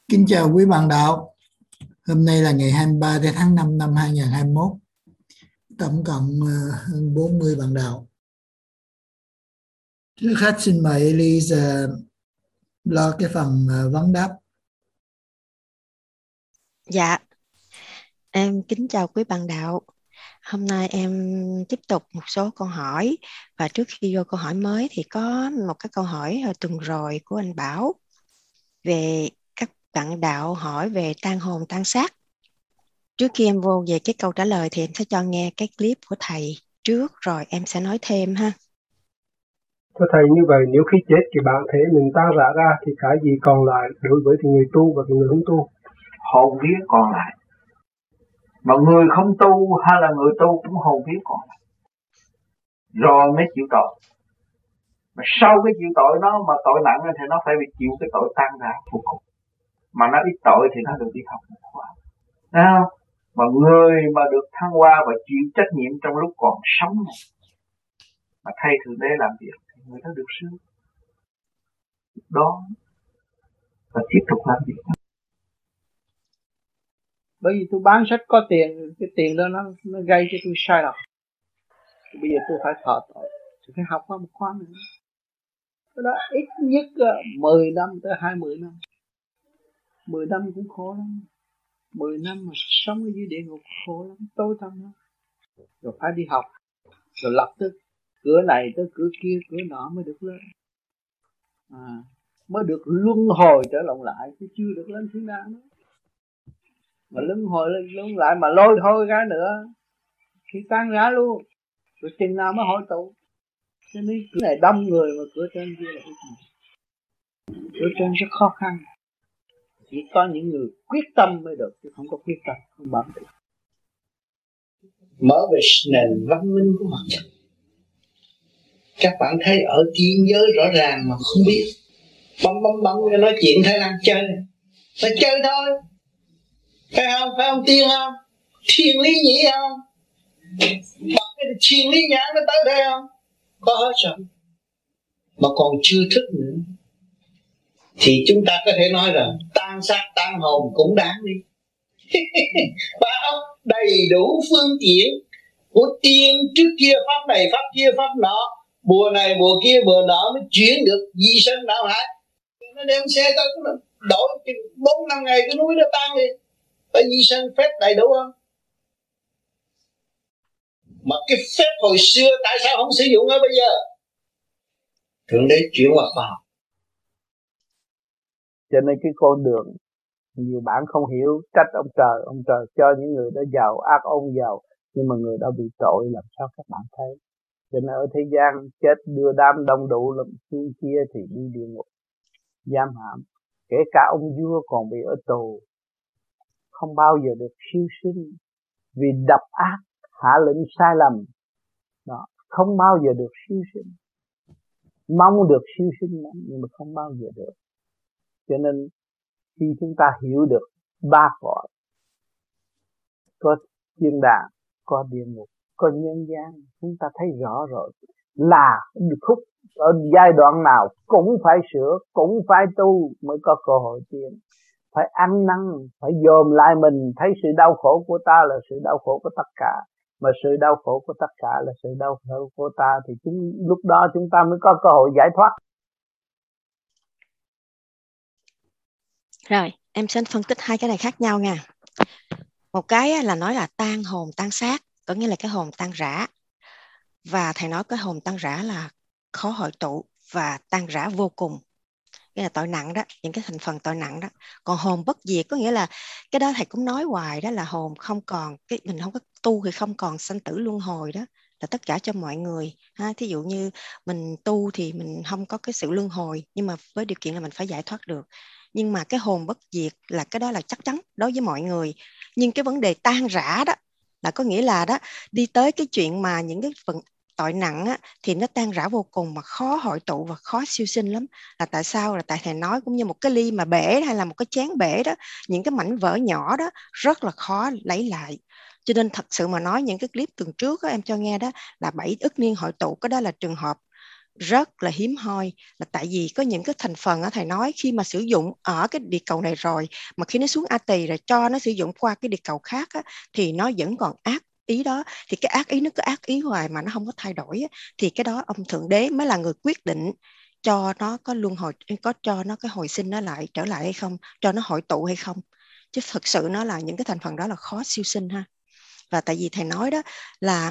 Kính chào quý bạn đạo. Hôm nay là ngày 23 tháng 5 năm 2021. Tổng cộng hơn 40 bạn đạo. Trước hết xin mời Elise lo cái phần vấn đáp. Dạ, em kính chào quý bạn đạo. Hôm nay em tiếp tục một số câu hỏi. Và trước khi vô câu hỏi mới thì có một cái câu hỏi hồi tuần rồi của anh Bảo về các bạn đạo hỏi về tan hồn tan xác. Trước khi em vô về cái câu trả lời thì em sẽ cho nghe cái clip của thầy trước rồi em sẽ nói thêm ha. Thưa Thầy, như vậy nếu khi chết thì bản thể mình tan rã ra thì cái gì còn lại đối với người tu và người không tu? Hồn vía còn lại. Mà người không tu hay là người tu cũng hồn vía còn lại. Rồi mới chịu tội. Mà sau cái chịu tội đó mà tội nặng thì nó phải bị chịu cái tội tan rã vô cùng. Mà nó ít tội thì nó được đi học hóa. Thấy không? Mà người mà được thăng hoa và chịu trách nhiệm trong lúc còn sống này, mà thay Thượng Đế làm việc thì người ta được sướng. Đó. Và tiếp tục làm việc. Bởi vì tôi bán sách có tiền, cái tiền đó nó gây cho tôi sai lầm. Bây giờ tôi phải thọ tội, tôi phải học qua một khóa nữa. Cái đó ít nhất 10 năm tới 20 năm. 10 năm cũng khổ lắm. 10 năm mà sống ở dưới địa ngục khổ lắm, tối tăm lắm. Rồi phải đi học, rồi lập tức cửa này tới cửa kia, cửa nọ mới được lên. Mới được luân hồi trở lại, chứ chưa được lên thiên đàng nữa. Mà luân hồi lên lại mà lôi thôi cái nữa thì tan rã luôn. Rồi chừng nào mới hội tụ. Cho nên cửa này đông người mà cửa trên kia là ít người. Cửa trên rất khó khăn. Chỉ có những người quyết tâm mới được, chứ không có quyết tâm không bằng được. Mở về nền văn minh của mặt trăng, các bạn thấy ở thiên giới rõ ràng mà không biết. Bấm cho nói chuyện Thái Lan chơi, nó chơi thôi, phải không tiên không, thiên lý nhĩ không, bật cái thiên lý nhãn nó tới đây không, có hết rồi mà còn chưa thức nữa. Thì chúng ta có thể nói rằng tan xác tan hồn cũng đáng đi. Phải không? Đầy đủ phương tiện của tiên, trước kia pháp này pháp kia pháp nọ, mùa này mùa kia mùa nọ mới chuyển được di sinh đạo hải. Nó đem xe tới đổi 4-5 ngày cái núi nó tan đi, phải di sinh phép đầy đủ không? Mà cái phép hồi xưa tại sao không sử dụng ở bây giờ? Thượng Đế chuyển qua khoa học. Cho nên cái con đường nhiều bạn không hiểu, trách ông trời cho những người đó giàu, ác ông giàu, nhưng mà người đó bị tội làm sao các bạn thấy. Cho nên ở thế gian chết đưa đám đông đủ làm phương kia thì đi địa ngục giam hãm, kể cả ông vua còn bị ở tù, không bao giờ được siêu sinh vì độc ác, hạ lệnh sai lầm đó, không bao giờ được siêu sinh. Mong được siêu sinh nhưng mà không bao giờ được. Cho nên khi chúng ta hiểu được ba cõi, có thiên đàng, có địa ngục, có nhân gian, chúng ta thấy rõ rồi là khúc ở giai đoạn nào cũng phải sửa, cũng phải tu mới có cơ hội tiến. Phải ăn năn, phải dòm lại mình, thấy sự đau khổ của ta là sự đau khổ của tất cả, mà sự đau khổ của tất cả là sự đau khổ của ta, thì lúc đó chúng ta mới có cơ hội giải thoát. Rồi, em sẽ phân tích hai cái này khác nhau nha. Một cái là nói là tan hồn tan xác, có nghĩa là cái hồn tan rã. Và thầy nói cái hồn tan rã là khó hội tụ và tan rã vô cùng. Cái là tội nặng đó, những cái thành phần tội nặng đó. Còn hồn bất diệt có nghĩa là cái đó thầy cũng nói hoài đó, là hồn không còn, cái mình không có tu thì không còn sanh tử luân hồi đó, là tất cả cho mọi người ha. Thí dụ như mình tu thì mình không có cái sự luân hồi, nhưng mà với điều kiện là mình phải giải thoát được. Nhưng mà cái hồn bất diệt là cái đó là chắc chắn đối với mọi người. Nhưng cái vấn đề tan rã đó là có nghĩa là đó, đi tới cái chuyện mà những cái phần tội nặng á, thì nó tan rã vô cùng mà khó hội tụ và khó siêu sinh lắm. Là tại sao? Là tại thầy nói cũng như một cái ly mà bể hay là một cái chén bể đó, những cái mảnh vỡ nhỏ đó rất là khó lấy lại. Cho nên thật sự mà nói, những cái clip tuần trước đó, em cho nghe đó là 7 ức niên hội tụ, cái đó là trường hợp rất là hiếm hoi, là tại vì có những cái thành phần thầy nói khi mà sử dụng ở cái địa cầu này rồi, mà khi nó xuống A Tỳ rồi cho nó sử dụng qua cái địa cầu khác thì nó vẫn còn ác ý đó. Thì cái ác ý nó cứ ác ý hoài mà nó không có thay đổi thì cái đó ông Thượng Đế mới là người quyết định cho nó có luân hồi, có cho nó cái hồi sinh nó lại trở lại hay không, cho nó hội tụ hay không. Chứ thực sự nó là những cái thành phần đó là khó siêu sinh ha. Và tại vì thầy nói đó là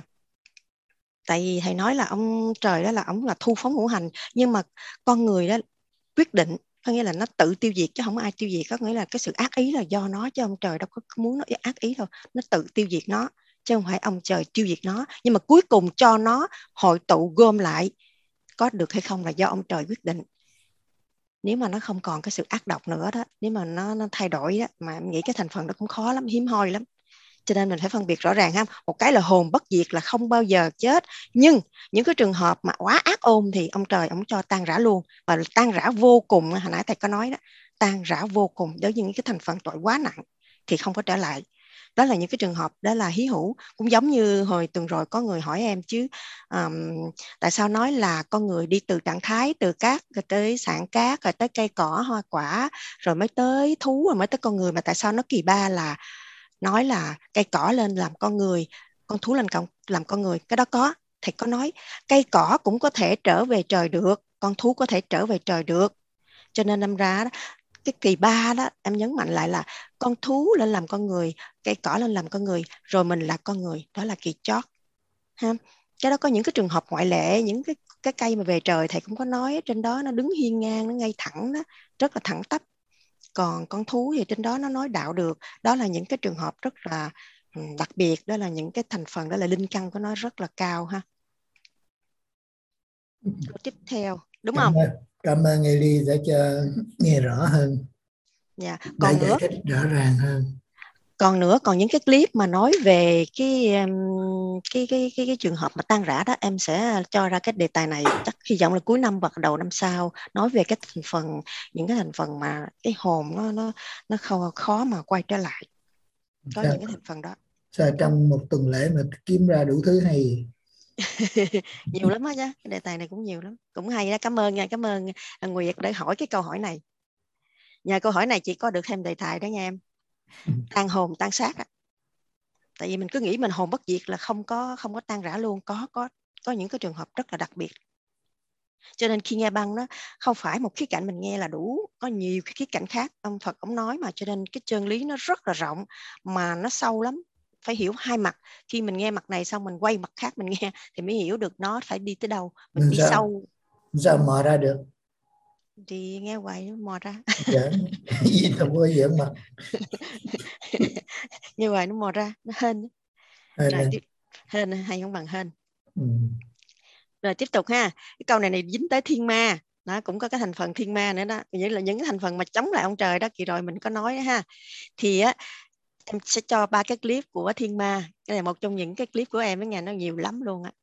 ông trời đó là ông là thu phóng ngũ hành, nhưng mà con người đó quyết định, có nghĩa là nó tự tiêu diệt chứ không có ai tiêu diệt. Có nghĩa là cái sự ác ý là do nó, chứ ông trời đâu có muốn nó ác ý đâu, nó tự tiêu diệt nó chứ không phải ông trời tiêu diệt nó. Nhưng mà cuối cùng cho nó hội tụ gom lại có được hay không là do ông trời quyết định. Nếu mà nó không còn cái sự ác độc nữa đó, nếu mà nó thay đổi đó, mà em nghĩ cái thành phần đó cũng khó lắm, hiếm hoi lắm. Cho nên mình phải phân biệt rõ ràng ha. Một cái là hồn bất diệt là không bao giờ chết, nhưng những cái trường hợp mà quá ác ôn thì ông trời ông cho tan rã luôn, và tan rã vô cùng. Hồi nãy thầy có nói đó, tan rã vô cùng đối với những cái thành phần tội quá nặng thì không có trở lại. Đó là những cái trường hợp đó là hí hữu. Cũng giống như hồi tuần rồi có người hỏi em chứ, tại sao nói là con người đi từ trạng thái từ cát rồi tới sạn cát rồi tới cây cỏ hoa quả rồi mới tới thú rồi mới tới con người, mà tại sao nó kỳ ba là nói là cây cỏ lên làm con người, con thú lên làm con người? Cái đó có, thầy có nói cây cỏ cũng có thể trở về trời được, con thú có thể trở về trời được. Cho nên đâm ra đó, cái kỳ ba đó em nhấn mạnh lại là con thú lên làm con người, cây cỏ lên làm con người, rồi mình là con người, đó là kỳ chót ha. Cái đó có những cái trường hợp ngoại lệ, những cái cây mà về trời thầy cũng có nói, trên đó nó đứng hiên ngang, nó ngay thẳng đó, rất là thẳng tắp. Còn con thú thì trên đó nó nói đạo được. Đó là những cái trường hợp rất là đặc biệt, đó là những cái thành phần, đó là linh căn của nó rất là cao ha. Câu tiếp theo đúng không? Cảm ơn Eli đã cho nghe rõ hơn. Dạ. Đã giải thích rõ ràng hơn. Còn những cái clip mà nói về cái trường hợp mà tan rã đó, em sẽ cho ra cái đề tài này chắc hy vọng là cuối năm hoặc đầu năm sau, nói về cái thành phần, những cái thành phần mà cái hồn nó khó mà quay trở lại. Có những cái thành phần đó. Sao trong một tuần lễ mà kiếm ra đủ thứ hay? Nhiều lắm á chứ, cái đề tài này cũng nhiều lắm, cũng hay đó. Cảm ơn nha, cảm ơn Nguyệt để hỏi cái câu hỏi này. Nhờ câu hỏi này chị có được thêm đề tài đó nha em. Tan hồn tan xác á. Tại vì mình cứ nghĩ mình hồn bất diệt là không có tan rã luôn, có những cái trường hợp rất là đặc biệt. Cho nên khi nghe băng đó, không phải một khía cạnh mình nghe là đủ, có nhiều cái khía cạnh khác ông Phật ông nói mà, cho nên cái chân lý nó rất là rộng mà nó sâu lắm, phải hiểu hai mặt. Khi mình nghe mặt này xong mình quay mặt khác mình nghe thì mới hiểu được nó phải đi tới đâu, mình đi sâu. Sao mò ra được? Thì nghe hoài nó mò ra. Gì đâu có giỡn mặt. Nghe hoài nó mò ra, nó hên. Rồi tiếp hên hay không bằng hên. Rồi tiếp tục ha. Cái câu này dính tới thiên ma, nó cũng có cái thành phần thiên ma nữa đó, nghĩa là những cái thành phần mà chống lại ông trời đó. Kỳ rồi mình có nói đó ha. Thì á em sẽ cho 3 cái clip của thiên ma. Cái này một trong những cái clip của em, cái ngày nó nhiều lắm luôn á.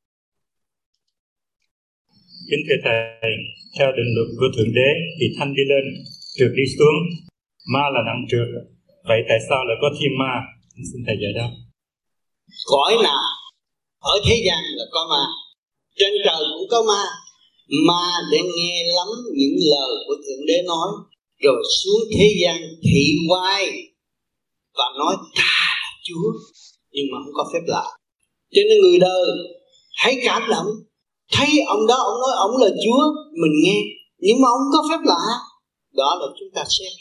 Kính thưa thầy, theo định luật của Thượng Đế thì thanh đi lên, trượt đi xuống, ma là nặng trượt. Vậy tại sao lại có thiên ma? Xin thầy giải đáp. Cõi nào ở thế gian là có ma, trên trời cũng có ma. Ma để nghe lắm những lời của Thượng Đế nói, rồi xuống thế gian thị oai và nói ta là Chúa, nhưng mà không có phép lạ. Cho nên người đời hãy cảm động, thấy ông đó ông nói ông là Chúa, mình nghe, nhưng mà ông có phép lạ, đó là chúng ta xem.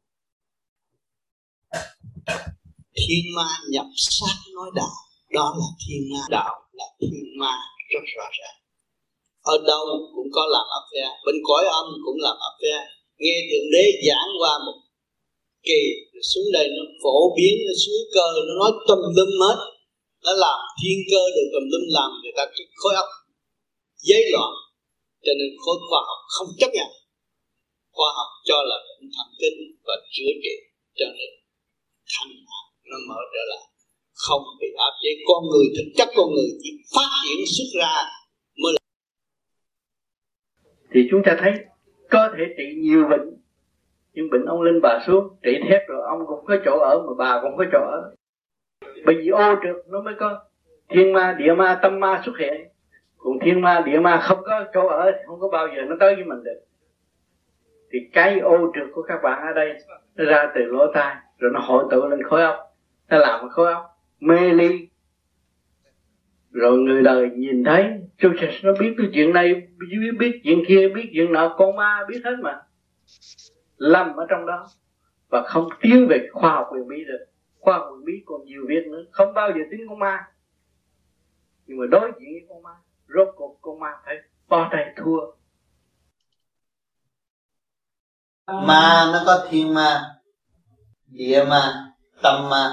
Thiên ma nhập xác nói đạo, đó là thiên ma. Đạo là thiên ma rất rõ ràng. Ở đâu cũng có làm affair, bên cõi âm cũng làm affair. Nghe Thượng Đế giảng qua một kỳ, xuống đây nó phổ biến, nó xuống cơ, nó nói tùm lum hết. Nó làm thiên cơ được tùm lum, làm người ta cái khối óc dấy loạn. Cho nên khối khoa học không chấp nhận. Khoa học cho là bệnh thần kinh và chữa trị, cho nên thanh nó mở trở lại, không bị áp chế. Con người, thực chất con người chỉ phát triển xuất ra mới là. Thì chúng ta thấy có thể trị nhiều bệnh, nhưng bệnh ông lên bà xuống, trị thép rồi ông cũng có chỗ ở mà bà cũng có chỗ ở. Bởi vì ô trượt nó mới có thiên ma, địa ma, tâm ma xuất hiện. Còn thiên ma địa ma không có chỗ ở, không có bao giờ nó tới với mình được. Thì cái ô trượt của các bạn ở đây nó ra từ lỗ tai, rồi nó hội tụ lên khối óc, nó làm một khối óc mê ly. Rồi người đời nhìn thấy nó biết cái chuyện này, biết chuyện kia, biết chuyện nọ, con ma biết hết mà, lâm ở trong đó và không tiến về khoa học quyền bí được. Khoa học quyền bí còn nhiều việc nữa, không bao giờ tính con ma, nhưng mà đối diện với con ma, rốt cuộc con ma phải bỏ tay thua. Ma nó có thiên ma, địa ma, tâm ma.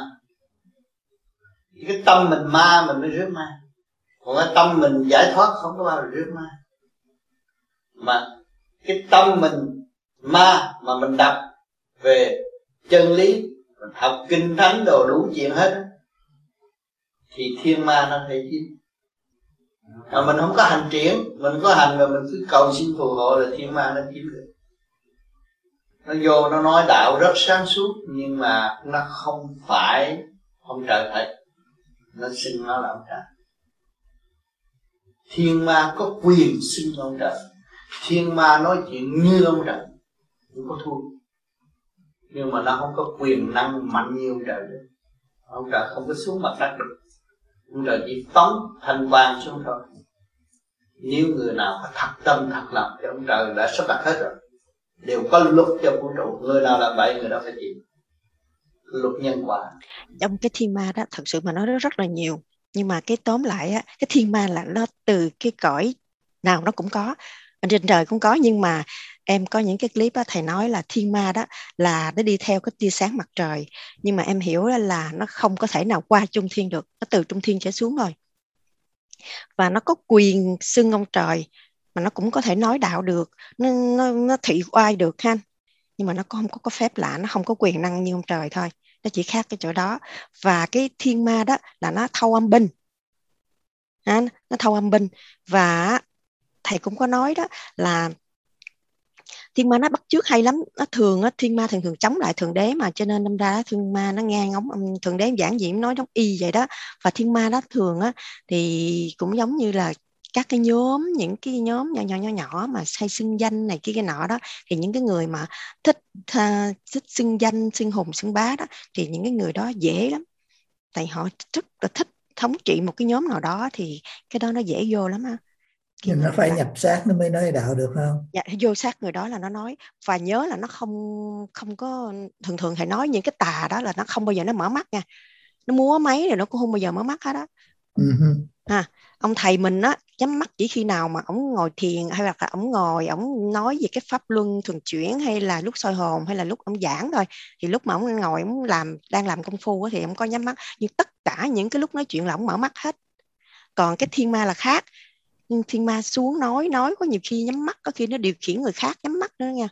Cái tâm mình ma mình mới rước ma, còn cái tâm mình giải thoát không có bao giờ rước ma. Mà cái tâm mình ma mà mình đập về chân lý, mình học kinh thánh đồ đủ chuyện hết, thì thiên ma nó thể chiếm. Mà mình không có hành triển, mình có hành mà mình cứ cầu xin phù hộ là thiên ma nó chiếm được. Nó vô nó nói đạo rất sáng suốt, nhưng mà nó không phải ông trời thật, nó xưng nó là ông trời. Thiên ma có quyền xưng ông trời, thiên ma nói chuyện như ông trời, không có thua. Nhưng mà nó không có quyền năng mạnh như ông trời được. Ông trời không có xuống mặt đất được, ông trời chỉ phóng thanh quang xuống thôi. Nếu người nào có thật tâm thật lòng thì ông trời đã sắp đặt hết rồi, đều có luật cho vũ trụ. Người nào làm vậy người đó phải chịu luật nhân quả. Trong cái thiên ma đó thật sự mà nói rất là nhiều, nhưng mà cái tóm lại á, cái thiên ma là nó từ cái cõi nào nó cũng có, trên trời cũng có. Nhưng mà em có những cái clip á, thầy nói là thiên ma đó là nó đi theo cái tia sáng mặt trời, nhưng mà em hiểu là nó không có thể nào qua trung thiên được, nó từ trung thiên trở xuống rồi. Và nó có quyền xưng ông trời, mà nó cũng có thể nói đạo được, nó thị oai được ha, nhưng mà nó không có phép lạ, nó không có quyền năng như ông trời thôi, nó chỉ khác cái chỗ đó. Và cái thiên ma đó là nó thâu âm binh, nó thâu âm binh. Và thầy cũng có nói đó là thiên ma nó bắt chước hay lắm. Nó thường thiên ma thường chống lại thượng đế mà, cho nên đâm ra thiên ma nó nghe ngóng thượng đế giảng gì nói giống y vậy đó. Và thiên ma đó thường thì cũng giống như là các cái nhóm, những cái nhóm nhỏ mà hay xưng danh này kia cái nọ đó, thì những cái người mà thích xưng danh, xưng hùng, xưng bá đó, thì những cái người đó dễ lắm, tại họ rất là thích thống trị một cái nhóm nào đó, thì cái đó nó dễ vô lắm ha. Nhưng nó phải nhập xác nó mới nói đạo được không? Dạ, vô sát người đó là nó nói. Và nhớ là nó không có, thường thầy nói những cái tà đó là nó không bao giờ nó mở mắt nha, nó múa máy rồi nó cũng không bao giờ mở mắt hết đó. Ông thầy mình nhắm mắt chỉ khi nào mà ổng ngồi thiền, hay là ổng ngồi ổng nói về cái pháp luân thường chuyển, hay là lúc soi hồn, hay là lúc ổng giảng thôi. Thì lúc mà ổng ngồi ổng đang làm công phu thì ổng có nhắm mắt, nhưng tất cả những cái lúc nói chuyện là ổng mở mắt hết. Còn cái thiên ma là khác, nhưng thiên ma xuống nói có nhiều khi nhắm mắt, có khi nó điều khiển người khác nhắm mắt nữa nha.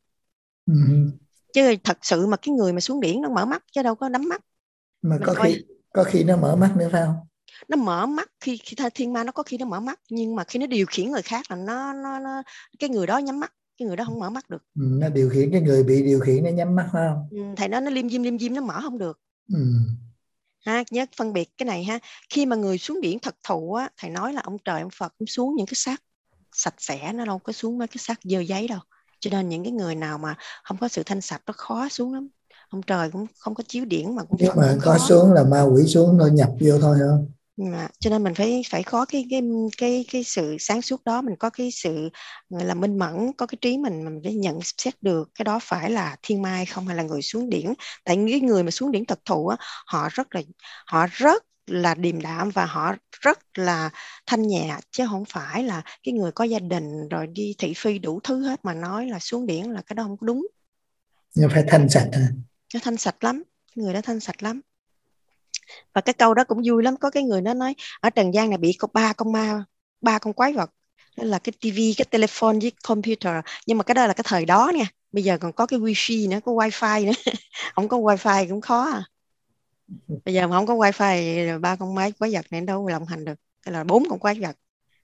Chứ thật sự mà cái người mà xuống điển nó mở mắt chứ đâu có nhắm mắt. Mà có khi nó mở mắt nữa phải không? Nó mở mắt khi thiên ma nó có khi nó mở mắt, nhưng mà khi nó điều khiển người khác là nó cái người đó nhắm mắt, cái người đó không mở mắt được. Nó điều khiển cái người bị điều khiển nó nhắm mắt phải không? Thầy nói nó liêm diêm nó mở không được. Nhớ phân biệt cái này ha. Khi mà người xuống điển thật thụ thầy nói là ông trời ông Phật cũng xuống những cái xác sạch sẽ, nó đâu có xuống mấy cái xác dơ giấy đâu. Cho nên những cái người nào mà không có sự thanh sạch nó khó xuống lắm. Ông trời cũng không có chiếu điển mà cũng nếu Phật mà cũng có khó. xuống là ma quỷ xuống nó nhập vô thôi không? Mà cho nên mình phải có cái sự sáng suốt đó, mình có cái sự gọi là minh mẫn, có cái trí mình phải nhận xét được cái đó phải là thiên ma hay không, hay là người xuống điển. Tại những người mà xuống điển thật thụ họ rất là điềm đạm và họ rất là thanh nhẹ, chứ không phải là cái người có gia đình rồi đi thị phi đủ thứ hết mà nói là xuống điển, là cái đó không có đúng. Nhưng phải thanh sạch hả? Nó thanh sạch lắm, người đó thanh sạch lắm. Và cái câu đó cũng vui lắm, có cái người nó nói ở trần gian này bị có ba con quái vật, đó là cái tivi, cái telephone với computer. Nhưng mà cái đó là cái thời đó nha, bây giờ còn có cái wifi nữa, có wifi nữa. Không có wifi cũng khó Bây giờ mà không có wifi, ba con máy quái vật này đâu đồng hành được. Cái là 4 con quái vật.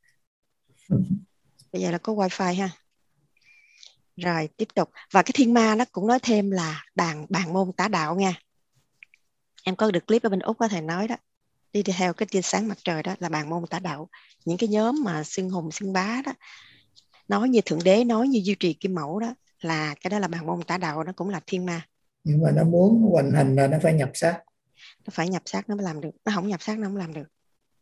Bây giờ là có wifi ha. Rồi tiếp tục. Và cái thiên ma nó cũng nói thêm là bàn môn tả đạo nha. Em có được clip ở bên Úc có thầy nói đó. đi theo cái tia sáng mặt trời đó là bàn môn tả đạo. Những cái nhóm mà xưng hùng xưng bá đó, nói như thượng đế, nói như duy trì kim mẫu đó, là cái đó là bàn môn tả đạo, nó cũng là thiên ma. Nhưng mà nó muốn hoành hành là nó phải nhập xác. Nó phải nhập xác nó mới làm được, nó không nhập xác nó không làm được.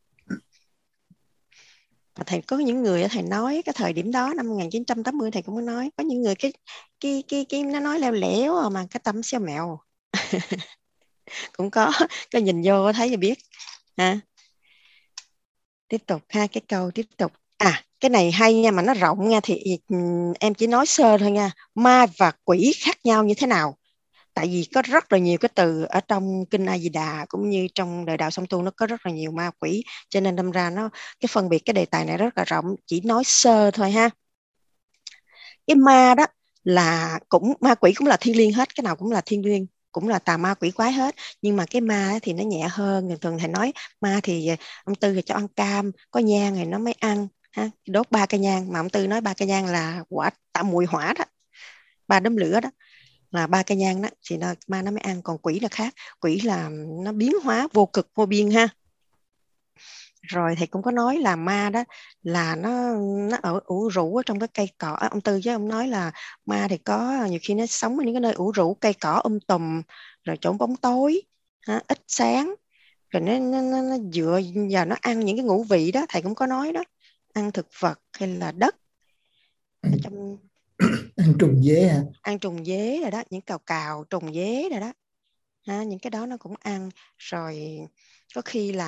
Và thầy có những người thầy nói cái thời điểm đó năm 1980 thầy cũng có nói có những người cái nó nói leo lẻo mà cái tâm xeo mèo cũng có cái nhìn vô thấy thì biết ha. Tiếp tục ha, cái câu tiếp tục. Cái này hay nha, mà nó rộng nha, thì em chỉ nói sơ thôi nha. Ma và quỷ khác nhau như thế nào? Tại vì có rất là nhiều cái từ ở trong kinh A Di Đà cũng như trong đời đạo song tu, nó có rất là nhiều ma quỷ, cho nên đâm ra nó cái phân biệt cái đề tài này rất là rộng, chỉ nói sơ thôi ha. Cái ma đó là cũng ma quỷ cũng là thiên liêng hết, cái nào cũng là thiên liêng, cũng là tà ma quỷ quái hết, nhưng mà cái ma thì nó nhẹ hơn. Thường thầy nói ma thì ông Tư thì cho ăn cam, có nhang thì nó mới ăn ha, đốt 3 cây nhang, mà ông Tư nói 3 cây nhang là quả tạo mùi hỏa đó, 3 đốm lửa đó là 3 cây nhang đó thì ma nó mới ăn. Còn quỷ là khác, quỷ là nó biến hóa vô cực vô biên ha. Rồi thầy cũng có nói là ma đó là nó ở ủ rũ ở trong cái cây cỏ. Ông Tư với ông nói là ma thì có nhiều khi nó sống ở những cái nơi ủ rũ, cây cỏ tùm, rồi chỗ bóng tối ha, ít sáng, rồi nó dựa vào nó ăn những cái ngũ vị đó, thầy cũng có nói đó, ăn thực vật hay là đất ở trong Ăn trùng dế hả? Ăn trùng dế rồi đó, những cào trùng dế rồi đó ha, những cái đó nó cũng ăn. Rồi có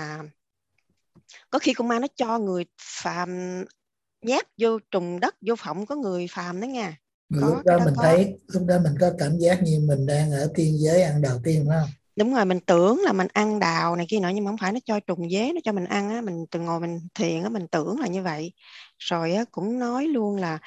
khi con ma nó cho người phàm nhát vô trùng đất vô phộng có người phàm đó nha. Mà Có cái đó có. lúc đó mình có cảm giác như mình đang ở tiên giới ăn đào tiên phải không? Đúng rồi, mình tưởng là mình ăn đào này kia nọ, nhưng mà không phải, nó cho trùng dế nó cho mình ăn á. Mình từng ngồi mình thiền á, mình tưởng là như vậy. Rồi á, cũng nói luôn là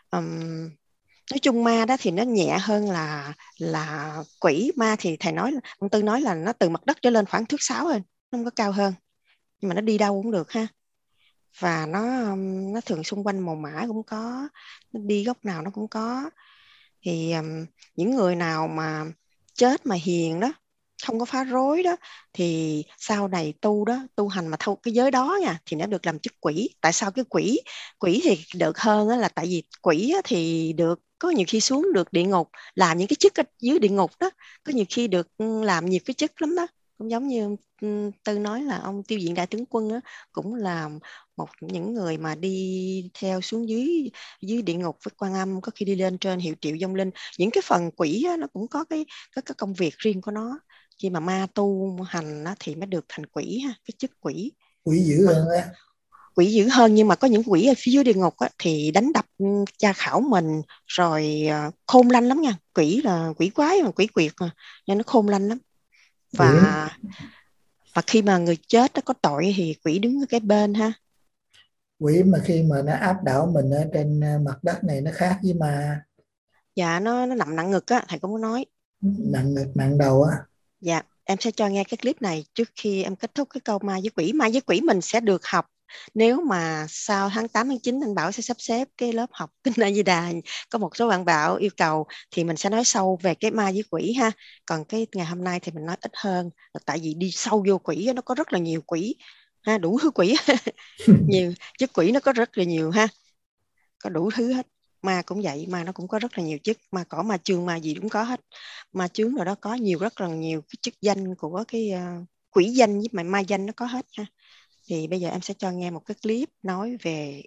nói chung ma đó thì nó nhẹ hơn là quỷ. Ma thì thầy nói, ông Tư nói là nó từ mặt đất trở lên khoảng thước 6 thôi, nó không có cao hơn, nhưng mà nó đi đâu cũng được ha. Và nó thường xung quanh mồ mả cũng có, nó đi góc nào nó cũng có. Thì những người nào mà chết mà hiền đó, không có phá rối đó, thì sau này tu hành mà theo cái giới đó nha, thì nó được làm chức quỷ. Tại sao cái quỷ thì được hơn đó, là tại vì quỷ thì được có nhiều khi xuống được địa ngục làm những cái chức ở dưới địa ngục đó, có nhiều khi được làm nhiều cái chức lắm đó. Cũng giống như Tư nói là ông Tiêu Diện Đại Tướng Quân á, cũng là một những người mà đi theo xuống dưới địa ngục với Quan Âm, có khi đi lên trên hiệu triệu vong linh. Những cái phần quỷ á, nó cũng có cái công việc riêng của nó. Khi mà ma tu hành á, thì mới được thành quỷ ha, cái chức quỷ. Quỷ dữ hơn á. Quỷ dữ hơn, nhưng mà có những quỷ ở phía dưới địa ngục á, thì đánh đập tra khảo mình, rồi khôn lanh lắm nha. Quỷ là quỷ quái mà, quỷ quyệt mà, nên nó khôn lanh lắm. Và khi mà người chết nó có tội thì quỷ đứng ở cái bên ha. Quỷ mà khi mà nó áp đảo mình ở trên mặt đất này nó khác với ma. Dạ, nó nằm nặng ngực á, thầy cũng có nói. Nặng ngực nặng đầu á. Dạ, em sẽ cho nghe cái clip này trước khi em kết thúc cái câu ma với quỷ. Ma với quỷ mình sẽ được học nếu mà sau tháng 8, tháng 9 anh Bảo sẽ sắp xếp cái lớp học Kinh A Di Đà. Có một số bạn Bảo yêu cầu thì mình sẽ nói sâu về cái ma với quỷ ha. Còn cái ngày hôm nay thì mình nói ít hơn, tại vì đi sâu vô quỷ nó có rất là nhiều quỷ ha, đủ thứ quỷ. Nhiều chứ quỷ nó có rất là nhiều ha, có đủ thứ hết. Ma cũng vậy, ma nó cũng có rất là nhiều chức, ma cỏ, ma chương, ma gì cũng có hết. Ma chướng rồi đó có nhiều, rất là nhiều cái chức danh của cái quỷ danh với ma danh nó có hết ha. Thì bây giờ em sẽ cho nghe một cái clip nói về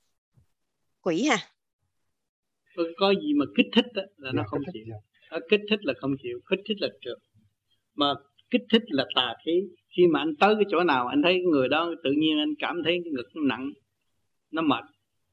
quỷ ha. Có gì mà kích thích đó, là nó không chịu. Kích thích là không chịu, kích thích là trượt. Mà kích thích là tà khí. Khi mà anh tới cái chỗ nào anh thấy người đó tự nhiên anh cảm thấy cái ngực nó nặng, nó mệt,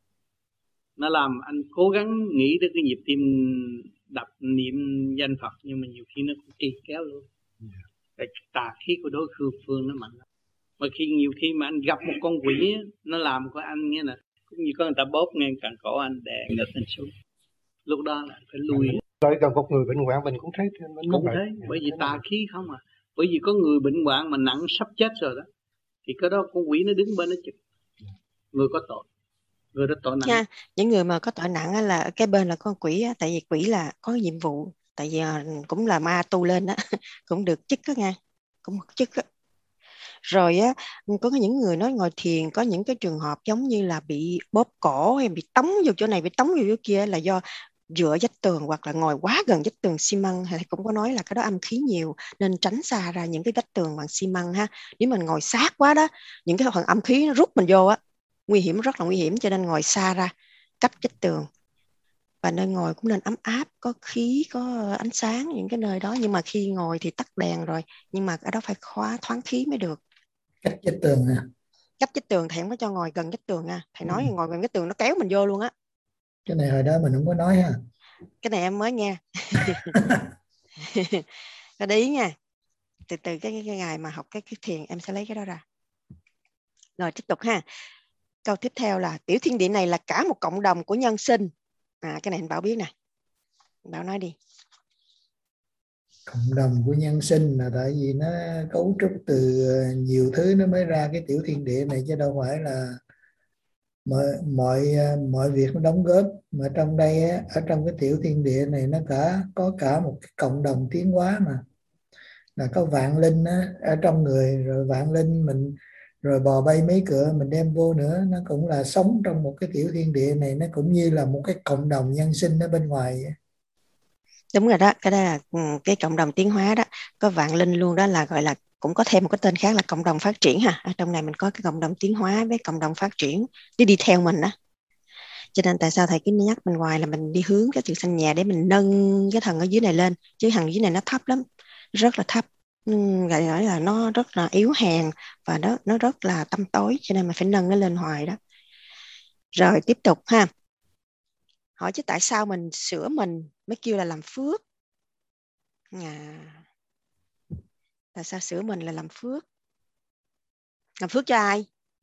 nó làm anh cố gắng nghĩ đến cái nhịp tim đập niệm danh Phật, nhưng mà nhiều khi nó cũng trì kéo luôn. Tại tà khí của đối phương nó mạnh lắm. Mà nhiều khi mà anh gặp một con quỷ nó làm của anh như là cũng như có người ta bóp ngang cẳng cổ anh đè ngực anh xuống, lúc đó là phải lui. Rồi gặp một người bệnh hoạn mình cũng thấy cũng thế, bởi vì tà khí không à. Bởi vì có người bệnh hoạn mà nặng sắp chết rồi đó, thì cái đó con quỷ nó đứng bên nó chụp. Người có tội, người đó tội nặng. Những người mà có tội nặng là cái bên là con quỷ á, tại vì quỷ là có nhiệm vụ, tại vì cũng là ma tu lên đó cũng được chức đó nha, cũng một chức đó. Rồi á, có những người nói ngồi thiền có những cái trường hợp giống như là bị bóp cổ hay bị tống vô chỗ này, bị tống vô chỗ kia là do dựa vách tường hoặc là ngồi quá gần vách tường xi măng. Thầy cũng có nói là cái đó âm khí nhiều nên tránh xa ra những cái vách tường bằng xi măng ha. Nếu mình ngồi sát quá đó, những cái phần âm khí nó rút mình vô á, nguy hiểm, rất là nguy hiểm, cho nên ngồi xa ra, cách vách tường. Và nơi ngồi cũng nên ấm áp, có khí, có ánh sáng những cái nơi đó. Nhưng mà khi ngồi thì tắt đèn rồi, nhưng mà ở đó phải khóa thoáng khí mới được. Cách vách tường nè. Cách vách tường thầy không có cho ngồi gần vách tường nha. Thầy nói ngồi gần vách tường nó kéo mình vô luôn á. Cái này hồi đó mình không có nói ha. Cái này em mới nghe. Có để ý nha. Từ từ cái ngày mà học cái thiền em sẽ lấy cái đó ra. Rồi tiếp tục ha. Câu tiếp theo là tiểu thiên địa này là cả một cộng đồng của nhân sinh. Cái này anh Bảo biết nè. Bảo nói đi. Cộng đồng của nhân sinh là tại vì nó cấu trúc từ nhiều thứ nó mới ra cái tiểu thiên địa này, chứ đâu phải là mọi việc nó đóng góp. Mà trong đây á, ở trong cái tiểu thiên địa này nó có cả một cái cộng đồng tiến hóa, mà là có vạn linh á, ở trong người, rồi vạn linh mình rồi bò bay mấy cửa mình đem vô nữa, nó cũng là sống trong một cái tiểu thiên địa này, nó cũng như là một cái cộng đồng nhân sinh ở bên ngoài vậy. Đúng rồi đó, cái đó là cái cộng đồng tiến hóa đó, có vạn linh luôn đó, là gọi là cũng có thêm một cái tên khác là cộng đồng phát triển ha. Ở trong này mình có cái cộng đồng tiến hóa với cộng đồng phát triển đi theo mình đó. Cho nên tại sao thầy cứ nhắc mình hoài là mình đi hướng cái sự sanh nhà để mình nâng cái thần ở dưới này lên, chứ thằng dưới này nó thấp lắm, rất là thấp, gọi là nó rất là yếu hèn và nó rất là tăm tối, cho nên mình phải nâng nó lên hoài đó. Rồi tiếp tục ha. Hỏi chứ tại sao mình sửa mình mới kêu là làm phước? Tại sao sửa mình là làm phước? Làm phước cho ai?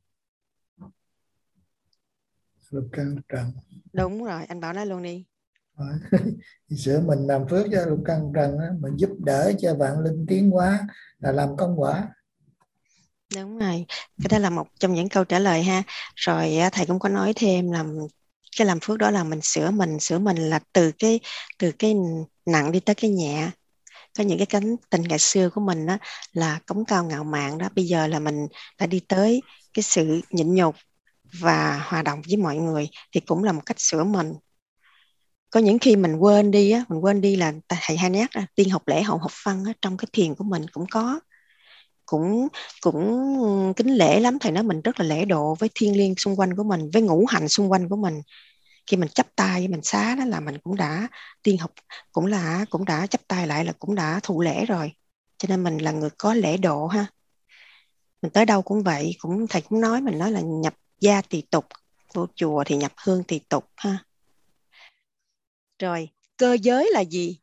Lục căn trần. Đúng rồi, anh Bảo nói luôn đi. Sửa mình làm phước cho lục căn trần á, mình giúp đỡ cho vạn linh tiến hóa là làm công quả. Đúng rồi, cái đó là một trong những câu trả lời ha. Rồi thầy cũng có nói thêm là cái làm phước đó là mình sửa mình là từ cái nặng đi tới cái nhẹ. Có những cái cánh tình ngày xưa của mình đó là cống cao ngạo mạn đó, bây giờ là mình đã đi tới cái sự nhịn nhục và hòa đồng với mọi người, thì cũng là một cách sửa mình. Có những khi mình quên đi là thầy hay nhắc là tiên học lễ hậu học văn á, trong cái thiền của mình cũng có, cũng kính lễ lắm. Thầy nói mình rất là lễ độ với thiên liêng xung quanh của mình, với ngũ hành xung quanh của mình. Khi mình chắp tay mình xá đó là mình cũng đã tiên học, cũng đã chắp tay lại là cũng đã thụ lễ rồi. Cho nên mình là người có lễ độ ha. Mình tới đâu cũng vậy, thầy cũng nói, mình nói là nhập gia tỳ tục, vô chùa thì nhập hương tỳ tục ha. Rồi cơ giới là gì?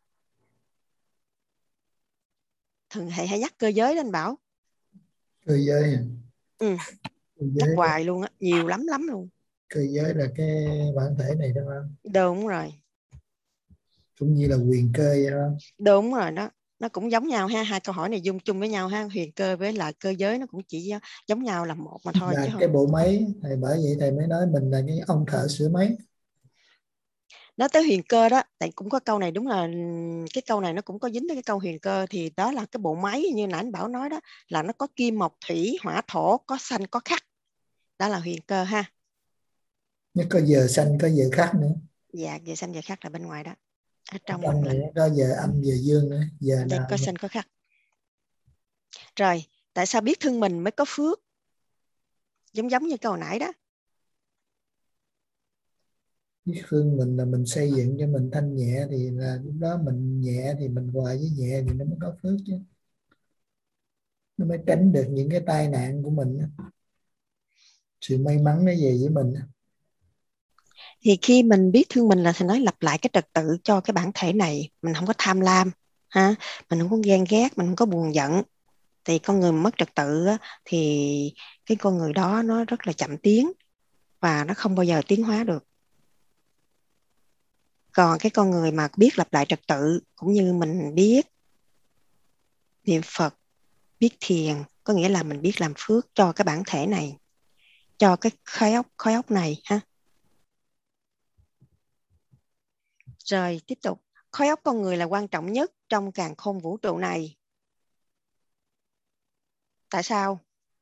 Thường thầy hay nhắc cơ giới đó anh Bảo. Cơ giới. Cơ giới nhắc hoài luôn á, nhiều lắm luôn. Cơ giới là cái bản thể này đúng không? Đúng rồi. Cũng như là quyền cơ vậy không? Đúng rồi đó, nó cũng giống nhau ha. Hai câu hỏi này dung chung với nhau ha. Huyền cơ với lại cơ giới nó cũng chỉ giống nhau là một mà thôi, Là chứ cái không. bộ máy thầy, bởi vậy thầy mới nói mình là cái ông thợ sửa máy. Nói tới huyền cơ đó, tại cũng có câu này, đúng là cái câu này nó cũng có dính tới cái câu huyền cơ, thì đó là cái bộ máy như nãy anh Bảo nói đó, là nó có kim mộc thủy hỏa thổ, có xanh có khắc, đó là huyền cơ ha. Nhất có giờ xanh có giờ khắc nữa. Dạ, giờ xanh giờ khắc là bên ngoài đó, ở trong Trong này có giờ âm giờ dương nữa, giờ nào có xanh có khắc. Rồi tại sao biết thương mình mới có phước? Giống như câu nãy đó. biết thương mình là mình xây dựng cho mình thanh nhẹ, thì là lúc đó mình nhẹ thì mình hòa với nhẹ thì nó mới có phước chứ, nó mới tránh được những cái tai nạn của mình, sự may mắn nó về với mình. Thì khi mình biết thương mình là thầy nói lặp lại cái trật tự cho cái bản thể này, mình không có tham lam ha, mình không có ghen ghét, mình không có buồn giận. Thì con người mất trật tự á, thì cái con người đó nó rất là chậm tiến và nó không bao giờ tiến hóa được. Còn cái con người mà biết lặp lại trật tự, cũng như mình biết niệm Phật, biết thiền, có nghĩa là mình biết làm phước cho cái bản thể này, cho cái khối óc này ha. Rồi tiếp tục, khối óc con người là quan trọng nhất trong càn khôn vũ trụ này. Tại sao?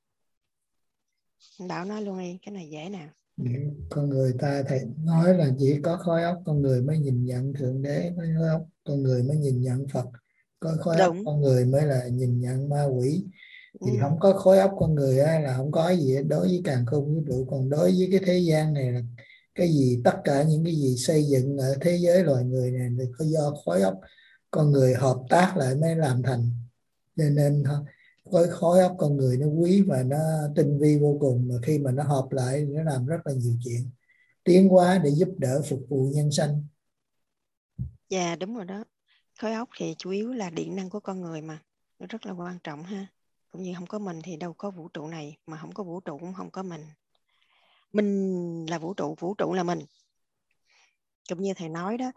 Bảo nói luôn đi, cái này dễ nè. Con người ta thầy nói là chỉ có khối óc con người mới nhìn nhận thượng đế, có khối óc con người mới nhìn nhận Phật, có khối óc Đúng. con người mới là nhìn nhận ma quỷ. Thì Ừ. không có khối óc con người á, là không có gì hết. Đối với càn khôn vũ trụ, còn đối với cái thế gian này là cái gì, tất cả những cái gì xây dựng ở thế giới loài người này thì có do khối óc con người hợp tác lại mới làm thành. Cho nên với khối óc con người nó quý và nó tinh vi vô cùng, mà khi mà nó hợp lại nó làm rất là nhiều chuyện tiến hóa để giúp đỡ phục vụ nhân sanh. Dạ đúng rồi đó. Khối óc thì chủ yếu là điện năng của con người mà, nó rất là quan trọng ha. Cũng như không có mình thì đâu có vũ trụ này, mà không có vũ trụ cũng không có mình. Mình là vũ trụ, vũ trụ là mình. Cũng như thầy nói đó,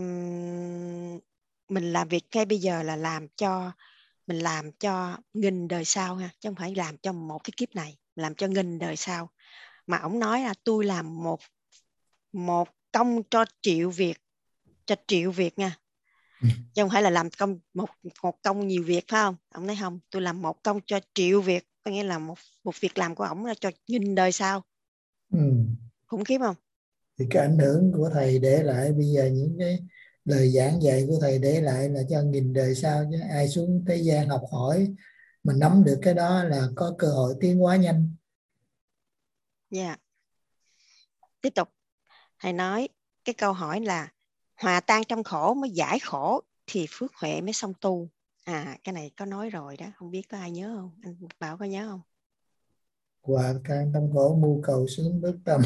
mình làm việc ngay bây giờ là mình làm cho nghìn đời sau ha, chứ không phải làm cho một cái kiếp này, làm cho nghìn đời sau. Mà ổng nói là tôi làm một công cho triệu việc nha, chứ không phải là làm công một công nhiều việc, phải không? Ông nói không, tôi làm một công cho triệu việc, có nghĩa là một việc làm của ổng là cho nghìn đời sau. Ừ. Khủng khiếp không? Thì cái ảnh hưởng của thầy để lại bây giờ, những cái lời giảng dạy của thầy để lại là cho nghìn đời sau, chứ ai xuống thế gian học hỏi mà nắm được cái đó là có cơ hội tiến hóa nhanh. Dạ. Tiếp tục, thầy nói cái câu hỏi là hòa tan trong khổ mới giải khổ thì phước huệ mới xong tu. Cái này có nói rồi đó, không biết có ai nhớ không? Anh Bảo có nhớ không? Hòa tan tâm khổ, mưu cầu sướng bước tâm.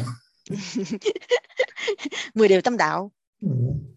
10 điều tâm đạo. Ừ.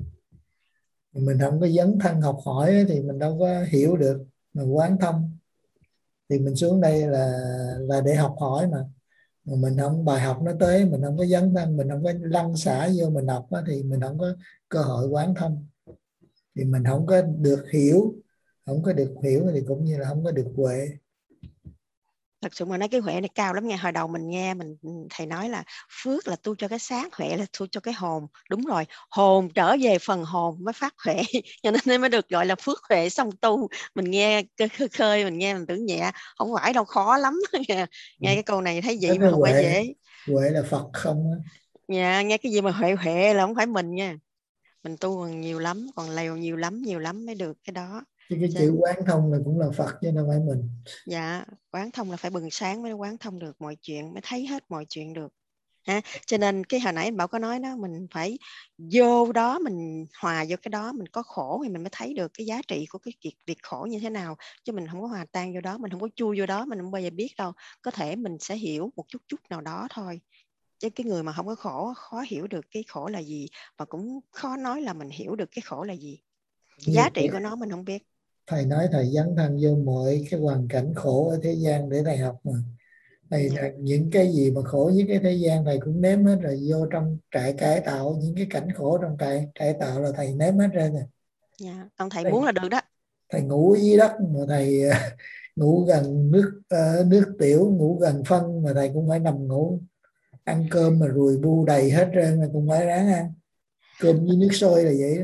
Mình không có dấn thân học hỏi thì mình đâu có hiểu được. Mà quán thông thì mình xuống đây là để học hỏi mà mình không, bài học nó tới mình không có dấn thân, mình không có lăn xả vô mình học đó, thì mình không có cơ hội quán thông, thì mình không có được hiểu, không có được hiểu thì cũng như là không có được huệ. Thật sự mà nói cái huệ này cao lắm nha. Hồi đầu mình nghe thầy nói là phước là tu cho cái xác, huệ là tu cho cái hồn. Đúng rồi, hồn trở về phần hồn mới phát huệ, cho nên mới được gọi là phước huệ song tu. Mình nghe khơi mình nghe mình tưởng nhẹ, không phải đâu, khó lắm. Nghe cái câu này thấy Nói vậy mà cái không phải huệ, dễ. huệ là Phật không á. Nghe cái gì mà huệ là không phải mình nha. Mình tu còn nhiều lắm, còn lèo nhiều lắm mới được cái đó. Chứ cái chữ quán thông là cũng là Phật chứ đâu phải mình. Dạ, quán thông là phải bừng sáng mới quán thông được mọi chuyện, mới thấy hết mọi chuyện được. Cho nên cái hồi nãy anh Bảo có nói đó, mình phải vô đó, mình hòa vô cái đó, mình có khổ thì mình mới thấy được cái giá trị của cái việc khổ như thế nào. Chứ mình không có hòa tan vô đó, mình không có chui vô đó, mình không bao giờ biết đâu. Có thể mình sẽ hiểu một chút nào đó thôi. Chứ cái người mà không có khổ khó hiểu được cái khổ là gì, và cũng khó nói là mình hiểu được cái khổ là gì. Như Giá trị của nó mình không biết. thầy nói thầy dấn thân vô mọi cái hoàn cảnh khổ ở thế gian để thầy học mà. Thầy Dạ. những cái gì mà khổ với cái thế gian thầy cũng nếm hết rồi. Vô trong trại cải tạo, những cái cảnh khổ trong trại tạo là thầy nếm hết ra rồi. Dạ. Ông thầy thầy, muốn là được đó. thầy ngủ dưới đất mà thầy ngủ gần nước tiểu, ngủ gần phân mà thầy cũng phải nằm ngủ. Ăn cơm mà ruồi bu đầy hết trơn mà cũng phải ráng ăn. Cơm với nước sôi là vậy đó.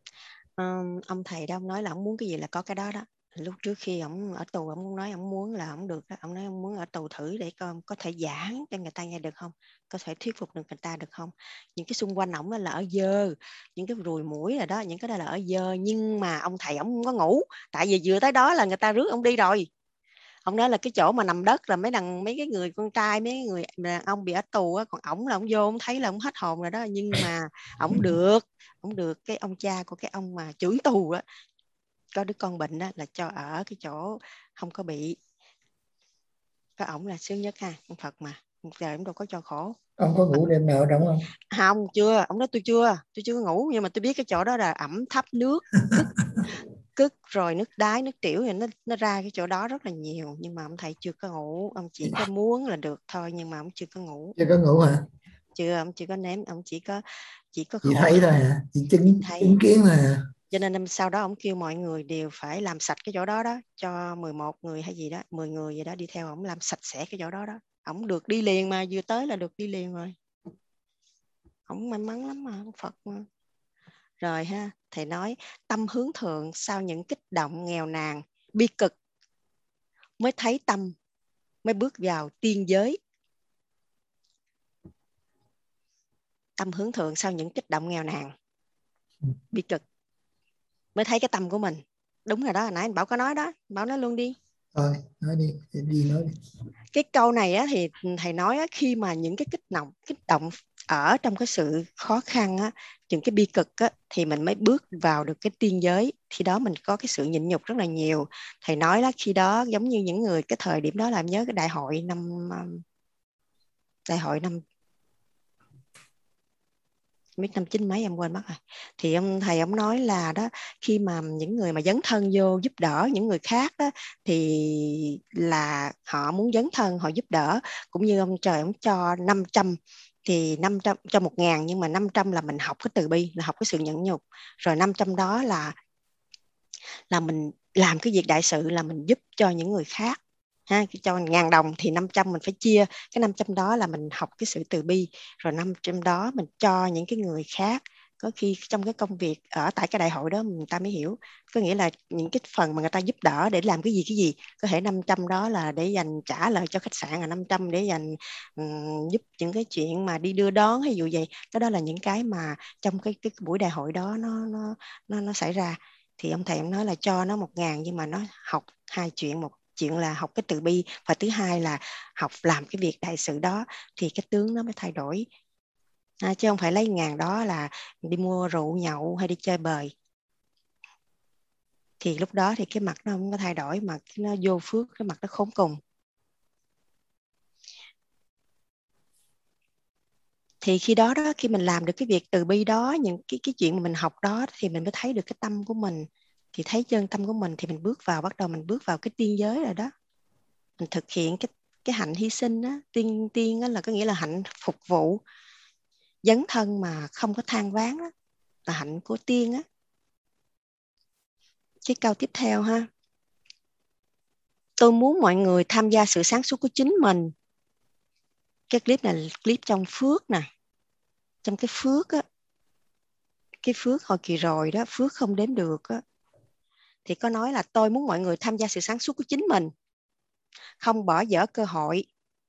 Ông thầy đó, ông nói là ông muốn cái gì là có cái đó đó. Lúc trước khi ông ở tù, ông nói ông muốn là ông được đó. Ông nói ông muốn ở tù thử để có thể giảng cho người ta nghe được không, có thể thuyết phục được người ta được không. Những cái xung quanh ổng là ở dơ, những cái ruồi mũi rồi đó, những cái đó là ở dơ. Nhưng mà ông thầy ông không có ngủ, tại vì vừa tới đó là người ta rước ông đi rồi. Ông nói là cái chỗ mà nằm đất là mấy cái người con trai, mấy người đàn ông bị ở tù á, còn ổng là ổng vô ổng thấy là ổng hết hồn rồi đó. Nhưng mà ổng được cái ông cha của cái ông mà trưởng tù á, có đứa con bệnh á, là cho ở cái chỗ không có bị. Có ổng là sướng nhất ha, ông Phật mà giờ ổng đâu có cho khổ. Ông có ngủ đêm nào trong không? Không, chưa. Ông nói tôi chưa có ngủ, nhưng mà tôi biết cái chỗ đó là ẩm thấp, nước cứt rồi nước đái, nước tiểu thì nó ra cái chỗ đó rất là nhiều. Nhưng mà ông thầy chưa có ngủ, ông chỉ có muốn là được thôi, nhưng mà ông chưa có ngủ. Chưa có ngủ hả? Ông chưa có nếm, ông chỉ có Chị khổ thấy thôi thôi. hả? Chị Chỉ chứng thấy. kiến thôi hả? Cho nên sau đó ông kêu mọi người đều phải làm sạch cái chỗ đó đó, cho 11 người hay gì đó, 10 người gì đó đi theo ông làm sạch sẽ cái chỗ đó đó. Ông được đi liền mà, vừa tới là được đi liền rồi. Ông may mắn lắm mà, ông Phật mà. Rồi ha, thầy nói tâm hướng thượng sau những kích động nghèo nàn, bi cực mới thấy tâm, mới bước vào tiên giới. tâm hướng thượng sau những kích động nghèo nàn, bi cực, mới thấy cái tâm của mình. Đúng rồi đó, hồi nãy anh Bảo có nói đó, Bảo nói luôn đi. Thôi, nói đi, nói đi. Cái câu này á, thì thầy nói á, khi mà những cái kích động ở trong cái sự khó khăn á, những cái bi cực á, thì mình mới bước vào được cái tiên giới. Khi đó mình có cái sự nhịn nhục rất là nhiều. Thầy nói đó, khi đó giống như những người cái thời điểm đó, làm nhớ cái đại hội năm biết năm 9 mấy em quên mất rồi. Thì thầy nói là đó, khi mà những người mà dấn thân vô giúp đỡ những người khác đó, thì là họ muốn dấn thân, họ giúp đỡ, cũng như ông trời ông cho 500 thì 500 cho 1.000, nhưng mà 500 là mình học cái từ bi, là học cái sự nhẫn nhục, rồi 500 đó là mình làm cái việc đại sự, là mình giúp cho những người khác. Ha, cho 1.000 đồng thì 500 mình phải chia, cái 500 đó là mình học cái sự từ bi, rồi 500 đó mình cho những cái người khác. Có khi trong cái công việc ở tại cái đại hội đó người ta mới hiểu, có nghĩa là những cái phần mà người ta giúp đỡ để làm cái gì, có thể 500 đó là để dành trả lời cho khách sạn, là 500 để dành giúp những cái chuyện mà đi đưa đón hay dù vậy. Cái đó là những cái mà trong cái buổi đại hội đó nó xảy ra. Thì ông thầy ông nói là cho nó 1.000, nhưng mà nó học hai chuyện. Một chuyện là học cái từ bi, và thứ hai là học làm cái việc đại sự đó, thì cái tướng nó mới thay đổi. Chứ không phải lấy 1.000 đó là đi mua rượu nhậu hay đi chơi bời. Thì lúc đó thì cái mặt nó không có thay đổi, mà nó vô phước, cái mặt nó khốn cùng. Thì khi đó khi mình làm được cái việc từ bi đó, những cái chuyện mà mình học đó, thì mình mới thấy được cái tâm của mình. Thì thấy chân tâm của mình thì mình bắt đầu mình bước vào cái tiên giới rồi đó. Mình thực hiện cái hạnh hy sinh á, tiên á, là có nghĩa là hạnh phục vụ, dấn thân mà không có than ván á, là hạnh của tiên á. Cái câu tiếp theo ha: tôi muốn mọi người tham gia sự sáng suốt của chính mình. Cái clip này là clip trong phước nè. Trong cái phước á, cái phước hồi kỳ rồi đó, phước không đếm được á, thì có nói là tôi muốn mọi người tham gia sự sáng suốt của chính mình, không bỏ dở cơ hội.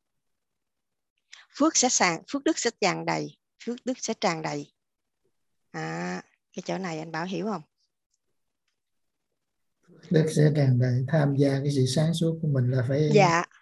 Phước đức sẽ tràn đầy. Phước đức sẽ tràn đầy. Cái chỗ này anh Bảo hiểu không? Đức sẽ tràn đầy. Tham gia cái sự sáng suốt của mình là phải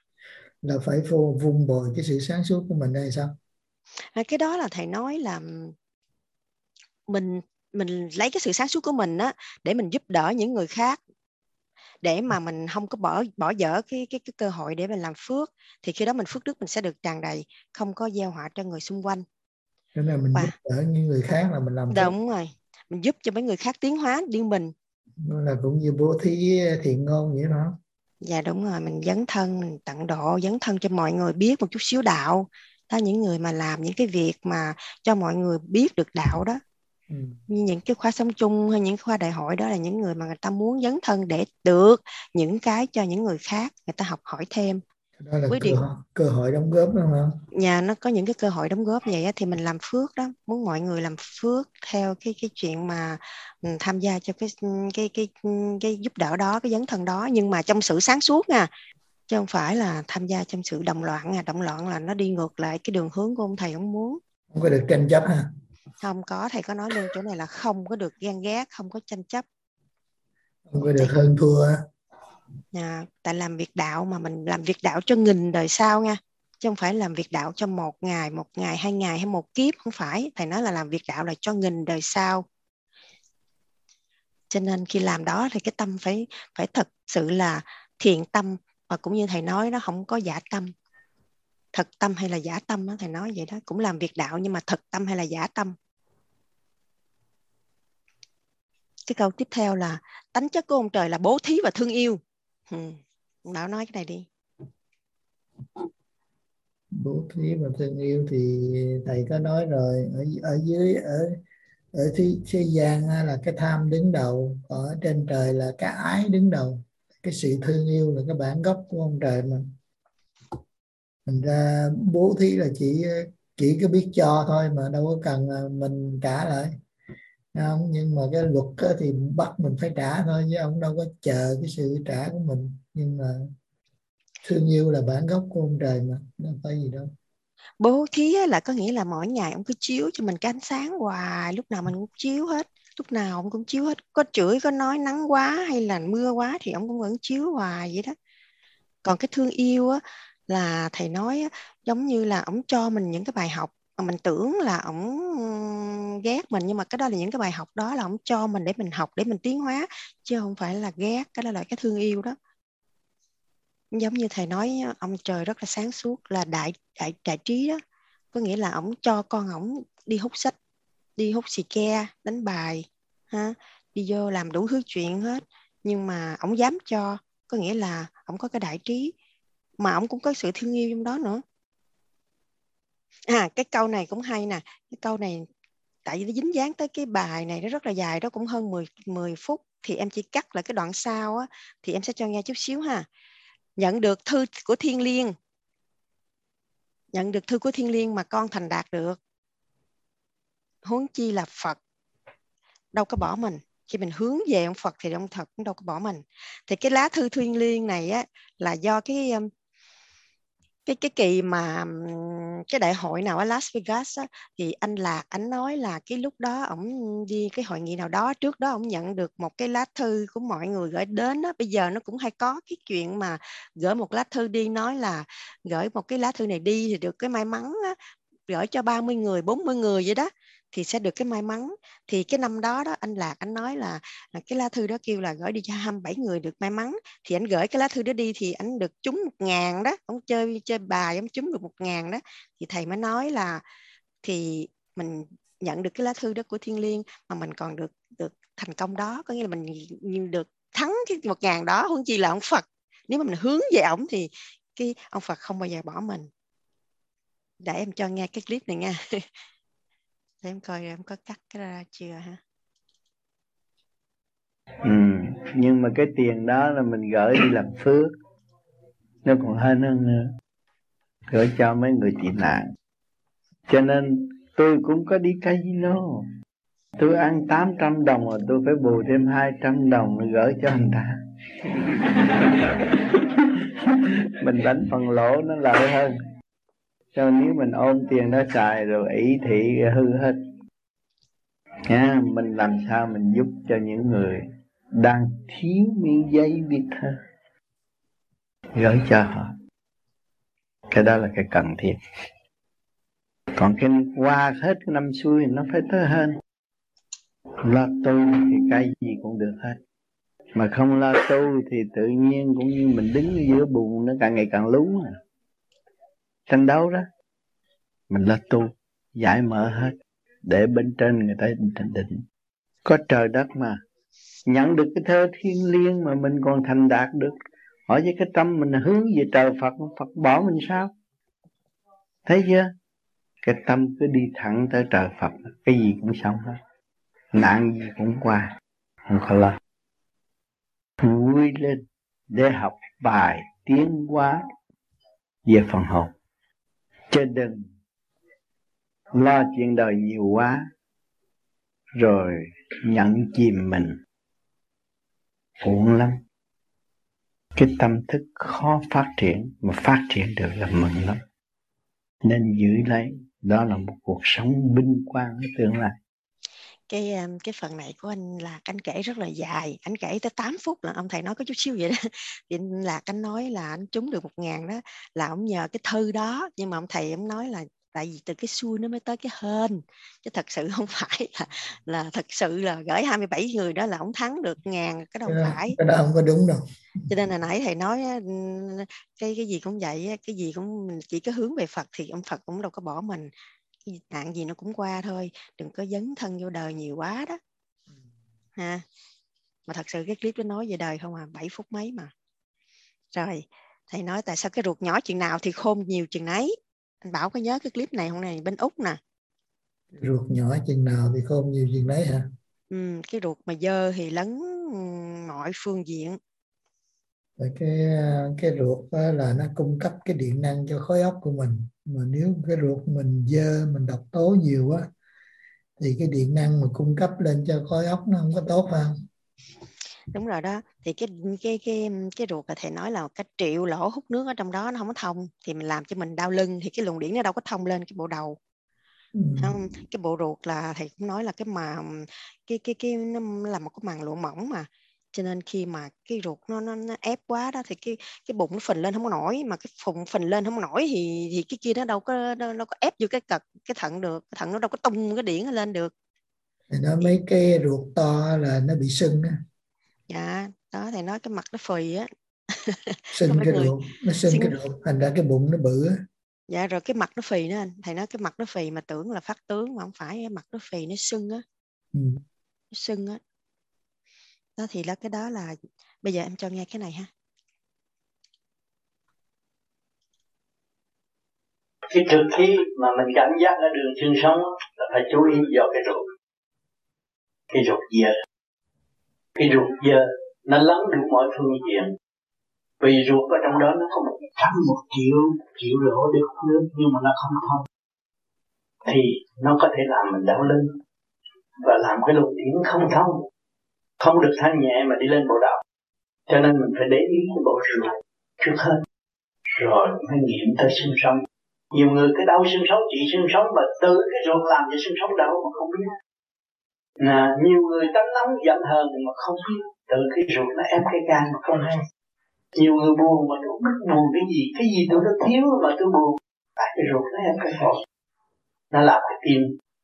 vun bồi cái sự sáng suốt của mình hay sao? Cái đó là thầy nói là mình lấy cái sự sáng suốt của mình á, để mình giúp đỡ những người khác, để mà mình không có bỏ dở cái cơ hội để mình làm phước, thì khi đó phước đức mình sẽ được tràn đầy, không có gieo họa cho người xung quanh. Cái này mình giúp đỡ những người khác là mình làm phước. Đúng rồi, mình giúp cho mấy người khác tiến hóa như mình. Nó là cũng như bố thí thiện ngôn vậy đó. Dạ đúng rồi, mình dấn thân, mình tận độ, dấn thân cho mọi người biết một chút xíu đạo. Đó, những người mà làm những cái việc mà cho mọi người biết được đạo đó. Như những cái khóa sống chung hay những khóa đại hội đó, là những người mà người ta muốn dấn thân để được những cái cho những người khác, người ta học hỏi thêm. Đó là cơ hội đóng góp đúng không? Nhà nó có những cái cơ hội đóng góp vậy á, thì mình làm phước đó, muốn mọi người làm phước theo cái chuyện mà tham gia cho cái giúp đỡ đó, cái dấn thân đó, nhưng mà trong sự sáng suốt nha, chứ không phải là tham gia trong sự động loạn nha. Động loạn là nó đi ngược lại cái đường hướng của ông thầy ông muốn. Không có được tranh chấp ha? Không có, thầy có nói luôn chỗ này là không có được ghen ghét, không có tranh chấp, không có được hơn thua. Tại làm việc đạo mà mình làm việc đạo cho nghìn đời sau nha, chứ không phải làm việc đạo cho một ngày, 2 ngày hay một kiếp, không phải. Thầy nói là làm việc đạo là cho nghìn đời sau. Cho nên khi làm đó thì cái tâm phải thật sự là thiện tâm, và cũng như thầy nói đó, không có giả tâm. Thật tâm hay là giả tâm đó, thầy nói vậy đó, cũng làm việc đạo nhưng mà thật tâm hay là giả tâm. Cái câu tiếp theo là tánh chất của ông trời là bố thí và thương yêu. Bảo nói cái này đi. Bố thí và thương yêu thì thầy có nói rồi, ở dưới ở thế gian là cái tham đứng đầu, còn ở trên trời là cái ái đứng đầu. Cái sự thương yêu là cái bản gốc của ông trời mà. Mình ra bố thí là chỉ có biết cho thôi, mà đâu có cần mình trả lại, không? Nhưng mà cái luật thì bắt mình phải trả thôi, chứ ông đâu có chờ cái sự trả của mình. Nhưng mà thương yêu là bản gốc của ông trời mà, nó không phải gì đâu. Bố thí là có nghĩa là mỗi ngày ông cứ chiếu cho mình cái ánh sáng hoài, lúc nào mình cũng chiếu hết, lúc nào ông cũng chiếu hết, có chửi có nói nắng quá hay là mưa quá thì ông cũng vẫn chiếu hoài vậy đó. Còn cái thương yêu á, là thầy nói á, giống như là ông cho mình những cái bài học mà mình tưởng là ông ghét mình, nhưng mà cái đó là những cái bài học đó là ông cho mình để mình học, để mình tiến hóa, chứ không phải là ghét. Cái đó là cái thương yêu đó. Giống như thầy nói, ông trời rất là sáng suốt, là đại trí đó, có nghĩa là ổng cho con ổng đi hút sách, đi hút xì ke, đánh bài ha, đi vô làm đủ thứ chuyện hết, nhưng mà ổng dám cho, có nghĩa là ổng có cái đại trí, mà ổng cũng có sự thương yêu trong đó nữa. Cái câu này cũng hay nè, cái câu này tại vì nó dính dáng tới cái bài này, nó rất là dài đó, cũng hơn 10 phút, thì em chỉ cắt lại cái đoạn sau á, thì em sẽ cho nghe chút xíu ha. Nhận được thư của Thiên Liêng, nhận được thư của Thiên Liêng mà con thành đạt được, huống chi là Phật đâu có bỏ mình. Khi mình hướng về ông Phật thì ông Phật cũng đâu có bỏ mình. Thì cái lá thư Thiên Liêng này á, là do cái kỳ mà cái đại hội nào ở Las Vegas á, thì anh Lạc anh nói là cái lúc đó ổng đi cái hội nghị nào đó, trước đó ổng nhận được một cái lá thư của mọi người gửi đến á. Bây giờ nó cũng hay có cái chuyện mà gửi một lá thư đi, nói là gửi một cái lá thư này đi thì được cái may mắn á, gửi cho 30 người 40 người vậy đó thì sẽ được cái may mắn. Thì cái năm đó đó, anh Lạc anh nói là cái lá thư đó kêu là gửi đi cho 27 người được may mắn, thì anh gửi cái lá thư đó đi thì anh được trúng 1.000 đó, ông chơi bài ông trúng được 1.000 đó. Thì thầy mới nói là thì mình nhận được cái lá thư đó của Thiên Liêng mà mình còn được thành công đó, có nghĩa là mình được thắng cái 1.000 đó, huống chi là ông Phật. Nếu mà mình hướng về ổng thì cái ông Phật không bao giờ bỏ mình. Để em cho nghe cái clip này nha. Để em coi em có cắt cái ra chưa ha. Nhưng mà cái tiền đó là mình gửi đi làm phước, nó còn hơn nữa, gửi cho mấy người tị nạn. Cho nên tôi cũng có đi casino, tôi ăn 800 đồng rồi tôi phải bù thêm 200 đồng để gửi cho người ta. Mình đánh phần lỗ nó lợi hơn. Cho nếu mình ôm tiền đó xài rồi ý thị hư hết. Mình làm sao mình giúp cho những người đang thiếu miếng giấy viết thơ, gửi cho họ. Cái đó là cái cần thiết. Còn cái qua hết cái năm xuôi nó phải tới hơn. Lo tu thì cái gì cũng được hết, mà không lo tu thì tự nhiên cũng như mình đứng ở giữa bùn, nó càng ngày càng lún tranh đấu đó. Mình lo tu giải mở hết, để bên trên người ta thành định. Có trời đất mà, nhận được cái thơ Thiên Liêng mà mình còn thành đạt được. Hỏi với cái tâm mình hướng về trời Phật, Phật bỏ mình sao? Thấy chưa? Cái tâm cứ đi thẳng tới trời Phật, cái gì cũng xong hết, nạn gì cũng qua, không có lo. Vui lên để học bài tiến hóa về phần hồn, chứ đừng lo chuyện đời nhiều quá rồi nhận chìm mình, uổng lắm. Cái tâm thức khó phát triển, mà phát triển được là mừng lắm. Nên giữ lấy, đó là một cuộc sống vinh quang ở tương lai. Cái phần này của anh Lạc anh kể rất là dài, anh kể tới 8 phút là ông thầy nói có chút xíu vậy đó. Thì anh Lạc anh nói là anh trúng được 1.000 đó là ông nhờ cái thư đó, nhưng mà ông thầy ông nói là tại vì từ cái xuôi nó mới tới cái hên, chứ thật sự không phải là thật sự là gửi 27 người đó là ông thắng được 1.000, cái đâu phải. Cái đó không có đúng đâu. Cho nên là nãy thầy nói cái gì cũng vậy, cái gì cũng mình chỉ có hướng về Phật thì ông Phật cũng đâu có bỏ mình. Nạn gì nó cũng qua thôi, đừng có dấn thân vô đời nhiều quá đó ha. Mà thật sự cái clip đó nói về đời không 7 phút mấy mà. Rồi thầy nói tại sao cái ruột nhỏ chừng nào thì khôn nhiều chừng nấy. Anh Bảo có nhớ cái clip này không này, bên Úc nè. Ruột nhỏ chừng nào thì khôn nhiều chừng đấy hả? Cái ruột mà dơ thì lấn mọi phương diện. Và cái ruột là nó cung cấp cái điện năng cho khối óc của mình, mà nếu cái ruột mình dơ, mình độc tố nhiều quá thì cái điện năng mà cung cấp lên cho khối óc nó không có tốt, phải không? Đúng rồi đó. Thì cái ruột là thầy nói là cái triệu lỗ hút nước ở trong đó nó không có thông, thì mình làm cho mình đau lưng thì cái luồng điển nó đâu có thông lên cái bộ đầu. Không, cái bộ ruột là thầy cũng nói là cái mà cái nó là một cái màng lụa mỏng mà, cho nên khi mà cái ruột nó ép quá đó thì cái bụng nó phình lên không có nổi, mà cái phùng phình lên không có nổi thì cái kia nó đâu có ép vô cái thận được, cái thận nó đâu có tung cái điển lên được. Thì nó mấy cái ruột to là nó bị sưng á. Dạ đó, thầy nói cái mặt nó phì á. Sưng Không phải cái người ruột, nó sưng xin. cái ruột thành ra cái bụng nó bự á. Dạ rồi cái mặt nó phì nữa anh, thầy nói cái mặt nó phì mà tưởng là phát tướng mà không phải, cái mặt nó phì nó sưng á. Nó sưng á. Đó thì là cái đó là bây giờ em cho nghe cái này ha. Cái trước khi mà mình cảm giác ở đường xương sống là phải chú ý vào cái ruột dơ. Cái ruột dơ nó lấn đủ mọi phương diện, vì ruột ở trong đó nó có 100 triệu lỗ để hút nước, nhưng mà nó không thông thì nó có thể làm mình đau lưng và làm cái luồng điển không thông, không được thanh nhẹ mà đi lên bộ đầu. Cho nên mình phải để ý cái bộ ruột trước hết, rồi mới nghiệm tới xương sống. Nhiều người cái đau xương sống, trị xương sống mà từ cái ruột làm cho xương sống đau mà không biết. Nhiều người tánh nóng giận hờn mà không biết, từ cái ruột nó ép cái gan mà không hay. Nhiều người buồn mà tôi biết buồn cái gì tôi đã thiếu mà tôi buồn, tại cái ruột nó ép cái phổi, nó làm cái tim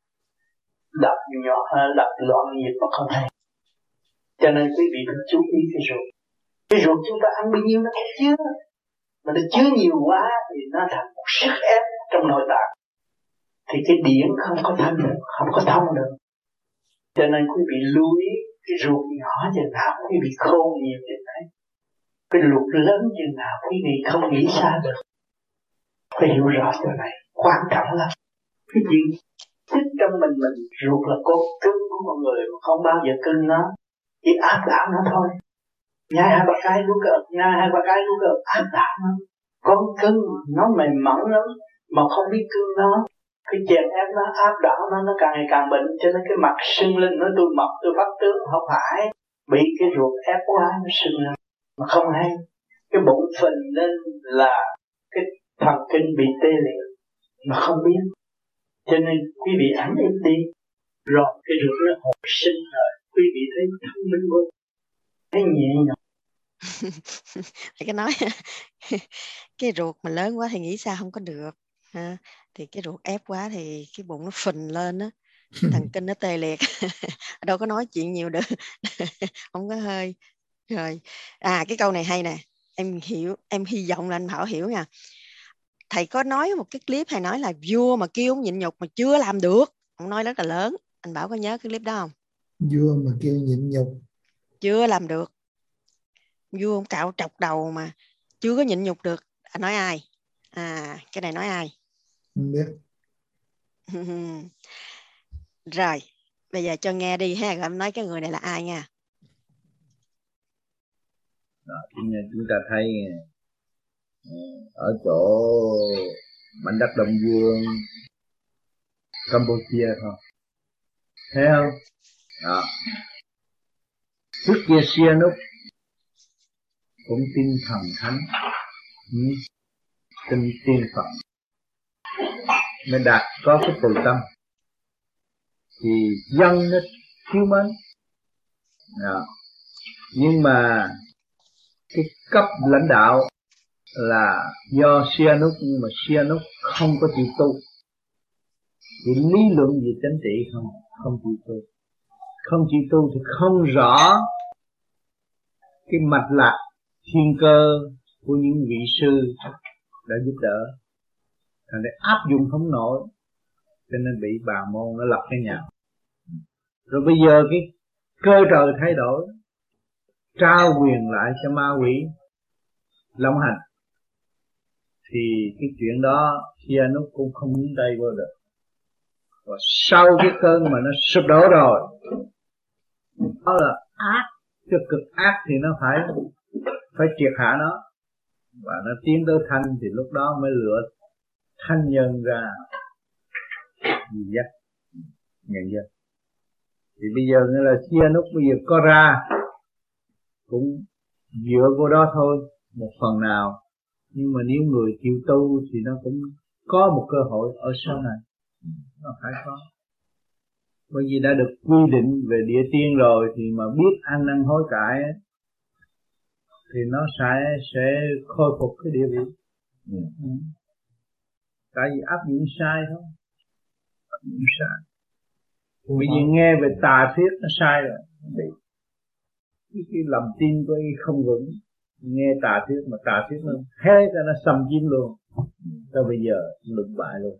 đập nhỏ, đập loạn nhịp mà không hay. Cho nên quý vị phải chú ý cái ruột. Cái ruột chúng ta ăn bao nhiêu nó cũng chứa, mà nó chứa nhiều quá thì nó thành một sức ép trong nội tạng, thì cái điển không có thanh được, không có thông được. Cho nên quý vị lưu ý cái ruột nhỏ chừng nào quý vị khôn nhiều chừng đấy, cái ruột lớn chừng nào quý vị không nghĩ xa được. Phải hiểu rõ điều này, quan trọng lắm. Cái chuyện thích trong mình ruột là con cưng của mọi người, không bao giờ cưng nó, chỉ áp đảo nó thôi. Nhai 2-3 cái nuốt cái ực, nhai 2-3 cái nuốt cái ực, áp đảo nó. Con cưng nó mềm mỏng lắm mà không biết cưng nó, cái chèn ép nó, áp đảo nó càng ngày càng bệnh. Cho nên cái mặt sưng lên nói tôi mập tôi phát tướng, không phải, bị cái ruột ép quá nó sưng lên mà không hay. Cái bụng phình lên là cái thần kinh bị tê liệt mà không biết. Cho nên quý vị ăn ít đi, rồi cái ruột nó hồi sinh rồi quý vị thấy thông minh hơn, thấy nhẹ nhõm. Cái nói cái ruột mà lớn quá thì nghĩ sao không có được ha. Thì cái ruột ép quá thì cái bụng nó phình lên á, thần kinh nó tê liệt. Đâu có nói chuyện nhiều được. Không có hơi. Rồi cái câu này hay nè, em hiểu, em hy vọng là anh Bảo hiểu nha. Thầy có nói một cái clip thầy nói là vua mà kêu nhịn nhục mà chưa làm được, ông nói rất là lớn. Anh Bảo có nhớ cái clip đó không? Vua mà kêu nhịn nhục chưa làm được. Vua ông cạo trọc đầu mà chưa có nhịn nhục được. Anh nói ai? Cái này nói ai? không biết. Rồi bây giờ cho nghe đi ha, rồi em nói cái người này là ai nha. Chúng ta thấy ở chỗ mảnh đất Đông Dương Campuchia thôi, thấy không? Đó. Trước kia Sihanouk cũng tin thần thánh, tin tiên Phật, mới đạt có cái từ tâm thì dân nó thiếu mến. Đó. Nhưng mà cái cấp lãnh đạo là do Sihanouk, nhưng mà Sihanouk không có chịu tu. Thì lý luận về chính trị không chịu tu. Không chịu tu thì không rõ cái mạch lạc thiên cơ của những vị sư đã giúp đỡ, thành để áp dụng không nổi, cho nên bị bà môn nó lập cái nhà. Rồi bây giờ cái cơ trời thay đổi, trao quyền lại cho ma quỷ long hành, thì cái chuyện đó Sihanouk cũng không nhúng tay vô được. Và sau cái cơn mà nó sụp đổ rồi, đó là ác, cái cực ác thì nó phải triệt hạ nó, và nó tiến tới thanh, thì lúc đó mới lựa thanh nhân ra gì dắt nhận dân. Thì bây giờ nghĩa là Sihanouk bây giờ có ra cũng dựa vô đó thôi, một phần nào. Nhưng mà nếu người chịu tu thì nó cũng có một cơ hội ở sau này, nó phải có. Bởi vì đã được quy định về địa tiên rồi thì mà biết ăn năn hối cải thì nó sẽ khôi phục cái địa vị. Tại vì áp dụng sai thôi, áp dụng sai. Bởi vì nghe về tà thuyết nó sai rồi, cái lòng tin của y không vững, nghe tà thuyết mà tà thuyết nó hết ra nó xâm chiếm luôn, tới bây giờ lụm bại luôn.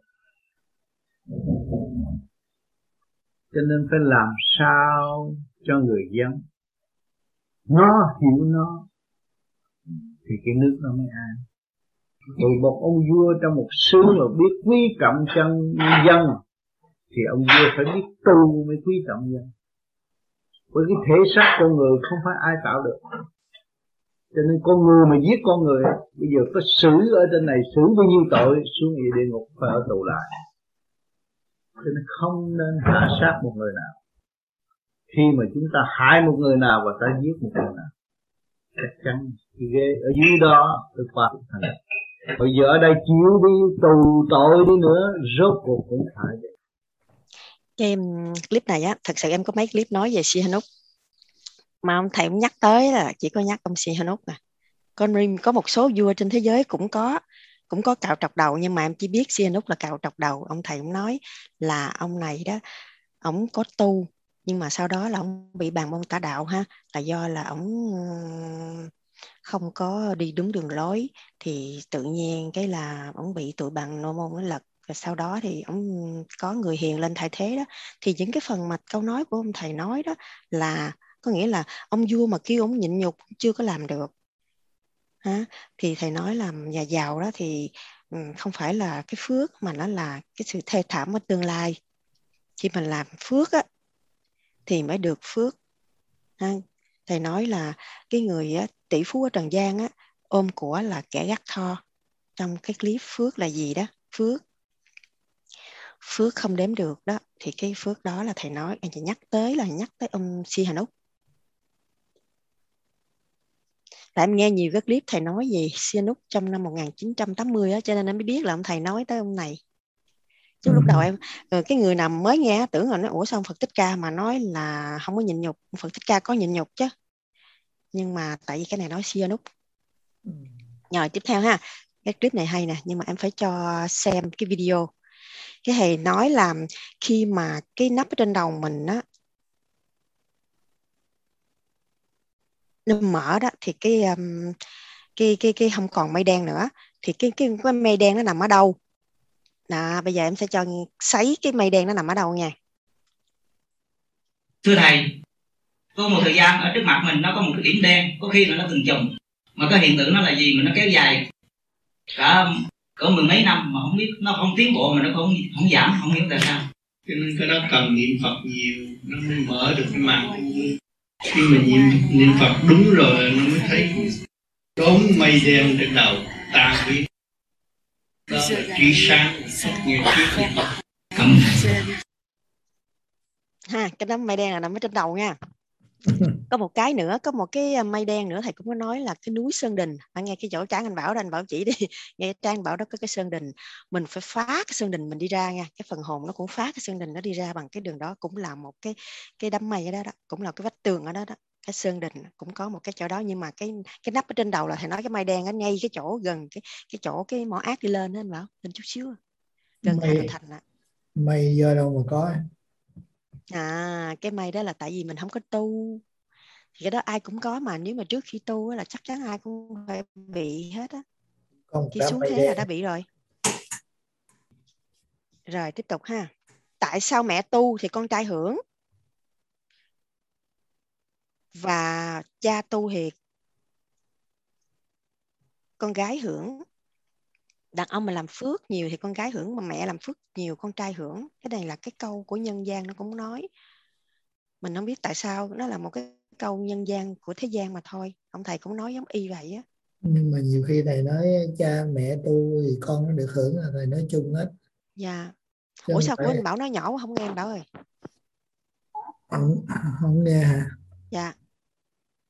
Cho nên phải làm sao cho người dân nó hiểu nó thì cái nước nó mới an. Rồi một ông vua trong một xứ mà biết quý trọng chân dân thì ông vua phải biết tu mới quý trọng dân. Bởi cái thể xác con người không phải ai tạo được. Cho nên con người mà giết con người, bây giờ có xử ở trên này, xử bao nhiêu tội, xuống địa ngục phải ở tù lại. Cho nên không nên hạ sát một người nào. Khi mà chúng ta hại một người nào và ta giết một người nào, chắc chắn thì ghê ở dưới đó tôi qua thành. Bây giờ ở đây chịu đi tù tội đi nữa, rốt cuộc cũng phải vậy. Cái clip này á, thật sự em có mấy clip nói về Sihanouk mà ông thầy cũng nhắc tới là chỉ có nhắc ông Sihanouk nè. Có một số vua trên thế giới cũng có cạo trọc đầu, nhưng mà em chỉ biết Sihanouk là cạo trọc đầu. Ông thầy cũng nói là ông này đó, ông có tu nhưng mà sau đó là ông bị bàn môn tả đạo ha, là do là ông không có đi đúng đường lối, thì tự nhiên cái là ông bị tụi bàn môn nó lật. Và sau đó thì ông có người hiền lên thay thế đó. Thì những cái phần mà câu nói của ông thầy nói đó là có nghĩa là ông vua mà kêu ông nhịn nhục chưa có làm được ha. Thì thầy nói là nhà giàu đó thì không phải là cái phước mà nó là cái sự thê thảm ở tương lai. Khi mình làm phước á thì mới được phước ha. Thầy nói là cái người á, tỷ phú ở trần gian á, ôm của là kẻ gắt tho. Trong cái clip phước là gì đó, phước không đếm được đó, thì cái phước đó là thầy nói, anh chỉ nhắc tới ông Sihanouk. Tại em nghe nhiều cái clip thầy nói về Sihanouk trong năm 1980 á, cho nên em mới biết là ông thầy nói tới ông này. Chứ lúc đầu em cái người nào mới nghe tưởng là nói ủa sao ông Phật Thích Ca mà nói là không có nhịn nhục. Ông Phật Thích Ca có nhịn nhục chứ, nhưng mà tại vì cái này nói Sihanouk. Rồi tiếp theo ha, cái clip này hay nè, nhưng mà em phải cho xem cái video. Cái thầy nói là khi mà cái nắp ở trên đầu mình á nó mở đó, thì cái không còn mây đen nữa, thì cái mây đen nó nằm ở đâu? Đó, bây giờ em sẽ cho sấy cái mây đen nó nằm ở đâu nha. Thưa thầy, có một thời gian ở trước mặt mình nó có một cái điểm đen, có khi là nó từng chùm, mà cái hiện tượng nó là gì mà nó kéo dài cỡ mười mấy năm mà không biết, nó không tiến bộ mà nó không giảm, không hiểu tại sao. Cho nên cái đó cần niệm Phật nhiều nó mới mở được cái màn. Khi mà niệm Phật đúng rồi nó mới thấy đốm mây đen trên đầu tan biến. Đó là trí sáng như trí không. Ha, cái đám mây đen là nằm ở trên đầu nha. Có một cái nữa, có một cái mây đen nữa thầy cũng có nói là cái núi Sơn Đình. Nghe cái chỗ Trang Anh Bảo đó, anh Bảo chỉ đi. Nghe Trang Anh Bảo đó có cái Sơn Đình, mình phải phá cái Sơn Đình mình đi ra nha. Cái phần hồn nó cũng phá cái Sơn Đình nó đi ra bằng cái đường đó, cũng là một cái đám mây ở đó, cũng là cái vách tường ở đó. Cái Sơn Đình cũng có một cái chỗ đó, nhưng mà cái nắp ở trên đầu là thầy nói cái mây đen ở ngay cái chỗ gần cái chỗ cái mỏ ác đi lên đó anh Bảo, lên chút xíu gần Hà Nội Thành. Mây do đâu mà có? Cái mây đó là tại vì mình không có tu. Thì cái đó ai cũng có, mà nếu mà trước khi tu là chắc chắn ai cũng phải bị hết á. Khi xuống thế là đã bị rồi. Rồi tiếp tục ha. Tại sao mẹ tu thì con trai hưởng, và cha tu thì con gái hưởng? Đàn ông mà làm phước nhiều thì con gái hưởng, mà mẹ làm phước nhiều con trai hưởng. Cái này là cái câu của nhân gian nó cũng nói. Mình không biết tại sao, nó là một cái câu nhân gian của thế gian mà thôi. Ông thầy cũng nói giống y vậy á. Nhưng mà nhiều khi thầy nói cha mẹ tu thì con nó được hưởng, là thầy nói chung hết. Dạ. Ủa sao của anh Bảo nói nhỏ quá không nghe anh Bảo ơi? Không nghe hả? Dạ.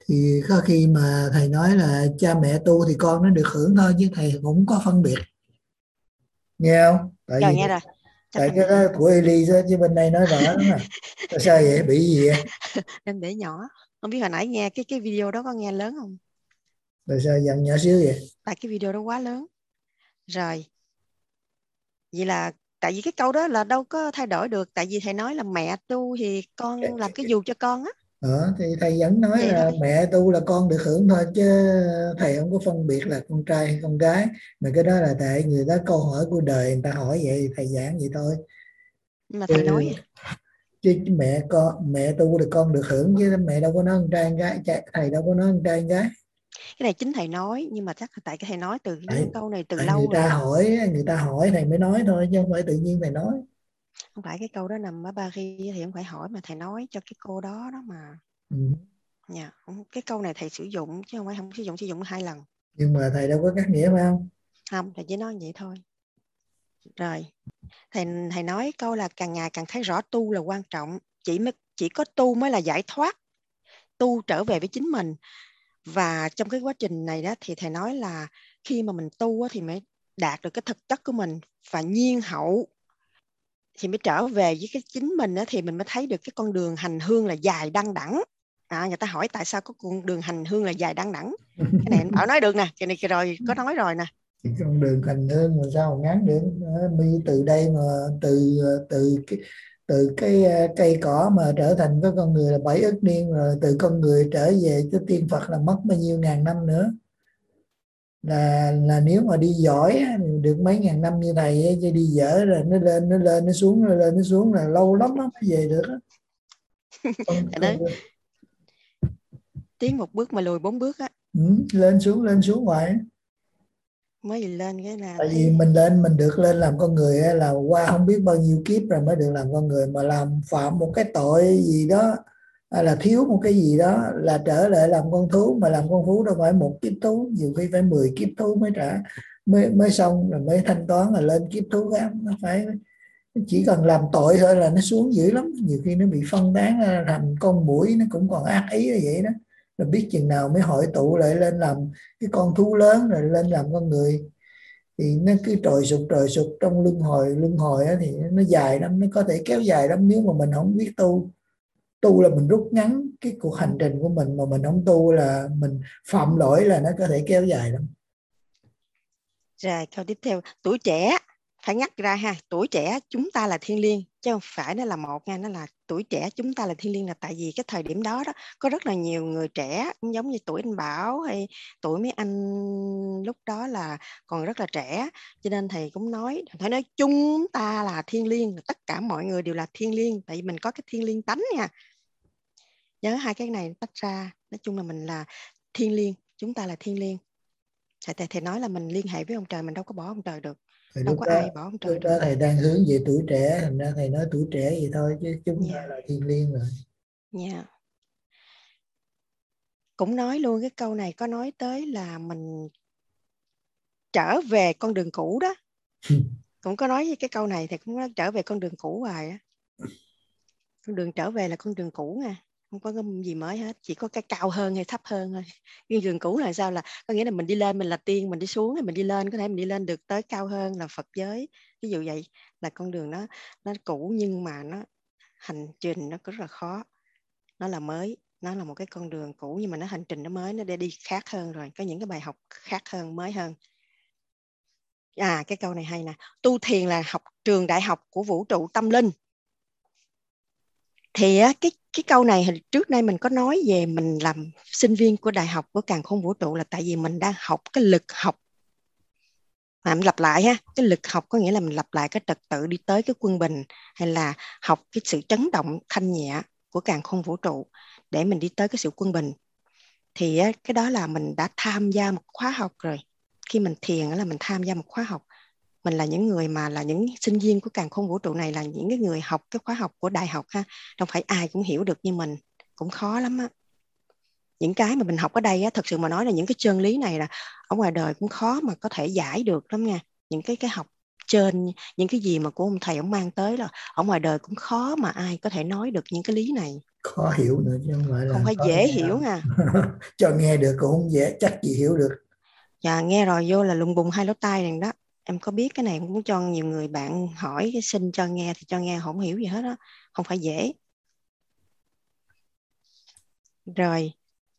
Thì có khi mà thầy nói là cha mẹ tu thì con nó được hưởng thôi, chứ thầy cũng có phân biệt, nghe không? Tại Rồi vì nghe rồi. Chắc tại em cái đó của Eli chứ bên đây nói rõ lắm à. Sao vậy, bị gì vậy? em để nhỏ. Không biết hồi nãy nghe cái video đó có nghe lớn không? Rồi sao dặn nhỏ xíu vậy? Tại cái video đó quá lớn. Rồi. Vậy là tại vì cái câu đó là đâu có thay đổi được, tại vì thầy nói là mẹ tu thì con làm cái dù cho con á. Thì thầy vẫn nói Vậy là thôi. mẹ tu là con được hưởng thôi, chứ thầy không có phân biệt là con trai hay con gái. Mà cái đó là tại người ta câu hỏi của đời người ta hỏi vậy thì thầy giảng vậy thôi. Nhưng mà chứ, thầy nói chứ mẹ tu thì con được hưởng, chứ mẹ đâu có nói con trai con gái, thầy đâu có nói con trai con gái. cái này chính thầy nói, nhưng mà chắc là tại cái thầy nói từ tại, câu này từ tại lâu rồi. người ta hỏi thầy mới nói thôi, chứ không phải tự nhiên thầy nói. Không phải cái câu đó nằm ở Paris thì không phải hỏi, mà thầy nói cho cái cô đó đó mà. Dạ, cái câu này thầy sử dụng chứ không phải không sử dụng 2 lần. Nhưng mà thầy đâu có cắt nghĩa phải không? Không, thầy chỉ nói vậy thôi. Rồi, thầy nói câu là càng ngày càng thấy rõ tu là quan trọng, chỉ có tu mới là giải thoát, tu trở về với chính mình. Và trong cái quá trình này đó thì thầy nói là khi mà mình tu thì mới đạt được cái thực chất của mình và nhiên hậu, thì mới trở về với cái chính mình đó, thì mình mới thấy được cái con đường hành hương là dài đăng đẳng. Người ta hỏi tại sao có con đường hành hương là dài đăng đẳng, cái này anh Bảo nói được nè, cái này rồi có nói rồi nè. Thì con đường hành hương mà sao mà ngắn được. Mi từ đây mà từ cái cây cỏ mà trở thành cái con người là 7 ức niên, rồi từ con người trở về cái tiên Phật là mất bao nhiêu ngàn năm nữa. Là nếu mà đi giỏi á, được mấy ngàn năm như thầy ấy, chứ đi dở rồi nó lên nó xuống, rồi lên nó xuống là lâu lắm nó mới về được á. Tiến một bước mà lùi 4 bước á. Lên xuống hoài. Mới lên cái là Tại thấy... vì mình được lên làm con người là qua không biết bao nhiêu kiếp rồi mới được làm con người, mà làm phạm một cái tội gì đó hay là thiếu một cái gì đó là trở lại làm con thú. Mà làm con thú đâu phải một kiếp thú, nhiều khi phải 10 kiếp thú mới mới xong rồi mới thanh toán là lên kiếp thú khác. Nó phải chỉ cần làm tội thôi là nó xuống dữ lắm, nhiều khi nó bị phân tán ra thành con muỗi, nó cũng còn ác ý như vậy đó. Rồi biết chừng nào mới hội tụ lại lên làm cái con thú lớn, rồi lên làm con người. Thì nó cứ trồi sụt trong luân hồi á, thì nó dài lắm, nó có thể kéo dài lắm nếu mà mình không biết tu là mình rút ngắn cái cuộc hành trình của mình, mà mình không tu là mình phạm lỗi là nó có thể kéo dài lắm. Rồi câu tiếp theo, tuổi trẻ phải nhắc ra ha, tuổi trẻ chúng ta là thiên liêng, chứ không phải nó là một nha, nó là tuổi trẻ chúng ta là thiên liêng, là tại vì cái thời điểm đó có rất là nhiều người trẻ, cũng giống như tuổi anh Bảo hay tuổi mấy anh lúc đó là còn rất là trẻ, cho nên thầy cũng nói chúng ta là thiên liêng, tất cả mọi người đều là thiên liêng, tại vì mình có cái thiên liêng tánh nha. Nhớ hai cái này tách ra, nói chung là mình là thiên liêng, chúng ta là thiên liêng. Thầy nói là mình liên hệ với ông trời, mình đâu có bỏ ông trời được. Thì Đâu có ai bỏ ông trời lúc được. đó thầy đang hướng về tuổi trẻ, thành ra thầy nói tuổi trẻ vậy thôi, chứ chúng ta là thiên liêng rồi. Yeah. Cũng nói luôn cái câu này có nói tới là mình trở về con đường cũ đó. Cũng có nói với cái câu này thì cũng nói trở về con đường cũ hoài á. Con đường trở về là con đường cũ nha, không có cái gì mới hết, chỉ có cái cao hơn hay thấp hơn thôi. Nhưng đường cũ là sao, là có nghĩa là mình đi lên mình là tiên, mình đi xuống thì mình đi lên, có thể mình đi lên được tới cao hơn là Phật giới, ví dụ vậy. Là con đường nó cũ, nhưng mà nó hành trình nó rất là khó, nó là mới, nó là một cái con đường cũ nhưng mà nó hành trình nó mới, nó để đi khác hơn rồi, có những cái bài học khác hơn, mới hơn. Cái câu này hay nè, tu thiền là học trường đại học của vũ trụ tâm linh. Thì cái câu này trước nay mình có nói về mình làm sinh viên của đại học của càn khôn vũ trụ, là tại vì mình đang học cái lực học. Mà mình lặp lại ha, cái lực học có nghĩa là mình lặp lại cái trật tự đi tới cái quân bình, hay là học cái sự chấn động thanh nhẹ của càn khôn vũ trụ để mình đi tới cái sự quân bình. Thì cái đó là mình đã tham gia một khóa học rồi. Khi mình thiền là mình tham gia một khóa học. Mình là những người mà là những sinh viên của càn khôn vũ trụ này, là những cái người học cái khóa học của đại học ha. Không phải ai cũng hiểu được như mình, cũng khó lắm á. Những cái mà mình học ở đây á, thật sự mà nói là những cái chân lý này là ở ngoài đời cũng khó mà có thể giải được lắm nha. Những cái học trên, những cái gì mà của ông thầy ông mang tới là ở ngoài đời cũng khó mà ai có thể nói được những cái lý này. khó hiểu nữa chứ không phải là không phải khó dễ nghe hiểu đâu. nha. Cho nghe được cũng không dễ, chắc gì hiểu được. Dạ, nghe rồi vô là lùng bùng hai lỗ tai này đó. Em có biết cái này, em cũng cho nhiều người bạn hỏi cái xin cho nghe thì cho nghe không hiểu gì hết đó, không phải dễ. Rồi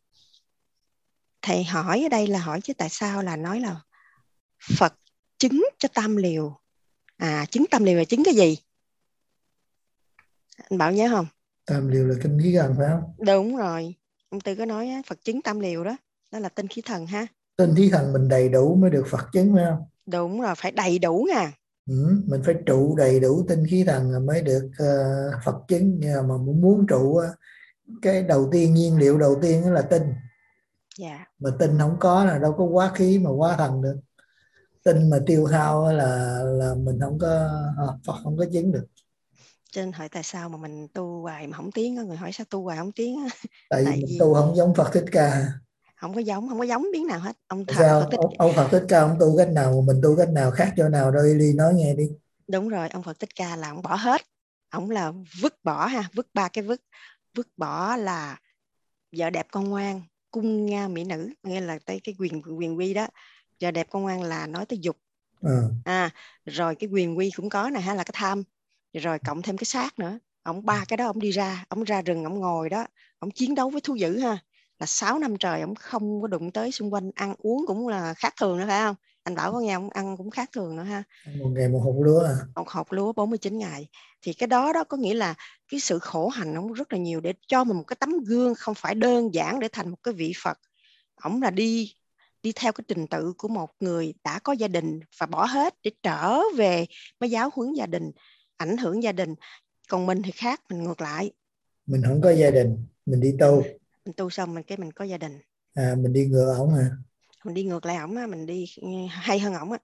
thầy hỏi ở đây là hỏi chứ tại sao là nói là Phật chứng cho tam liều. Chứng tam liều là chứng cái gì? Anh Bảo nhớ không? Tam liều là kinh khí gần phải không? Đúng rồi. Ông Tư có nói á, Phật chứng tam liều đó. Đó là tinh khí thần ha. Tinh khí thần mình đầy đủ mới được Phật chứng phải không? Đúng rồi, phải đầy đủ nha. Mình phải trụ đầy đủ tinh khí thần là mới được Phật chứng. Nhưng mà muốn trụ cái đầu tiên, nhiên liệu đầu tiên là tinh. Dạ. Mà tinh không có là đâu có hóa khí mà hóa thần được. Tinh mà tiêu hao là mình không có, Phật không có chứng được. Cho nên hỏi tại sao mà mình tu hoài mà không tiến á, người hỏi sao tu hoài không tiến á. Tại vì Tại mình vì tu không giống Phật Thích Ca. không có giống tiếng nào hết. Sao Phật Thích ông Phật Thích Ca ông tu cách nào mà mình tu cách nào khác chỗ nào đâu, đi nói nghe đi. Đúng rồi, ông Phật Thích Ca là ông bỏ hết. Ông là vứt bỏ ha, vứt ba cái vứt bỏ là vợ đẹp con ngoan, cung nga mỹ nữ, nghĩa là cái quyền quy đó. Vợ đẹp con ngoan là nói tới dục. Rồi cái quyền quy cũng có nè ha, là cái tham. Rồi cộng thêm cái sát nữa. Ông ba cái đó ông đi ra, ông ra rừng ông ngồi đó, ông chiến đấu với thú dữ ha. Là 6 năm trời ông không có đụng tới xung quanh, ăn uống cũng là khác thường nữa phải không? Anh Bảo có nghe ông ăn cũng khác thường nữa ha. Một ngày một hột lúa Một hột lúa 49 ngày. Thì cái đó có nghĩa là cái sự khổ hành ông rất là nhiều để cho mình một cái tấm gương, không phải đơn giản để thành một cái vị Phật. Ông là đi theo cái trình tự của một người đã có gia đình và bỏ hết để trở về mới giáo huấn gia đình, ảnh hưởng gia đình. Còn mình thì khác, mình ngược lại. Mình không có gia đình, mình đi tu. Mình tu xong mình có gia đình. Mình đi ngược ổng hả? Mình đi ngược lại ổng á, mình đi hay hơn ổng á.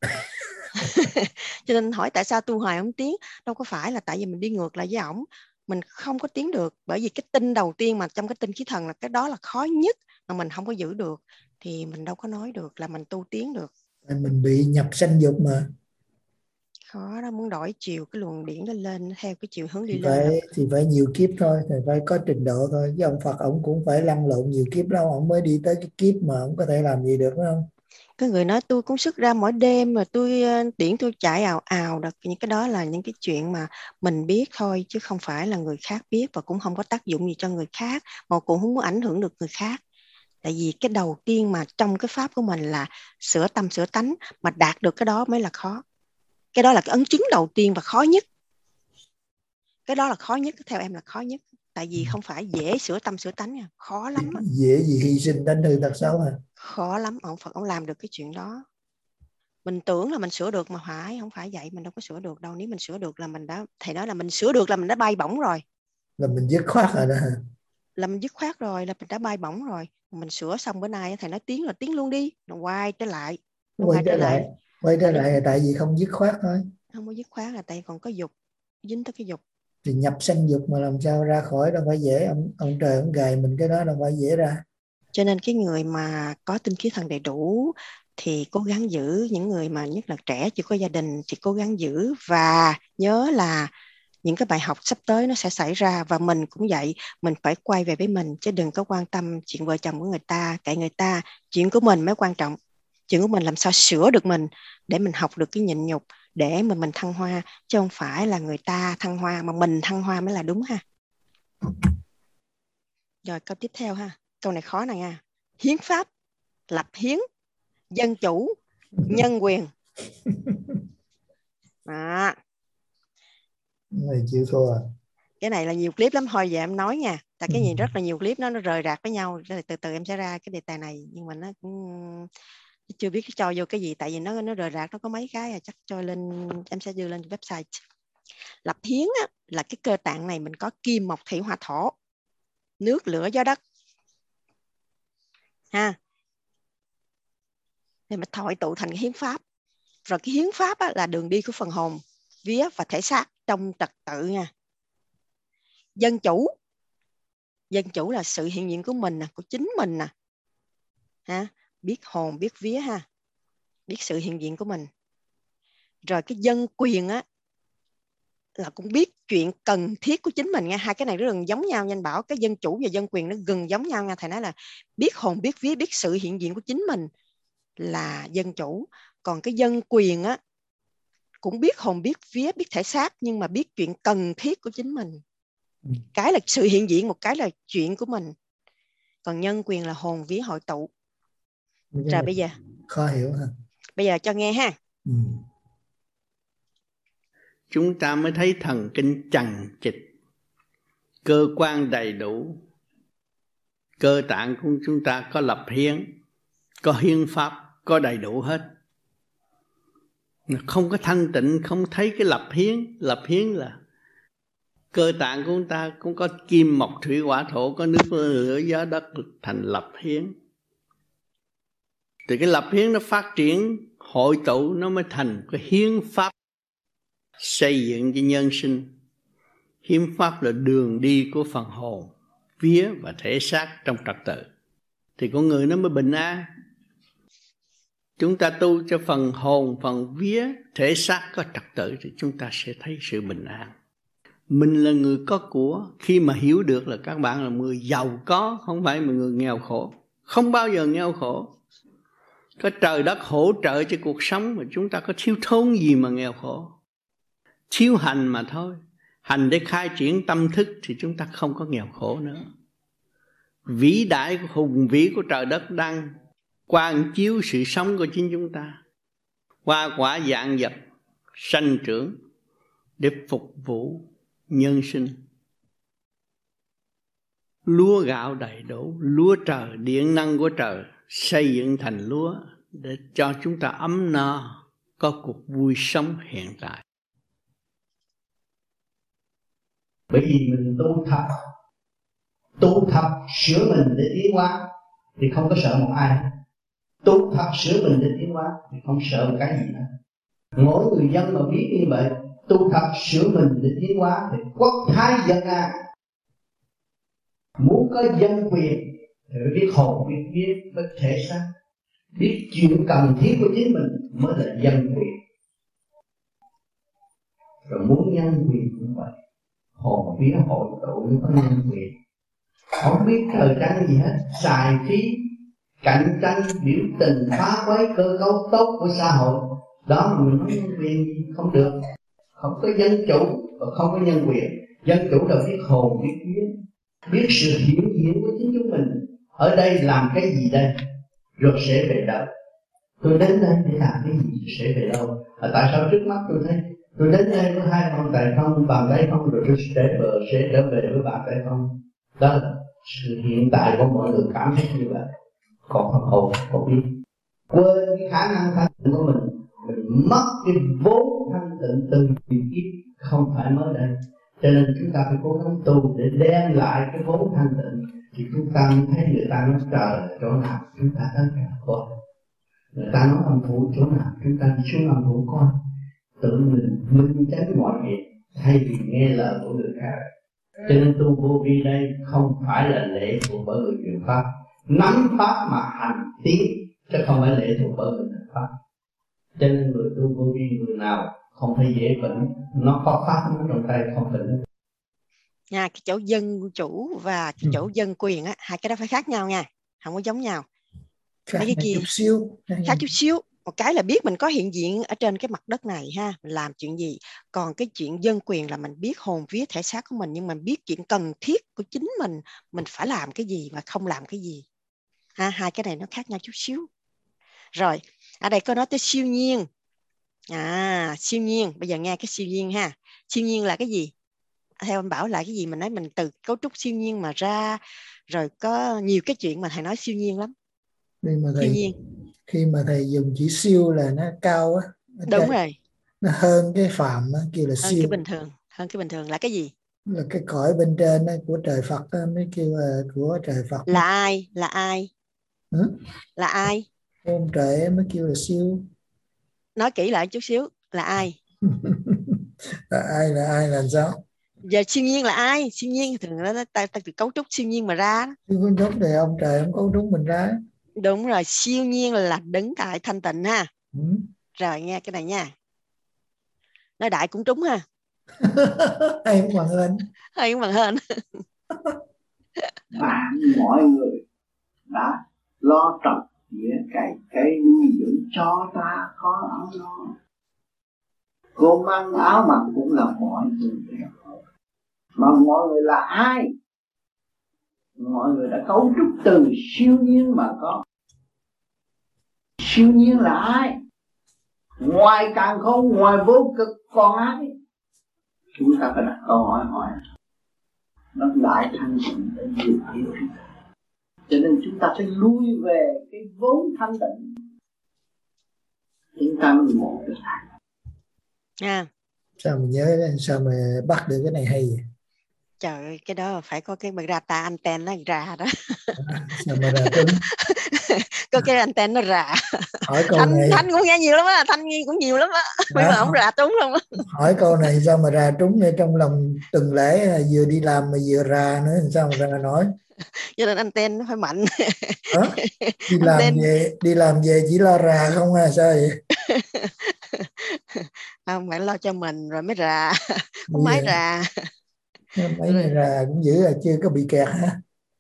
Cho nên hỏi tại sao tu hoài không tiến, đâu có phải là tại vì mình đi ngược lại với ổng mình không có tiến được. Bởi vì cái tinh đầu tiên mà trong cái tinh khí thần là cái đó là khó nhất, mà mình không có giữ được thì mình đâu có nói được là mình tu tiến được. Mình bị nhập sanh dục mà. Khó đó, muốn đổi chiều cái luồng điển đó lên theo cái chiều hướng đi thì phải nhiều kiếp thôi, thì phải có trình độ thôi, chứ ông Phật ông cũng phải lăn lộn nhiều kiếp đâu, ông mới đi tới cái kiếp mà ông có thể làm gì được, phải không? Cái người nói tôi cũng sức ra mỗi đêm mà tôi điển tôi chạy ào ào đó, những cái đó là những cái chuyện mà mình biết thôi, chứ không phải là người khác biết, và cũng không có tác dụng gì cho người khác, mà cũng không có ảnh hưởng được người khác. Tại vì cái đầu tiên mà trong cái pháp của mình là sửa tâm sửa tánh, mà đạt được cái đó mới là khó. Cái đó là cái ấn chứng đầu tiên và khó nhất. Cái đó là khó nhất, theo em là khó nhất. Tại vì không phải dễ sửa tâm sửa tánh nha, khó lắm. Dễ gì hy sinh tánh hư tật xấu hả? Khó lắm, ông Phật ông làm được cái chuyện đó. Mình tưởng là mình sửa được mà không phải vậy, mình đâu có sửa được đâu. Nếu mình sửa được là mình đã, thầy nói là mình sửa được là mình đã bay bổng rồi. Là mình dứt khoát rồi đó hả? Là mình dứt khoát rồi, là mình đã bay bổng rồi. Mình sửa xong bữa nay thầy nói tiến là tiến luôn đi, nó quay trở lại. Quay trở lại là tại vì không dứt khoát thôi. Không có dứt khoát là tại còn có dục, dính tới cái dục. Thì nhập sanh dục mà làm sao ra khỏi, đâu phải dễ. Ông trời ông gài mình cái đó đâu phải dễ ra. Cho nên cái người mà có tinh khí thần đầy đủ thì cố gắng giữ, những người mà nhất là trẻ chưa có gia đình thì cố gắng giữ, và nhớ là những cái bài học sắp tới nó sẽ xảy ra, và mình cũng vậy, mình phải quay về với mình, chứ đừng có quan tâm chuyện vợ chồng của người ta, kệ người ta, chuyện của mình mới quan trọng. Chuyện của mình làm sao sửa được mình để mình học được cái nhịn nhục, để mà mình thăng hoa, chứ không phải là người ta thăng hoa mà mình thăng hoa mới là đúng ha. Rồi câu tiếp theo ha, câu này khó này nha. Hiến pháp, lập hiến, dân chủ, nhân quyền. Này chịu thua à? Cái này là nhiều clip lắm, thôi về em nói nha. Tại cái gì rất là nhiều clip nó rời rạc với nhau, từ từ em sẽ ra cái đề tài này, nhưng mà nó cũng chưa biết cho vô cái gì, tại vì nó rời rạc, nó có mấy cái chắc cho lên, em sẽ đưa lên website. Lập hiến á, là cái cơ tạng này mình có kim mộc thủy hỏa thổ, nước lửa gió đất ha, thì mình hội tụ thành cái hiến pháp. Rồi cái hiến pháp á, là đường đi của phần hồn, vía và thể xác trong trật tự nha. Dân chủ, dân chủ là sự hiện diện của mình nè, của chính mình nè ha, biết hồn biết vía ha, biết sự hiện diện của mình. Rồi cái dân quyền á là cũng biết chuyện cần thiết của chính mình nha. Hai cái này rất là giống nhau nha anh Bảo. Cái dân chủ và dân quyền nó gần giống nhau nha. Thầy nói là biết hồn, biết vía, biết sự hiện diện của chính mình là dân chủ. Còn cái dân quyền á, cũng biết hồn, biết vía, biết thể xác, nhưng mà biết chuyện cần thiết của chính mình. Cái là sự hiện diện, một cái là chuyện của mình. Còn nhân quyền là hồn vía hội tụ. Rồi bây giờ khó hiểu ha. Bây giờ cho nghe ha. Chúng ta mới thấy thần kinh chằng chịt, cơ quan đầy đủ. Cơ tạng của chúng ta có lập hiến, có hiến pháp, có đầy đủ hết. Không có thanh tịnh, không thấy cái lập hiến. Lập hiến là cơ tạng của chúng ta cũng có kim mộc thủy hỏa thổ, có nước lửa gió đất thành lập hiến. Từ cái lập hiến nó phát triển hội tụ, nó mới thành cái hiến pháp xây dựng cho nhân sinh. Hiến pháp là đường đi của phần hồn, vía và thể xác trong trật tự, thì con người nó mới bình an. Chúng ta tu cho phần hồn, phần vía, thể xác có trật tự thì chúng ta sẽ thấy sự bình an. Mình là người có của, khi mà hiểu được là các bạn là người giàu có, không phải là người nghèo khổ. Không bao giờ nghèo khổ. Có trời đất hỗ trợ cho cuộc sống mà chúng ta có thiếu thốn gì mà nghèo khổ. Thiếu hành mà thôi. Hành để khai triển tâm thức thì chúng ta không có nghèo khổ nữa. Vĩ đại, hùng vĩ của trời đất đang quang chiếu sự sống của chính chúng ta. Hoa quả dạng vật sanh trưởng để phục vụ nhân sinh. Lúa gạo đầy đủ, lúa trời, điện năng của trời xây dựng thành lúa để cho chúng ta ấm no, có cuộc vui sống hiện tại. Bởi vì mình tu thập sửa mình để tiến hóa thì không có sợ một ai. Tu thập sửa mình để tiến hóa thì không sợ một cái gì nữa. Mỗi người dân mà biết như vậy, tu thập sửa mình để tiến hóa thì quốc thái dân an. Muốn có dân quyền thì phải biết hồn, biết vía, biết thể xác, biết chuyện cần thiết của chính mình mới là dân quyền. Rồi muốn nhân quyền cũng vậy, hồn vía hội tụ mới có nhân quyền. Không biết thời trang gì hết, xài phí, cạnh tranh, biểu tình, phá quấy cơ cấu tốt của xã hội. Đó mà mình nói nhân quyền gì không được. Không có dân chủ và không có nhân quyền. Dân chủ là biết hồn, biết vía, biết sự hiện diện của chính chúng mình. Ở đây làm cái gì đây, rồi sẽ về đâu. Tôi đến đây để làm cái gì, rồi sẽ về đâu. Tại sao trước mắt tôi thấy tôi đến đây với hai bàn tay không, bàn tay không, rồi tôi sẽ trở về với bàn tay không. Đó là sự hiện tại của mọi người cảm thấy như vậy. Còn phần hồn không biết, quên cái khả năng thanh tịnh của mình mất cái vốn thanh tịnh từ kỳ kiếp không phải mới đây. Cho nên chúng ta phải cố gắng tu để đem lại cái vốn thanh tịnh. Thì chúng ta mới thấy người ta nói trời chỗ nào chúng ta tới cả coi. Người ta nói âm phủ chỗ nào chúng ta đi xuống âm phủ coi. Tự mình minh chánh mọi việc thay vì nghe lời của người khác. Cho nên tu vô vi đây không phải là lệ thuộc bởi người truyền pháp. Nắm pháp mà hành tiến, chứ không phải lệ thuộc bởi người truyền pháp. Cho nên người tu vô vi người nào không phải dễ bệnh, nó có pháp nó trong tay không bệnh. Nha, cái chỗ dân chủ và cái chỗ dân quyền á, hai cái đó phải khác nhau nha, không có giống nhau. Mấy cái kia khác chút xíu. Một cái là biết mình có hiện diện ở trên cái mặt đất này ha, mình làm chuyện gì. Còn cái chuyện dân quyền là mình biết hồn vía thể xác của mình, nhưng mà biết chuyện cần thiết của chính mình phải làm cái gì và không làm cái gì. Ha, hai cái này nó khác nhau chút xíu. Rồi, ở đây có nói tới siêu nhiên. Siêu nhiên, bây giờ nghe cái siêu nhiên ha. Siêu nhiên là cái gì? Theo anh Bảo là cái gì? Mình nói mình từ cấu trúc siêu nhiên mà ra, rồi có nhiều cái chuyện mà thầy nói siêu nhiên lắm. Siêu nhiên. Khi mà thầy dùng chữ siêu là nó cao á. Đúng rồi. Nó hơn cái phàm á, kêu là siêu. Hơn cái bình thường là cái gì? Là cái cõi bên trên đó, của trời Phật đó, mới kêu là của trời Phật. Là ai? Là ai? Là ai? Ông trời mới kêu là siêu. Nói kỹ lại chút xíu, là ai? Là ai là sao? Giờ siêu nhiên là ai? Siêu nhiên thường nó ta từ cấu trúc siêu nhiên mà ra. Cấu trúc thì ông trời ông cấu trúc mình ra. Đúng rồi, siêu nhiên là đứng tại thanh tịnh ha. Rồi nghe cái này nha. Nói đại cũng trúng ha. Hay cũng bằng hên. Hay cũng bằng hên. Mà mọi người đã lo trồng nghĩa cày cây nuôi dưỡng cho ta có áo no, cơm ăn áo mặc cũng là mọi người đều có. Mà mọi người là ai? Mọi người đã cấu trúc từ siêu nhiên mà có. Siêu nhiên là ai? Ngoài càn khôn, ngoài vô cực còn ai? Chúng ta phải đặt câu hỏi nó đại thanh tịnh để diệt hiểu. Cho nên chúng ta phải lui về cái vốn thanh tịnh, chúng ta mới ngộ được. Sao mình nhớ, sao mà bắt được cái này hay vậy? Trời ơi, cái đó phải có cái rata anten nó ra đó. Sao mà ra trúng? Có cái anten nó ra. Hỏi câu này. Thanh cũng nghe nhiều lắm á, Thanh nghe cũng nhiều lắm á. Nhưng mà không ra trúng luôn á. Hỏi câu này sao mà ra trúng, ngay trong lòng tuần lễ vừa đi làm mà vừa ra nữa, sao mà ra nổi? Cho nên anten nó phải mạnh. Đi làm về chỉ lo ra không à, sao vậy? Không, phải lo cho mình rồi mới ra. Không máy ra. Mấy ngày ra cũng dữ là chưa có bị kẹt hả?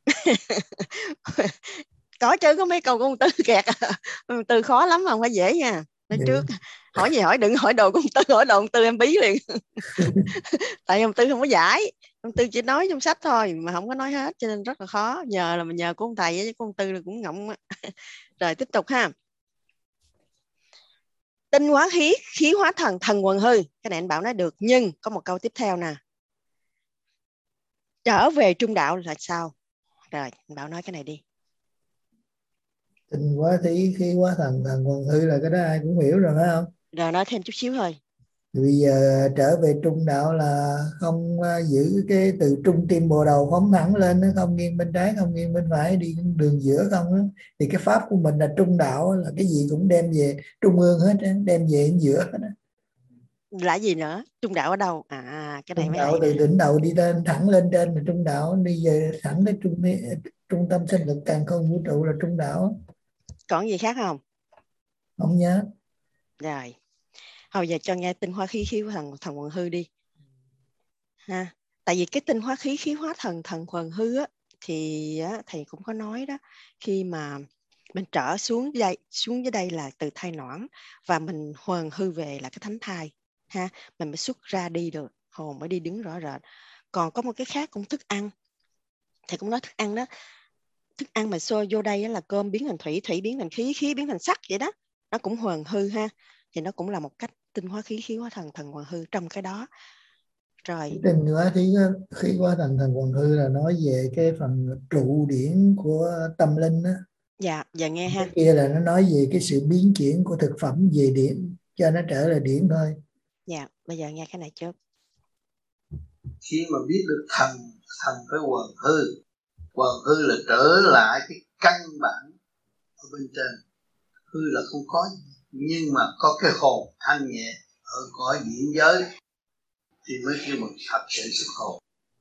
Có chứ, có mấy câu của ông Tư kẹt. Ông Tư khó lắm mà không phải dễ nha. Nói trước hỏi gì hỏi, đừng hỏi đồ của ông Tư, hỏi đồ ông Tư em bí liền. Tại ông Tư không có giải, ông Tư chỉ nói trong sách thôi mà không có nói hết, cho nên rất là khó. Nhờ là mình nhờ của ông thầy với của ông Tư là cũng ngọng. Rồi tiếp tục ha. Tinh hóa khí, khí hóa thần, thần quần hư. Cái này anh Bảo nói được, nhưng có một câu tiếp theo nè. Trở về trung đạo là sao? Rồi anh Bảo nói cái này đi. Tinh hóa khí, khí hóa thần, thần quần hư là cái đó ai cũng hiểu rồi phải không? Rồi nói thêm chút xíu thôi. Bây giờ trở về trung đạo là không giữ cái từ trung tim bồ đầu phóng thẳng lên, nó không nghiêng bên trái không nghiêng bên phải, đi đường giữa không đó. Thì cái pháp của mình là trung đạo, là cái gì cũng đem về trung ương hết, đem về đến giữa hết đó. Là gì nữa? Trung đạo ở đâu? Cái này Trung mới đạo hay từ nè. đỉnh đầu đi lên thẳng lên trên là trung đạo, đi về thẳng tới trung tâm sinh lực càn khôn vũ trụ là trung đạo. Còn gì khác không? Không nhớ. Rồi. Hồi giờ cho nghe tinh hóa khí, khí hóa thần, thần quần hư đi. Ha. Tại vì cái tinh hóa khí, khí hóa thần, thần quần hư á, thì á, thầy cũng có nói đó, khi mà mình trở xuống dưới đây là từ thai nõn, và mình hoàn hư về là cái thánh thai ha, mình mới xuất ra đi được, hồn mới đi đứng rõ rệt. Còn có một cái khác cũng thức ăn, thầy cũng nói thức ăn đó, thức ăn mà xô vô đây là cơm biến thành thủy, thủy biến thành khí, khí biến thành sắc vậy đó, nó cũng hoàn hư ha, thì nó cũng là một cách tinh hóa khí, khí hóa thần, thần hoàn hư trong cái đó. Rồi Tinh hóa khí hóa thần, thần quần hư là nói về cái phần trụ điển của tâm linh đó. Dạ, giờ nghe ha. Cái kia là nó nói về cái sự biến chuyển của thực phẩm về điển, cho nó trở lại điển thôi. Dạ, bây giờ nghe cái này trước. Khi mà biết được thần, thần với quần hư là trở lại cái căn bản ở bên trên. Hư là không có gì, nhưng mà có cái hồn thanh nhẹ ở cõi điển giới thì mới kêu mình thật sự xuất hồn.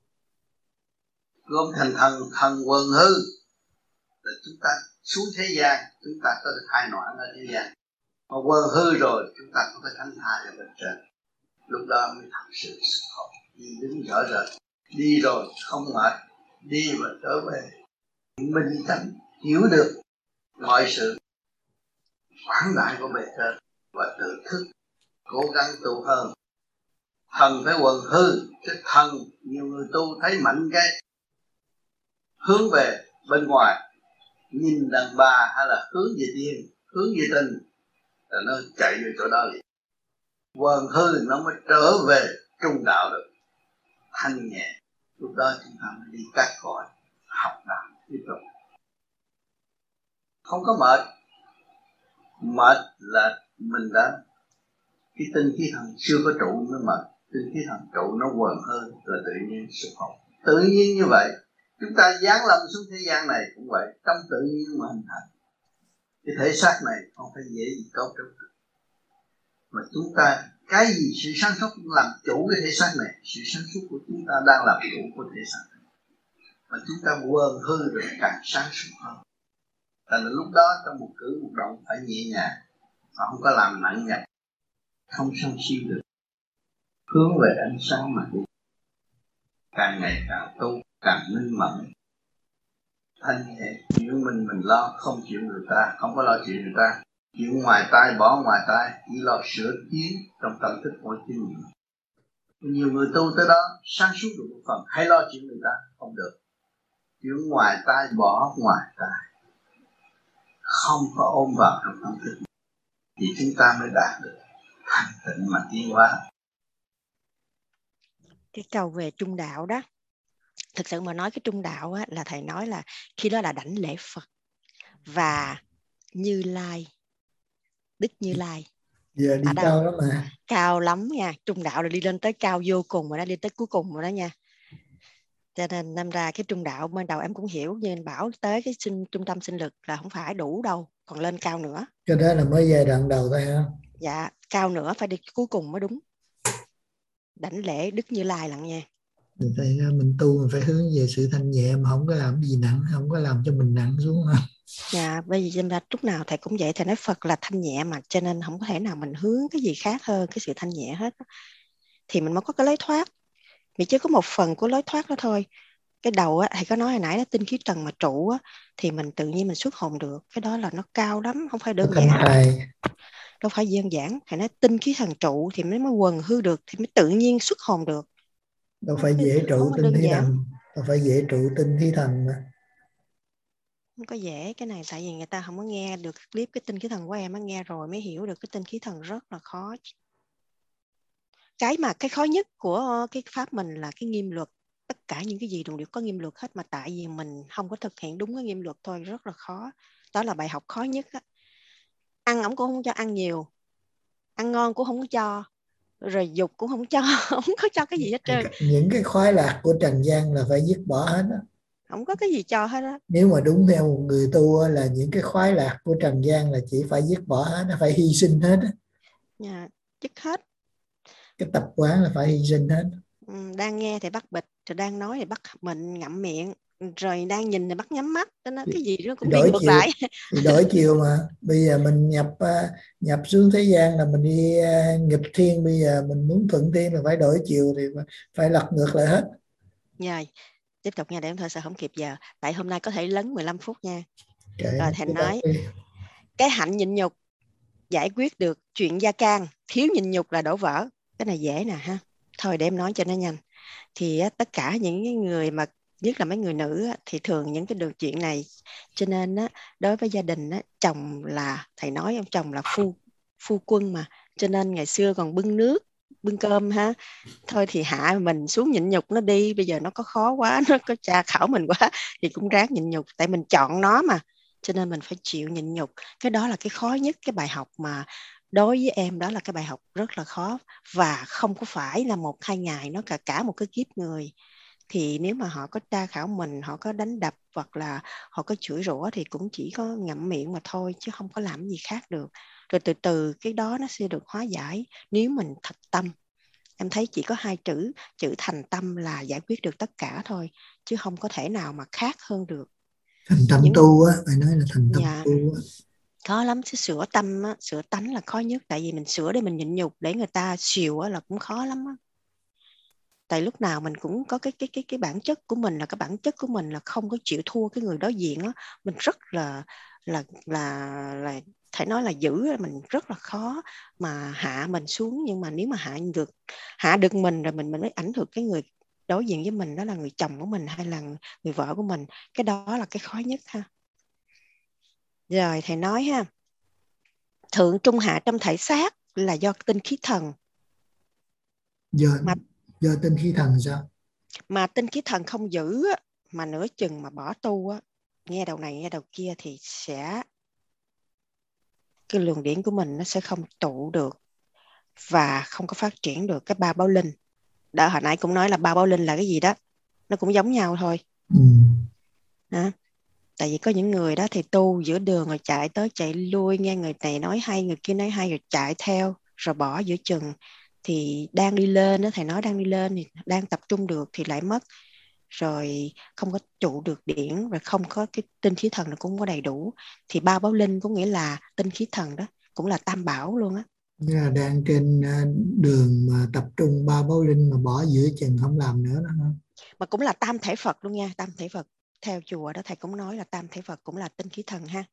Gom thành thần, thần quần hư là chúng ta xuống thế gian, chúng ta có thể thai noãn ở thế gian. Mà quần hư rồi chúng ta có thể thánh thai ở bên trên. Lúc đó mới thật sự xuất hồn, đi đứng rõ rệt, đi rồi không mệt, đi và trở về minh tánh, hiểu được mọi sự quảng đại của bề trên và tự thức cố gắng tu hơn. Thần phải quần hư, cái thần nhiều người tu thấy mạnh cái hướng về bên ngoài, nhìn đàn bà hay là hướng về tiên, hướng về tình là nó chạy về chỗ đó liền. Quần hư nó mới trở về trung đạo được, thanh nhẹ. Lúc đó chúng ta mới đi cắt cõi học đạo tiếp tục, không có mệt. Mệt là mình đã cái tinh khí thần chưa có trụ nó mệt, tinh khí thần trụ nó quần hơn là tự nhiên xuất hồn. Tự nhiên như vậy, chúng ta giáng lâm xuống thế gian này cũng vậy, trong tự nhiên mà hình thành. Cái thể xác này không phải dễ gì cấu trúc được, mà chúng ta cái gì sự sáng suốt cũng làm chủ cái thể xác này, sự sáng suốt của chúng ta đang làm chủ của thể xác này, mà chúng ta quần hư rồi càng sáng suốt hơn. Thành là lúc đó trong một cử một động phải nhẹ nhàng, mà không có làm nặng nhọc, không sân si được. hướng về ánh sáng mà đi, càng ngày càng tu, càng minh mẫn, thanh nhẹ. Chuyện mình lo, không chịu người ta, không có lo chuyện người ta. Chuyện ngoài tai bỏ ngoài tai, chỉ lo sửa tiến trong tâm thức của chính mình. Nhiều người tu tới đó sáng suốt được một phần, hay lo chuyện người ta không được. Chuyện ngoài tai bỏ ngoài tai, không có ôm vào trong tâm thức, thì chúng ta mới đạt được thanh tịnh mà tiến hóa. Cái câu về trung đạo đó, thực sự mà nói cái trung đạo á, là thầy nói là khi đó là đảnh lễ Phật và Như Lai, Đức Như Lai. Giờ đi cao lắm mà. Cao lắm nha, trung đạo là đi lên tới cao vô cùng rồi đó, đi tới cuối cùng rồi đó nha. Cho nên năm ra cái trung đạo ban đầu em cũng hiểu, như anh bảo tới cái trung tâm sinh lực là không phải đủ đâu, còn lên cao nữa. Cái đó là mới giai đoạn đầu thôi ha. Dạ, cao nữa phải đi cuối cùng mới đúng. Đảnh lễ Đức Như Lai lận nha. Mình tu mình phải hướng về sự thanh nhẹ, mà không có làm gì nặng, không có làm cho mình nặng xuống ha. Dạ, bởi vì ra lúc nào thầy cũng vậy, thầy nói Phật là thanh nhẹ mà, cho nên không có thể nào mình hướng cái gì khác hơn cái sự thanh nhẹ hết. Thì mình mới có cái lối thoát. Vì chỉ có một phần của lối thoát đó thôi. Cái đầu á, thầy có nói hồi nãy đó, tinh khí trần mà trụ á, thì mình tự nhiên mình xuất hồn được. Cái đó là nó cao lắm, không phải đơn giản. Đâu phải đơn giản. Thầy nói tinh khí thần trụ thì mới quần hư được, thì mới tự nhiên xuất hồn được. Đâu phải dễ trụ tinh khí thần, đâu phải dễ trụ tinh khí thần mà. Không có dễ cái này, tại vì người ta không có nghe được clip cái tinh khí thần của em, mới nghe rồi mới hiểu được cái tinh khí thần rất là khó. Cái khó nhất của cái pháp mình là cái nghiêm luật. Tất cả những cái gì đều có nghiêm luật hết, mà tại vì mình không có thực hiện đúng cái nghiêm luật thôi, rất là khó. Đó là bài học khó nhất á. Ăn ổng cũng không cho ăn nhiều, ăn ngon cũng không có cho, rồi dục cũng không cho, không có cho cái gì hết trơn. Những cái khoái lạc của trần gian là phải dứt bỏ hết á. Không có cái gì cho hết á. Nếu mà đúng theo một người tu là những cái khoái lạc của trần gian là chỉ phải dứt bỏ hết, nó phải hy sinh hết á. Dạ, dứt hết. Cái tập quán là phải hy sinh hết. Đang nghe thì bắt bịch, rồi đang nói thì bắt mình ngậm miệng, rồi đang nhìn thì bắt nhắm mắt, nó cái gì nó cũng đi ngược lại. Thì đổi chiều mà. Bây giờ mình nhập xuống thế gian là mình đi nghịch thiên, bây giờ mình muốn thuận thiên là phải đổi chiều, thì phải lật ngược lại hết. Rồi, tiếp tục nha, để em thôi sợ không kịp giờ. Tại hôm nay có thể lấn 15 phút nha. Rồi thầy nói, cái hạnh nhịn nhục giải quyết được chuyện gia can, thiếu nhịn nhục là đổ vỡ. Cái này dễ nè ha. Thôi để em nói cho nó nhanh. Thì tất cả những người mà, nhất là mấy người nữ thì thường những cái được chuyện này. Cho nên đối với gia đình chồng là, thầy nói ông chồng là phu quân mà. Cho nên ngày xưa còn bưng nước, bưng cơm ha. Thôi thì hạ mình xuống nhịn nhục nó đi. Bây giờ nó có khó quá, nó có tra khảo mình quá, thì cũng ráng nhịn nhục. Tại mình chọn nó mà, cho nên mình phải chịu nhịn nhục. Cái đó là cái khó nhất, cái bài học mà đối với em đó là cái bài học rất là khó. Và không có phải là 1-2 ngày, nó cả một cái kiếp người. Thì nếu mà họ có tra khảo mình, họ có đánh đập hoặc là họ có chửi rủa thì cũng chỉ có ngậm miệng mà thôi, chứ không có làm gì khác được. Rồi từ từ cái đó nó sẽ được hóa giải nếu mình thật tâm. Em thấy chỉ có 2 chữ thành tâm là giải quyết được tất cả thôi, chứ không có thể nào mà khác hơn được. Thành tâm tu á, phải nói là thành tâm tu á. Khó lắm, chứ sửa tâm á, sửa tánh là khó nhất. Tại vì mình sửa để mình nhịn nhục, để người ta xìu á là cũng khó lắm á. Tại lúc nào mình cũng có cái bản chất của mình, là cái bản chất của mình là không có chịu thua cái người đối diện á. Mình rất là phải nói là giữ, mình rất là khó mà hạ mình xuống. Nhưng mà nếu mà hạ được mình rồi, mình mới ảnh hưởng cái người đối diện với mình, đó là người chồng của mình hay là người vợ của mình. Cái đó là cái khó nhất ha. Rồi thầy nói ha, thượng trung hạ trong thể xác là do tinh khí thần. Do tinh khí thần sao? Mà tinh khí thần không giữ á, mà nửa chừng mà bỏ tu á, nghe đầu này nghe đầu kia thì sẽ, cái luồng điển của mình nó sẽ không trụ được và không có phát triển được cái ba báo linh. Đã hồi nãy cũng nói là ba báo linh là cái gì đó, nó cũng giống nhau thôi. Tại vì có những người đó thì tu giữa đường rồi chạy tới chạy lui, nghe người này nói hay người kia nói hay rồi chạy theo rồi bỏ giữa chừng. Thì đang đi lên đó, thầy nói đang đi lên thì đang tập trung được thì lại mất, rồi không có trụ được điển, rồi không có cái tinh khí thần nó cũng có đầy đủ. Thì ba báo linh có nghĩa là tinh khí thần đó, cũng là tam bảo luôn á. Như là đang trên đường mà tập trung ba báo linh mà bỏ giữa chừng không làm nữa đó. Mà cũng là tam thể Phật luôn nha, tam thể Phật. Theo chùa đó thầy cũng nói là tam thể Phật cũng là tinh khí thần ha.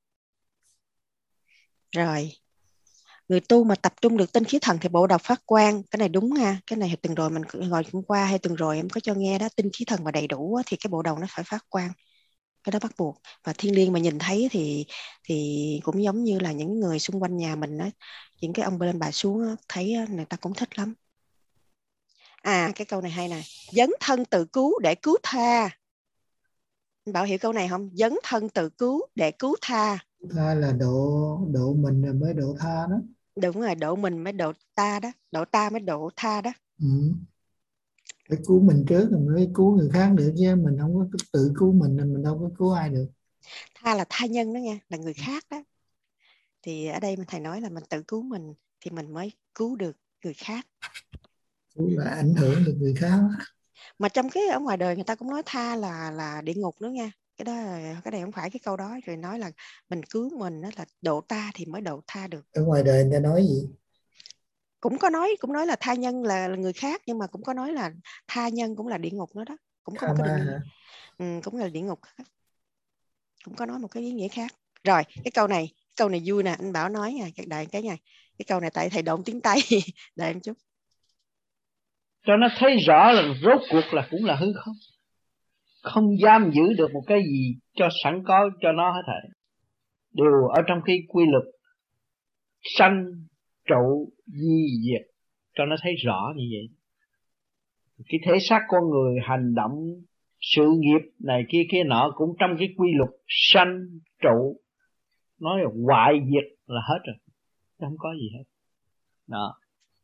Rồi, người tu mà tập trung được tinh khí thần thì bộ đầu phát quang. Cái này đúng ha, cái này tuần rồi mình ngồi hôm qua hay tuần rồi em có cho nghe đó, tinh khí thần mà đầy đủ thì cái bộ đầu nó phải phát quang. Cái đó bắt buộc. Và thiên liêng mà nhìn thấy thì cũng giống như là những người xung quanh nhà mình đó, những cái ông lên bà xuống đó, thấy người ta cũng thích lắm. Cái câu này hay nè, dấn thân tự cứu để cứu tha. Anh Bảo hiểu câu này không? Dấn thân tự cứu để cứu tha. Tha là độ mình rồi mới độ tha đó. Đúng rồi, độ mình mới độ ta đó, độ ta mới độ tha đó. Phải cứu mình trước rồi mới cứu người khác được, chứ mình không có tự cứu mình đâu có cứu ai được. Tha là tha nhân đó nha, là người khác đó. Thì ở đây thầy nói là mình tự cứu mình thì mình mới cứu được người khác. Cứu là ảnh hưởng được người khác. Mà trong cái ở ngoài đời người ta cũng nói tha là địa ngục nữa nha. Cái này không phải cái câu đó, rồi nói là mình cứu mình đó là độ ta thì mới độ tha được. Ở ngoài đời người ta nói gì? Cũng nói là tha nhân là người khác, nhưng mà cũng có nói là tha nhân cũng là địa ngục nữa đó. Cũng có một cái định nghĩa. Cũng là địa ngục. Cũng có nói một cái ý nghĩa khác. Rồi, cái câu này vui nè, anh Bảo nói nha, các đại cái nha. Cái câu này tại thầy độn tiếng Tây, đợi em chút. Cho nó thấy rõ là rốt cuộc là cũng là hư không. Không giam giữ được một cái gì cho sẵn có cho nó hết thảy. Đều ở trong cái quy luật sanh trụ di diệt, cho nó thấy rõ như vậy. Cái thể xác con người hành động sự nghiệp này kia nọ cũng trong cái quy luật sanh trụ, nói là hoại diệt là hết rồi, không có gì hết đó,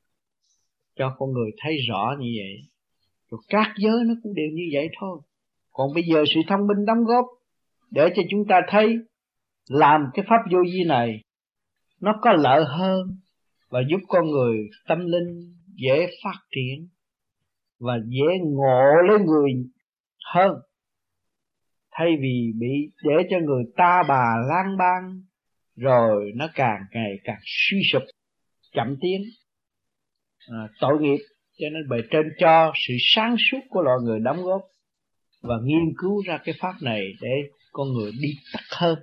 cho con người thấy rõ như vậy. Rồi các giới nó cũng đều như vậy thôi. Còn bây giờ sự thông minh đóng góp để cho chúng ta thấy làm cái pháp vô vi này nó có lợi hơn và giúp con người tâm linh dễ phát triển và dễ ngộ lấy người hơn, thay vì bị để cho người ta bà lang bang rồi nó càng ngày càng suy sụp, chậm tiến, tội nghiệp. Cho nên bề trên cho sự sáng suốt của loài người đóng góp và nghiên cứu ra cái pháp này để con người đi tắt hơn,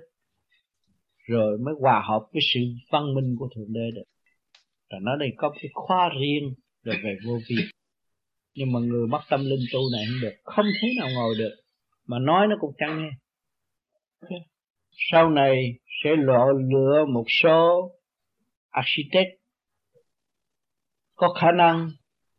rồi mới hòa hợp với sự văn minh của Thượng Đế được. Rồi nó đây có cái khóa riêng rồi về vô vi. Nhưng mà người mất tâm linh tu này không được, không thể nào ngồi được, mà nói nó cũng chẳng nghe. Sau này sẽ lựa một số architect có khả năng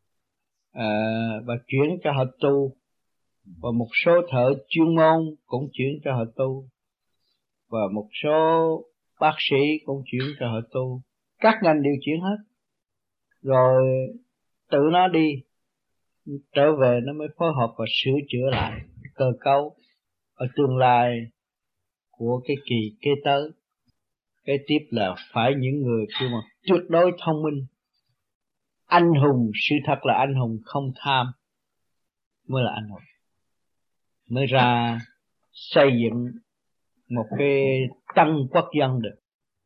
và chuyển cho họ tu, và một số thợ chuyên môn cũng chuyển cho họ tu, và một số bác sĩ cũng chuyển cho họ tu. Các ngành đều chuyển hết, rồi tự nó đi trở về nó mới phối hợp và sửa chữa lại cơ cấu ở tương lai của cái kỳ kế tới. Cái tiếp là phải những người kia mà tuyệt đối thông minh, anh hùng. Sự thật là anh hùng không tham mới là anh hùng, mới ra xây dựng một cái tân quốc dân được.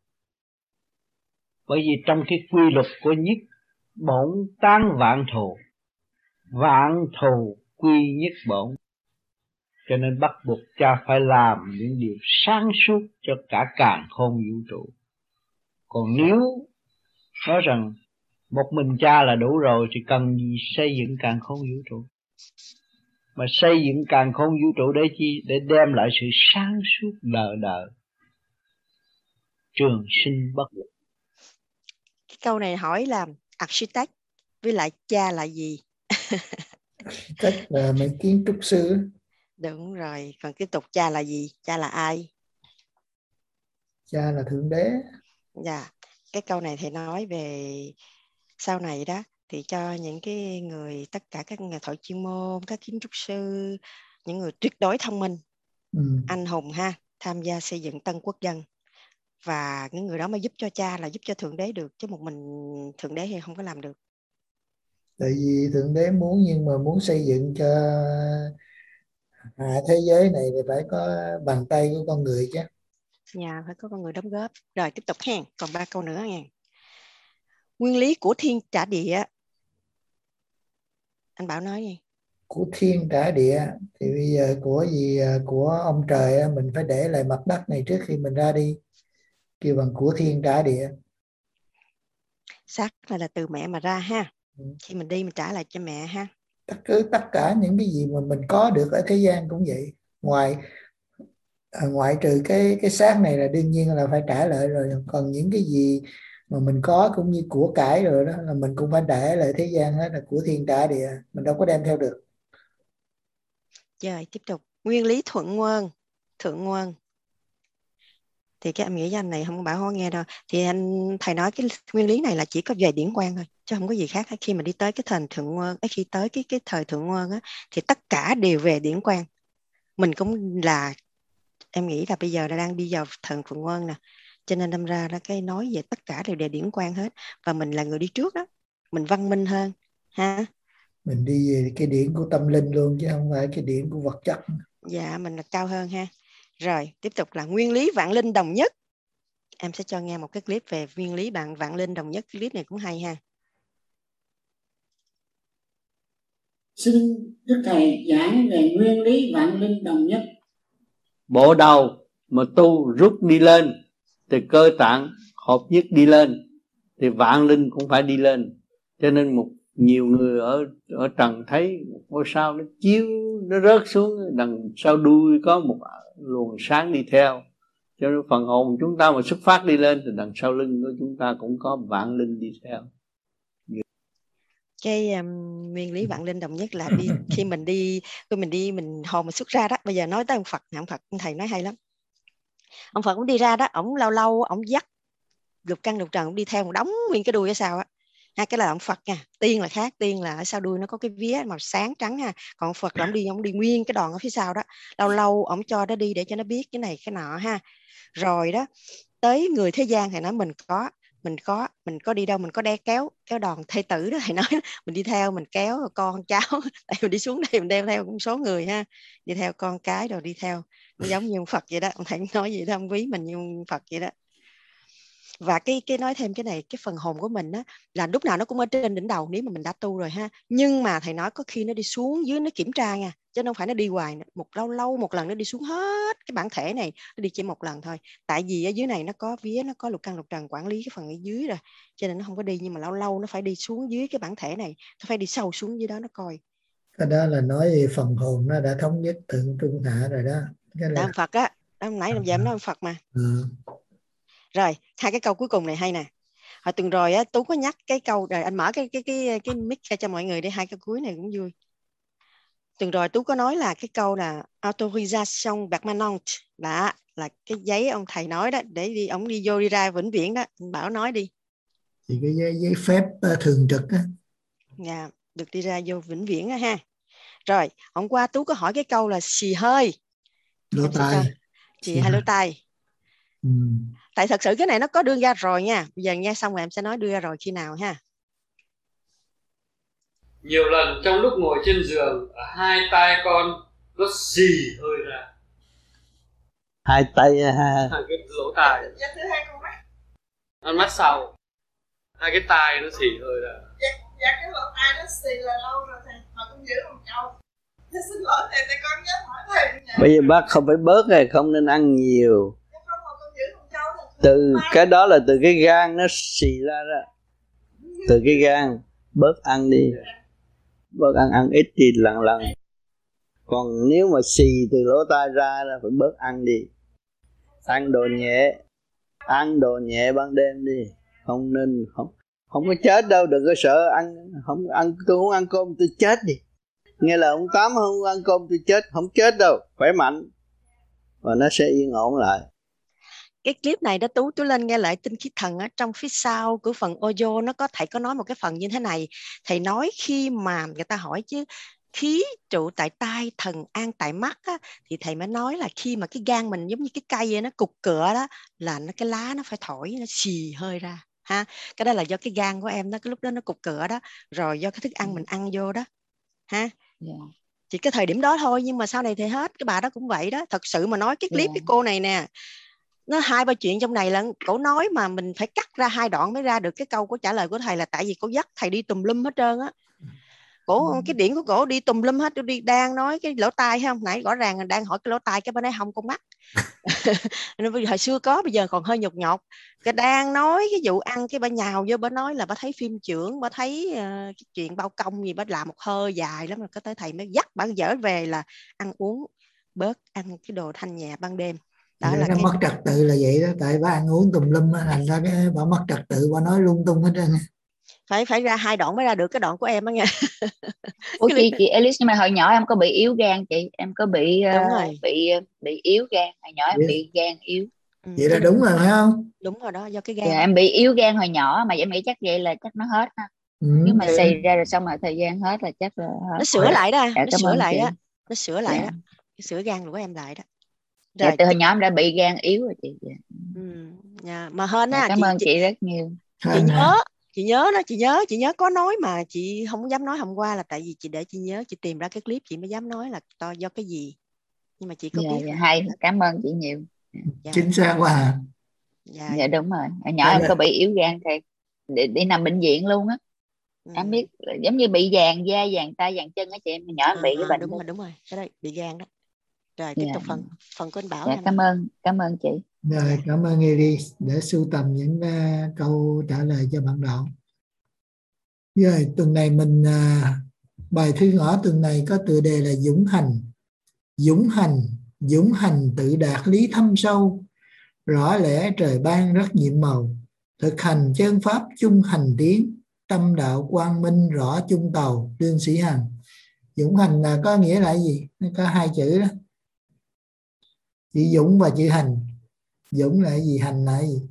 Bởi vì trong cái quy luật của nhất bổn tán vạn thù quy nhất bổn, cho nên bắt buộc cha phải làm những điều sáng suốt cho cả càn khôn vũ trụ. Còn nếu nói rằng một mình cha là đủ rồi thì cần gì xây dựng càn khôn vũ trụ? Mà xây dựng càn khôn vũ trụ để chi? Để đem lại sự sáng suốt đời đời, trường sinh bất diệt. Cái câu này hỏi là architect với lại cha là gì? Architect là mấy kiến trúc sư. Đúng rồi, còn tiếp tục cha là gì? Cha là ai? Cha là Thượng Đế. Dạ, cái câu này thì nói về sau này đó, thì cho những cái người, tất cả các nhà thợ chuyên môn, các kiến trúc sư, những người tuyệt đối thông minh, anh hùng ha, tham gia xây dựng tân quốc dân. Và những người đó mới giúp cho cha, là giúp cho Thượng Đế được, chứ một mình Thượng Đế thì không có làm được. Tại vì Thượng Đế muốn, nhưng mà muốn xây dựng cho thế giới này thì phải có bàn tay của con người chứ. Dạ, phải có con người đóng góp. Rồi tiếp tục hen, còn 3 câu nữa nha. Nguyên lý của thiên trả địa. Anh Bảo nói gì? Của thiên trả địa thì bây giờ của ông trời mình phải để lại mặt đất này trước khi mình ra đi, kêu bằng của thiên trả địa. Xác là từ mẹ mà ra ha. Khi mình đi mình trả lại cho mẹ ha. Tất cả những cái gì mà mình có được ở thế gian cũng vậy, ngoại trừ cái xác này là đương nhiên là phải trả lại rồi, còn những cái gì mà mình có cũng như của cải rồi đó là mình cũng phải trả lại thế gian hết, là của thiên trả địa, mình đâu có đem theo được. Rồi tiếp tục nguyên lý thuận thượng nguồn. Thì cái em nghĩ anh này không Bảo không nghe đâu. Thì thầy nói cái nguyên lý này là chỉ có về điển quang thôi, chứ không có gì khác. Khi mà đi tới cái thời thượng nguồn, khi tới cái thời thượng nguồn á, thì tất cả đều về điển quang. Mình cũng là, em nghĩ là bây giờ đang đi vào thời thượng nguồn nè, cho nên đâm ra là cái nói về tất cả đều về điển quang hết, và mình là người đi trước đó, mình văn minh hơn ha. Mình đi về cái điển của tâm linh luôn chứ không phải cái điển của vật chất. Dạ, mình là cao hơn ha. Rồi tiếp tục là nguyên lý vạn linh đồng nhất. Em sẽ cho nghe một cái clip về nguyên lý vạn linh đồng nhất. Clip này cũng hay ha. Xin Đức Thầy giảng về nguyên lý vạn linh đồng nhất. Bộ đầu mà tu rút đi lên thì cơ tạng hợp nhất đi lên, thì vạn linh cũng phải đi lên. Cho nên nhiều người ở trần thấy ngôi sao nó chiếu, nó rớt xuống, đằng sau đuôi có một luồng sáng đi theo. Cho nên phần hồn chúng ta mà xuất phát đi lên thì đằng sau lưng của chúng ta cũng có vạn linh đi theo. Cái nguyên lý vạn linh đồng nhất là khi mình hồn mình xuất ra đó. Bây giờ nói tới ông Phật, thầy nói hay lắm. Ông Phật cũng đi ra đó, ổng lâu lâu ổng dắt lục căn lục trần, ổng đi theo một đống nguyên cái đuôi ở sau á. Cái là ông Phật nha. Tiên là khác, tiên là ở sau đuôi nó có cái vía màu sáng trắng ha. Còn ông Phật là ổng đi nguyên cái đòn ở phía sau đó. Lâu lâu ổng cho nó đi để cho nó biết cái này cái nọ ha. Rồi đó, tới người thế gian thầy nói mình có đi đâu, mình có kéo đòn thê tử đó, thầy nói mình đi theo, mình kéo con cháu tại mình đi xuống đây mình đem theo một số người ha, đi theo con cái rồi đi theo, nó giống như ông Phật vậy đó. Ông thầy nói vậy đó, ông quý mình như ông Phật vậy đó. Và cái nói thêm cái này, cái phần hồn của mình á là lúc nào nó cũng ở trên đỉnh đầu nếu mà mình đã tu rồi ha. Nhưng mà thầy nói có khi nó đi xuống dưới, nó kiểm tra nha, chứ không phải nó đi hoài. Lâu một lần nó đi xuống hết cái bản thể này, nó đi chỉ một lần thôi. Tại vì ở dưới này nó có vía, nó có lục căn lục trần quản lý cái phần ở dưới rồi, cho nên nó không có đi. Nhưng mà lâu nó phải đi xuống dưới cái bản thể này, nó phải đi sâu xuống dưới đó nó coi. Cái đó là nói về phần hồn nó đã thống nhất thượng trung hạ rồi đó. Cái là ông Phật á, nãy làm em nói ông Phật mà. Rồi, hai cái câu cuối cùng này hay nè. Hồi tuần rồi á, Tú có nhắc cái câu rồi, anh mở cái mic ra cho mọi người để hai câu cuối này cũng vui. Tuần rồi Tú có nói là cái câu là autorisation permanente, là cái giấy ông thầy nói đó, để ông đi vô đi ra vĩnh viễn đó. Anh Bảo nói đi. Thì cái giấy phép thường trực á. Dạ, được đi ra vô vĩnh viễn á ha. Rồi, hôm qua Tú có hỏi cái câu là xì hơi. Lỗ tai. Xì hay lỗ tai. Tại thật sự cái này nó có đưa ra rồi nha. Bây giờ nghe xong rồi em sẽ nói đưa ra rồi khi nào ha. Nhiều lần trong lúc ngồi trên giường, hai tay con nó xì hơi ra. Hai tay hai cái lỗ tai. Thứ hai con mắt. Con mắt sau. Hai cái tai nó xì hơi ra. Dạ cái lỗ tai nó xì là lâu rồi thầy, mà cũng giữ một câu. Xin lỗi thầy, con nhớ hỏi thầy. Bây giờ bác không phải bớt rồi, không nên ăn nhiều. Từ cái đó là từ cái gan nó xì ra đó. Từ cái gan bớt ăn đi. Bớt ăn ít thì lần. Còn nếu mà xì từ lỗ tai ra là phải bớt ăn đi. Ăn đồ nhẹ ban đêm đi. Không nên không có chết đâu, đừng có sợ ăn tôi không ăn cơm tôi chết đi. Nghe là ông Tám không ăn cơm tôi chết, không chết đâu, khỏe mạnh. Và nó sẽ yên ổn lại. Cái clip này đó Tú lên nghe lại tinh khiết thần ở trong phía sau của phần audio, nó có thầy có nói một cái phần như thế này. Thầy nói khi mà người ta hỏi chứ khí trụ tại tai, thần an tại mắt á, thì thầy mới nói là khi mà cái gan mình giống như cái cây vậy, nó cục cửa đó, là cái lá nó phải thổi, nó xì hơi ra ha. Cái đó là do cái gan của em nó cái lúc đó nó cục cửa đó, rồi do cái thức ăn mình ăn vô đó ha. Chỉ cái thời điểm đó thôi, nhưng mà sau này thì hết. Cái bà đó cũng vậy đó. Thật sự mà nói cái clip cái cô này nè, nó 2-3 chuyện trong này là cổ nói mà mình phải cắt ra 2 đoạn mới ra được cái câu của trả lời của thầy, là tại vì cổ dắt thầy đi tùm lum hết trơn á. Cổ cái điển của cổ đi tùm lum hết, đi đang nói cái lỗ tai thấy không, nãy rõ ràng là đang hỏi cái lỗ tai, cái bên đây không con mắt. Hồi xưa có, bây giờ còn hơi nhột nhột. Cái đang nói cái vụ ăn, cái bà nhào vô bà nói là bà thấy phim chưởng, bà thấy cái chuyện bao công gì, bà làm một hơi dài lắm, rồi có tới thầy mới dắt bà dở về là ăn uống bớt, ăn cái đồ thanh nhẹ ban đêm. Đó là nó cái mất trật tự là vậy đó, tại bà ăn uống tùm lum thành ra cái bà mất trật tự, bà nói lung tung hết trơn. Phải ra 2 đoạn mới ra được cái đoạn của em á nha. Ủa chị Alice, nhưng mà hồi nhỏ em có bị yếu gan chị, em có bị bị yếu gan, hồi nhỏ em bị gan yếu. Vậy là đúng rồi phải không? Đúng rồi đó, do cái gan. Dạ, em bị yếu gan hồi nhỏ mà em nghĩ chắc vậy là chắc nó hết ha. Nếu mà xảy ra rồi xong rồi thời gian hết là chắc là hết. Nó sửa lại đó, dạ, nó sửa lại chị. đó, nó sửa lại dạ. đó, cái sửa gan của em lại đó. Rồi, dạ, từ hồi nhỏ em đã bị gan yếu rồi chị. Dạ. Mà hên á, cảm ơn chị rất nhiều. Chị nhớ có nói mà chị không dám nói hôm qua là tại vì chị để chị nhớ, chị tìm ra cái clip chị mới dám nói là do cái gì, nhưng mà chị có biết. Dạ, hay, cảm ơn chị nhiều. Chính xác quá hả? Dạ đúng rồi, hồi nhỏ em có bị yếu gan thiệt, đi nằm bệnh viện luôn á. Em biết giống như bị vàng da, vàng tay, vàng chân á chị em, nhỏ em bị cái bệnh đúng rồi, cái đó bị gan đó. Rồi tiếp tục phần của anh Bảo. Dạ, cảm ơn chị. Rồi, cảm ơn Iris để sưu tầm những câu trả lời cho bạn Đạo. Rồi, tuần này mình bài thư ngõ tuần này có tựa đề là dũng hành tự đạt lý thâm sâu, rõ lẽ trời ban rất nhiệm màu, thực hành chân pháp chung hành tiến, tâm đạo quang minh rõ chung tàu, Lương Sĩ Hằng. Dũng hành là có nghĩa là gì? Nó có 2 chữ đó, chữ dũng và chữ hành. Dũng là gì, hành là gì?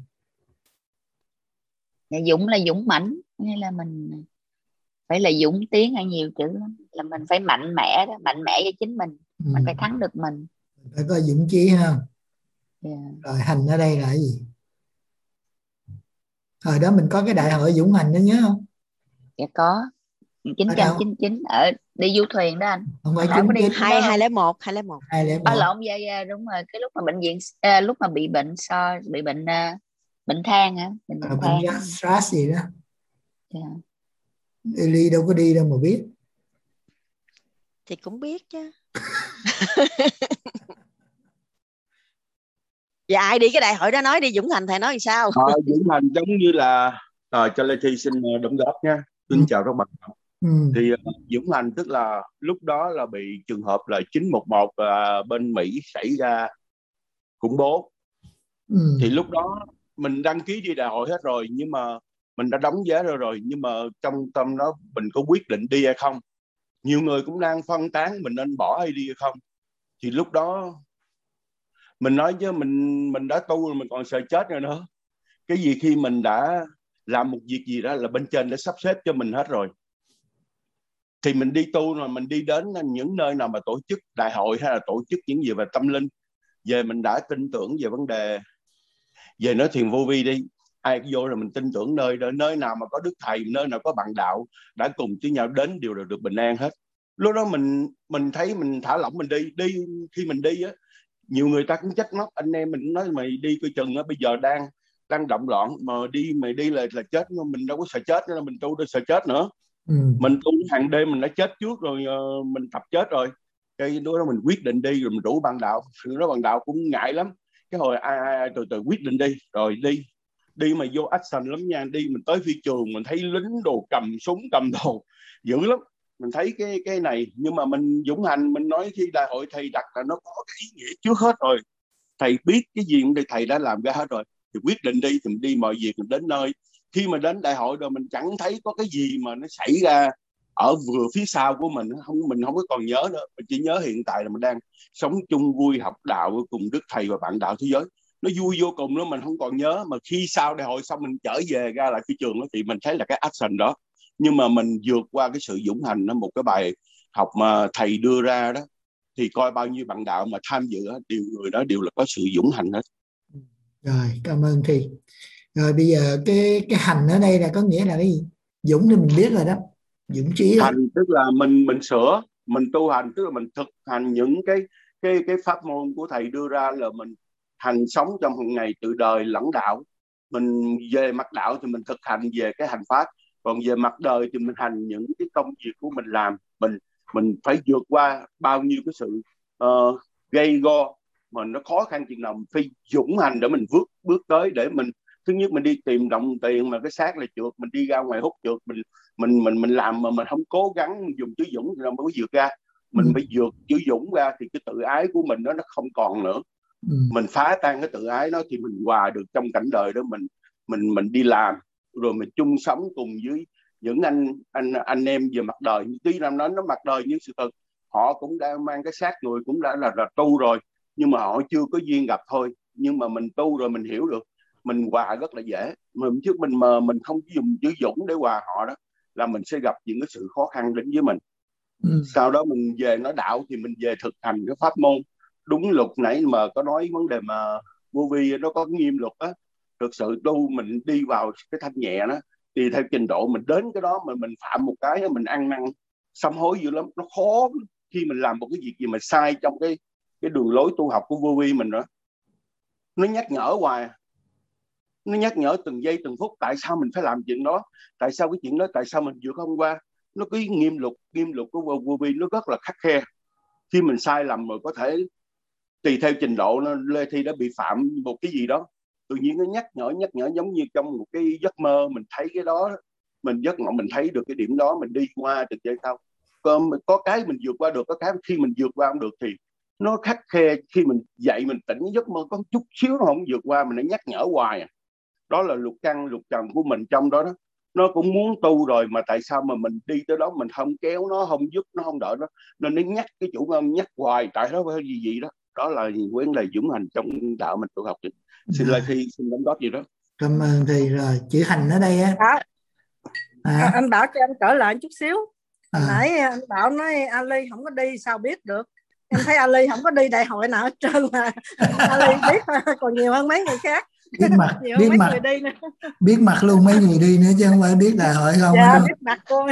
Dạ, dũng là dũng mãnh, nghĩa là mình phải là dũng tiến, hay nhiều chữ lắm, là mình phải mạnh mẽ đó, mạnh mẽ với chính mình, mình phải thắng được mình. Phải có dũng chí ha. Yeah. Rồi hành ở đây là cái gì? Hồi đó mình có cái đại hội dũng hành đó nhớ không? Dạ có, 1999 ở đi du thuyền đó anh. Không phải 99, 201. Lộn, dạ đúng rồi, cái lúc mà bệnh viện, lúc mà bị bệnh bệnh than hả? Bệnh stress gì đó. Dạ. Ly đâu có đi đâu mà biết. Thì cũng biết chứ. Vậy ai đi cái đại hội đó nói đi, Dũng Thành thầy nói làm sao? Dũng Thành giống như là cho Lê Thi xin đóng góp nha. Xin chào các bạn. Thì Dũng Hành tức là lúc đó là bị trường hợp là 911 bên Mỹ xảy ra khủng bố. Thì lúc đó mình đăng ký đi đại hội hết rồi, nhưng mà mình đã đóng vé rồi, nhưng mà trong tâm đó mình có quyết định đi hay không. Nhiều người cũng đang phân tán mình nên bỏ hay đi hay không. Thì lúc đó mình nói chứ mình đã tu rồi, mình còn sợ chết rồi nữa. Cái gì khi mình đã làm một việc gì đó là bên trên đã sắp xếp cho mình hết rồi. Thì mình đi tu rồi, mình đi đến những nơi nào mà tổ chức đại hội hay là tổ chức những gì về tâm linh, về mình đã tin tưởng về vấn đề về nói thiền vô vi đi, ai vô rồi mình tin tưởng nơi nào mà có đức thầy, nơi nào có bạn đạo đã cùng với nhau đến đều được bình an hết. Lúc đó mình thấy mình thả lỏng, mình đi khi mình đi á, nhiều người ta cũng trách móc anh em mình, nói mày đi coi chừng á, bây giờ đang động loạn mà mày đi là chết. Nhưng mình đâu có sợ chết nữa, mình tu đâu sợ chết nữa. Mình tu hàng đêm mình đã chết trước rồi, mình tập chết rồi. Cái đó mình quyết định đi rồi mình rủ bạn đạo, sự đó bạn đạo cũng ngại lắm. Cái hồi ai từ quyết định đi rồi đi mà vô action lắm nha. Đi mình tới phi trường mình thấy lính đồ cầm súng cầm đồ dữ lắm, mình thấy cái này. Nhưng mà mình Dũng Hành mình nói khi đại hội thầy đặt là nó có cái ý nghĩa trước hết rồi, thầy biết cái gì cũng thầy đã làm ra hết rồi. Thì quyết định đi thì mình đi mọi việc, mình đến nơi. Khi mà đến đại hội rồi mình chẳng thấy có cái gì mà nó xảy ra ở vừa phía sau của mình không có còn nhớ nữa. Mình chỉ nhớ hiện tại là mình đang sống chung vui học đạo cùng đức thầy và bạn đạo thế giới, nó vui vô cùng nữa. Mình không còn nhớ, mà khi sau đại hội xong mình trở về ra lại phi trường đó, thì mình thấy là cái action đó. Nhưng mà mình vượt qua cái sự dũng hành đó, một cái bài học mà thầy đưa ra đó, thì coi bao nhiêu bạn đạo mà tham dự đó, người đó đều là có sự dũng hành hết. Rồi, cảm ơn Thi. Rồi bây giờ cái hành ở đây là có nghĩa là cái gì? Dũng thì mình biết rồi đó, dũng chí. Hành tức là mình sửa, mình tu hành tức là mình thực hành những cái pháp môn của thầy đưa ra, là mình hành sống trong hàng ngày tự đời lẫn đạo. Mình về mặt đạo thì mình thực hành về cái hành pháp, còn về mặt đời thì mình hành những cái công việc của mình làm. Mình phải vượt qua bao nhiêu cái sự gây go mà nó khó khăn chừng nào, mình phải dũng hành để mình bước tới, để mình thứ nhất mình đi tìm đồng tiền mà cái xác là trượt, mình đi ra ngoài hút trượt, mình làm mà mình không cố gắng mình dùng chữ dũng thì nó mới vượt ra. Mình phải vượt chữ dũng ra thì cái tự ái của mình nó không còn nữa. Mình phá tan cái tự ái đó thì mình hòa được trong cảnh đời đó. Mình đi làm rồi mình chung sống cùng với những anh em về mặt đời. Tuy là nó mặt đời nhưng sự thật họ cũng đã mang cái xác người, cũng đã là tu rồi, nhưng mà họ chưa có duyên gặp thôi. Nhưng mà mình tu rồi mình hiểu được, mình hòa rất là dễ. Chứ mình không dùng chữ dũng để hòa họ đó là mình sẽ gặp những cái sự khó khăn đến với mình. Sau đó mình về nói đạo thì mình về thực hành cái pháp môn đúng luật. Nãy mà có nói vấn đề mà vô vi nó có nghiêm luật á, thực sự tu mình đi vào cái thanh nhẹ đó thì theo trình độ mình đến cái đó mà mình phạm một cái mình ăn năn sám hối dữ lắm. Nó khó khi mình làm một cái việc gì mà sai trong cái đường lối tu học của vô vi mình đó. Nó nhắc nhở hoài, nó nhắc nhở từng giây từng phút tại sao mình phải làm chuyện đó, tại sao cái chuyện đó, tại sao mình vượt không qua. Nó cái nghiêm luật của vô vi nó rất là khắt khe. Khi mình sai lầm rồi có thể tùy theo trình độ nó Lê Thi đã bị phạm một cái gì đó, tự nhiên nó nhắc nhở giống như trong một cái giấc mơ mình thấy cái đó, mình giấc mộng mình thấy được cái điểm đó, mình đi qua từng giây sau. Có cái mình vượt qua được, có cái khi mình vượt qua không được thì nó khắt khe. Khi mình dậy mình tỉnh giấc mơ có chút xíu nó không vượt qua, mình nó nhắc nhở hoài. Đó là luật căn luật trần của mình trong đó đó. Nó cũng muốn tu rồi mà tại sao mà mình đi tới đó mình không kéo nó, không giúp nó, không đợi nó, nên nó nhắc cái chủ ngâm nhắc hoài tại đó phải gì đó. Đó là vấn đề dũng hành trong đạo mình tu học. Xin Lê Thi xin đóng góp gì đó. Cảm ơn thầy. Rồi chữ hành ở đây á, anh Bảo cho em trở lại chút xíu. Nãy anh Bảo nói Ali không có đi sao biết được. Em thấy Ali không có đi đại hội nào hết trơn mà Ali biết còn nhiều hơn mấy người khác. Biết mặt luôn mấy người đi nữa chứ không phải biết đại hội không. Dạ, biết mặt cô.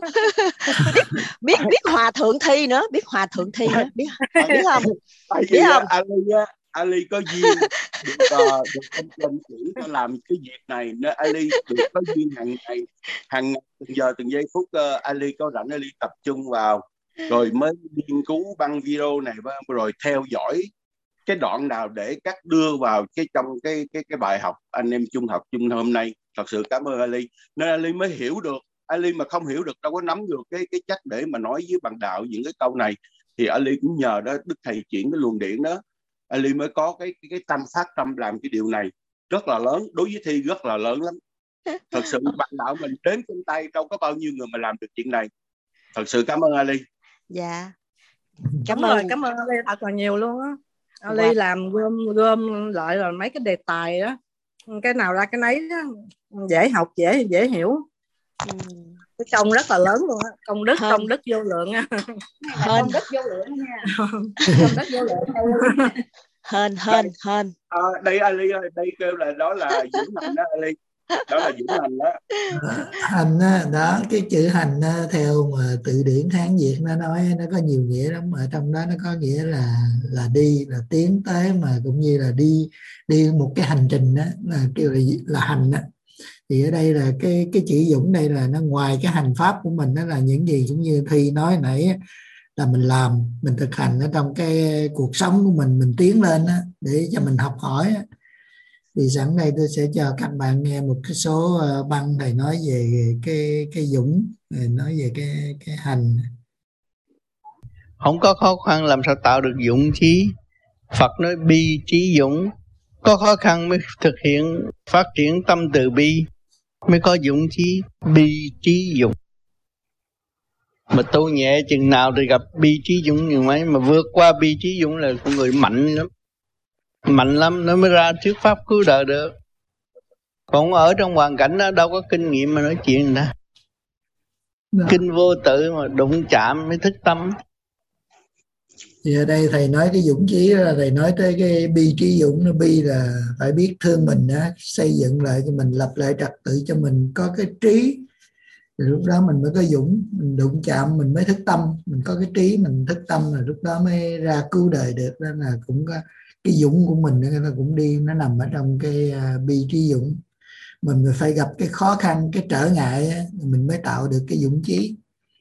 biết hòa thượng thi nữa, biết hòa thượng thi nữa, biết không? Biết không? Ali có duyên được ông Trần chỉ cho làm cái việc này nên Ali được có duyên hàng ngày từng giây phút. Ali có rảnh Ali tập trung vào rồi mới nghiên cứu băng video này, rồi theo dõi cái đoạn nào để cắt đưa vào trong cái bài học anh em trung học chung hôm nay. Thật sự cảm ơn Ali, nên Ali mới hiểu được. Ali mà không hiểu được đâu có nắm được cái chất để mà nói với bạn đạo những cái câu này. Thì Ali cũng nhờ đó Đức Thầy chuyển cái luồng điển đó, Ali mới có cái tâm phát tâm làm cái điều này rất là lớn, đối với Thi rất là lớn lắm. Thật sự bạn đạo mình đến trên tay đâu có bao nhiêu người mà làm được chuyện này. Thật sự cảm ơn Ali. Dạ. Cảm ơn Ali thật là nhiều luôn á. Ali làm gom lại rồi mấy cái đề tài đó, cái nào ra cái nấy đó, dễ học dễ hiểu. Cái công rất là lớn luôn á, công đức vô lượng nha. Công đức vô lượng nha. Công đức vô lượng. Hên. Đây Ali ơi, đây kêu là đó là dũng hành đó Ali. Đó là dũng hành đó. Hành đó, cái chữ hành theo mà từ điển Hán Việt nó nói nó có nhiều nghĩa lắm. Ở trong đó nó có nghĩa là đi, là tiến tới, mà cũng như là đi một cái hành trình đó, là kêu là hành đó. Thì ở đây là cái chữ dũng đây là nó ngoài cái hành pháp của mình, đó là những gì cũng như Thi nói nãy là mình làm, mình thực hành ở trong cái cuộc sống của mình tiến lên đó, để cho mình học hỏi. Thì sẵn đây tôi sẽ cho các bạn nghe một cái số băng thầy nói về cái dũng, nói về cái hành. Không có khó khăn làm sao tạo được dũng chí. Phật nói bi trí dũng. Có khó khăn mới thực hiện phát triển tâm từ bi, mới có dũng chí. Bi trí dũng. Mà tu nhẹ chừng nào thì gặp bi trí dũng như mấy. Mà vượt qua bi trí dũng là con người mạnh lắm. Mạnh lắm nó mới ra thuyết pháp cứu đời được. Còn ở trong hoàn cảnh đó đâu có kinh nghiệm mà nói chuyện nữa. Kinh vô tự mà đụng chạm mới thức tâm. Thì ở đây thầy nói cái dũng chí là thầy nói tới cái bi trí dũng. Nó bi là phải biết thương mình đó, xây dựng lại cho mình, lập lại trật tự cho mình, có cái trí. Thì lúc đó mình mới có dũng. Mình đụng chạm mình mới thức tâm. Mình có cái trí mình thức tâm là lúc đó mới ra cứu đời được. Đó là cũng có cái dũng của mình nó cũng đi, nó nằm ở trong cái bi trí dũng. Mình phải gặp cái khó khăn, cái trở ngại á, mình mới tạo được cái dũng chí.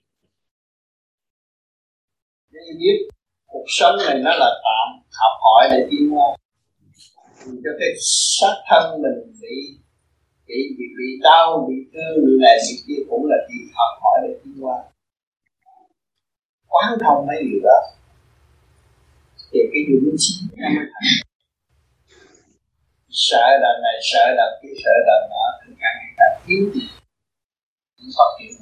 Nên biết cuộc sống này nó là tạm, học hỏi để tiến hóa. Cho cái xác thân mình bị đau, bị thương, bị này bị kia cũng là chỉ học hỏi để tiến hóa. Quán thông mấy điều đó thì cái dũng chí nó mới thành. Sợ đợt này, sợ đợt kia, sợ đợt nọ thì càng ngày càng thiếu phát triển.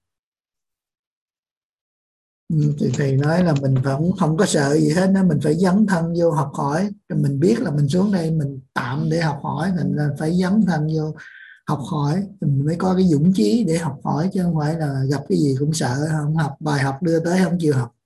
Thì thầy nói là mình cũng không có sợ gì hết, mình phải dấn thân vô học hỏi. Mình biết là mình xuống đây mình tạm để học hỏi, mình là phải dấn thân vô học hỏi, mình mới có cái dũng chí để học hỏi, chứ không phải là gặp cái gì cũng sợ, không học bài học đưa tới không chịu học.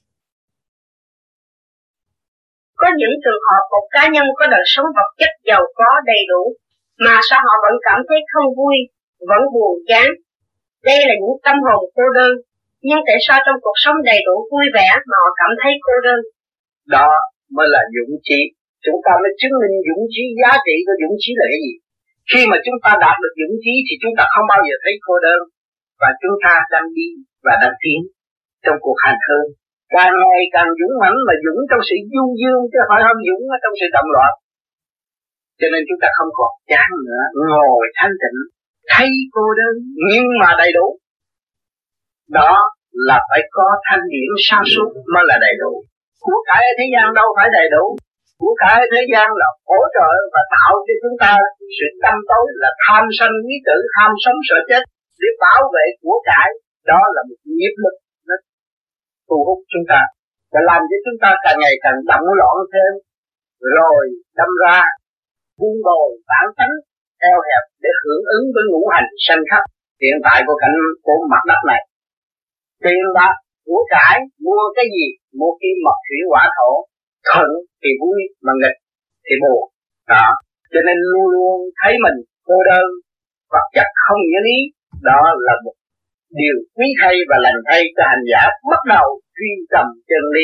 Có những trường hợp một cá nhân có đời sống vật chất giàu có đầy đủ mà sao họ vẫn cảm thấy không vui, vẫn buồn chán. Đây là những tâm hồn cô đơn. Nhưng tại sao trong cuộc sống đầy đủ vui vẻ mà họ cảm thấy cô đơn? Đó mới là dũng chí. Chúng ta mới chứng minh dũng chí, giá trị của dũng chí là cái gì. Khi mà chúng ta đạt được dũng chí thì chúng ta không bao giờ thấy cô đơn. Và chúng ta đang đi và đang tiến trong cuộc hành hương. Càng ngày càng dũng mãnh, mà dũng trong sự du dương chứ không phải không dũng ở trong sự động loạn. Cho nên chúng ta không còn chán nữa, ngồi thanh tịnh, thấy cô đơn nhưng mà đầy đủ. Đó là phải có thanh điển sáng suốt mới là đầy đủ. Của cải ở thế gian đâu phải đầy đủ. Của cải ở thế gian là hỗ trợ và tạo cho chúng ta sự tâm tối là tham sân ý tử, tham sống sợ chết để bảo vệ của cải. Đó là một nghiệp lực nó thu hút chúng ta và làm cho chúng ta càng ngày càng động loạn thêm, rồi đâm ra buông bồi bản tánh eo hẹp để hưởng ứng với ngũ hành sanh khắc hiện tại của cảnh của mặt đất này. Tiền bạc của cải mua cái gì? Mua kim mộc thủy hỏa thổ. Thuận thì vui mà nghịch thì buồn. Đó. Cho nên luôn luôn thấy mình cô đơn, vật chất không nghĩa lý. Đó là một điều quý thay và lành thay cho hành giả bắt đầu truy tầm chân lý.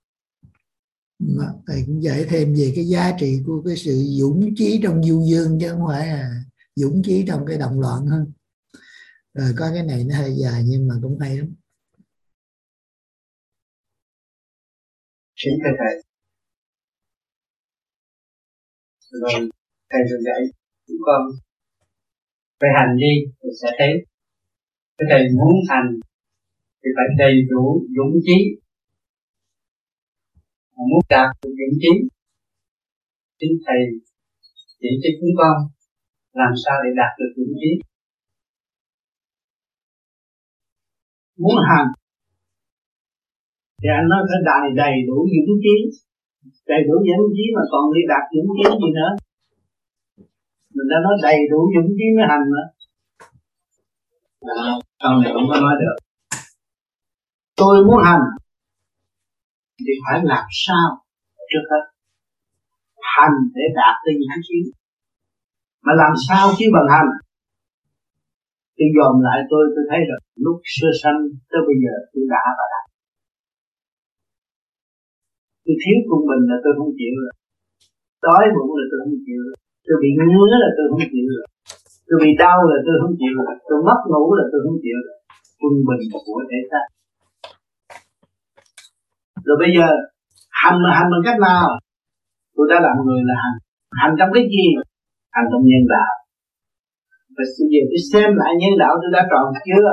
Thầy cũng giải thêm về cái giá trị của cái sự dũng chí trong du dương, chứ không phải là dũng chí trong cái động loạn hơn. Rồi có cái này nó hơi dài nhưng mà cũng hay lắm. Xin thầy. Rồi thầy rồi dạy chúng con phải hành đi thì sẽ thấy. Cái thầy muốn hành thì phải đầy đủ dũng chí. Muốn đạt được dũng chí, xin thầy chỉ cho chúng con làm sao để đạt được dũng chí. Muốn hành thì anh nói phải đầy đủ dũng chí. Đầy đủ dũng chí mà còn đi đạt dũng chí gì nữa. Mình đã nói đầy đủ dũng chí mới hành nữa. Câu này không có nói được. Tôi muốn hành thì phải làm sao trước hết hành để đạt tới nhãn kiến. Mà làm sao chứ bằng hành? Tôi dòm lại tôi thấy được lúc sơ sanh tới bây giờ tôi đã và đạt. Tôi thiếu quân bình là tôi không chịu rồi. Đói bụng là tôi không chịu rồi. Tôi bị ngứa là tôi không chịu rồi. Tôi bị đau là tôi không chịu rồi. Tôi mất ngủ là tôi không chịu rồi. Quân bình của thể xác. Rồi bây giờ hành bằng cách nào? Tôi đã làm người là hành. Hành trong cái gì? Hành trong nhân đạo. Và bây giờ tôi xem lại nhân đạo tôi đã tròn chưa?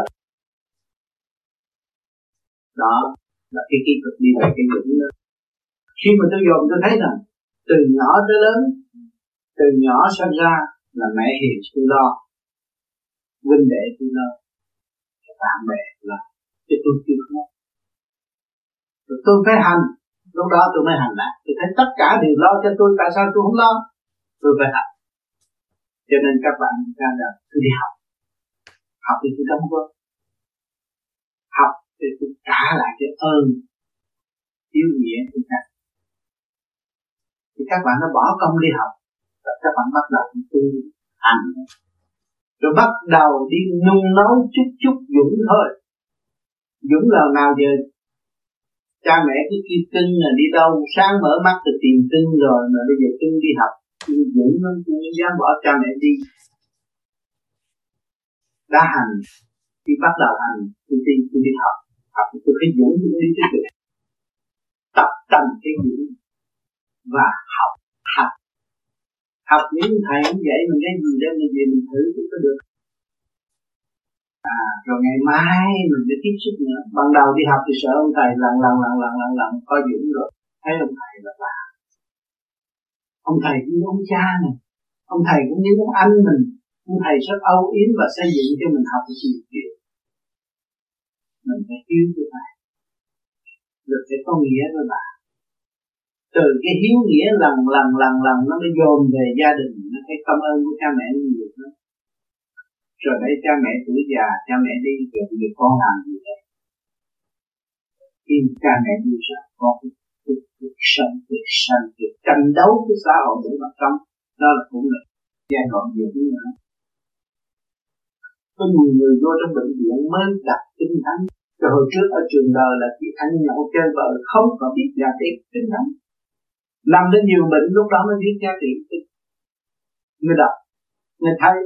Đó là cái kỹ thuật đi về cái dũng đó. Khi mà tôi dòm tôi thấy rằng từ nhỏ tới lớn, từ nhỏ sinh ra là mẹ hiền tôi lo, huynh đệ tôi lo, bạn bè lo, chứ tôi chưa có. Rồi tôi phải hành, lúc đó tôi mới hành lại. Tôi thấy tất cả đều lo cho tôi, tại sao tôi không lo? Tôi phải hành. Cho nên các bạn ra là tôi đi học. Học thì tôi đóng góp. Học thì tôi trả lại cái ơn yêu nghĩa của các. Thì các bạn nó bỏ công đi học, rồi các bạn bắt đầu tu hành, rồi bắt đầu đi nung nấu chút dũng thôi. Dũng là nào giờ Cha mẹ cứ kêu cưng là đi đâu, sáng mở mắt từ tìm cưng rồi mà bây giờ cưng đi học, Dũng nó cũng dám bỏ cha mẹ đi. Đã hành, khi bắt đầu hành, tôi đi học tôi phải Dũng tôi đi tiếp tục tập tành cái Dũng và học những thầy cũng vậy, mình cái gì đó mình về mình thử cũng có được. Rồi ngày mai mình sẽ tiếp xúc nữa. Ban đầu đi học thì sợ ông thầy lần có Dũng rồi thấy ông thầy là bà, ông thầy cũng như ông cha mình, ông thầy cũng như ông anh mình, ông thầy rất âu yếm và xây dựng cho mình học một nhiều chuyện. Mình phải hiếu với thầy, rồi phải có nghĩa với bà. Từ cái hiếu nghĩa lần nó mới dồn về gia đình, nó thấy cảm ơn của cha mẹ nhiều lắm. Rồi đây cha mẹ tuổi già, cha mẹ đi rồi bây giờ con làm gì đây? Khi cha mẹ đi ra con việc sanh việc tranh đấu với xã hội để mà sống, đó là cũng là giai đoạn gì nữa. Có nhiều người vô trong bệnh viện mới đặt kinh thánh, rồi hồi trước ở trường đời là chỉ ăn nhậu chơi vợ, không có biết giá trị kinh thánh. Nằm lên nhiều bệnh lúc đó mới biết giá trị, mới đọc, mới thấy,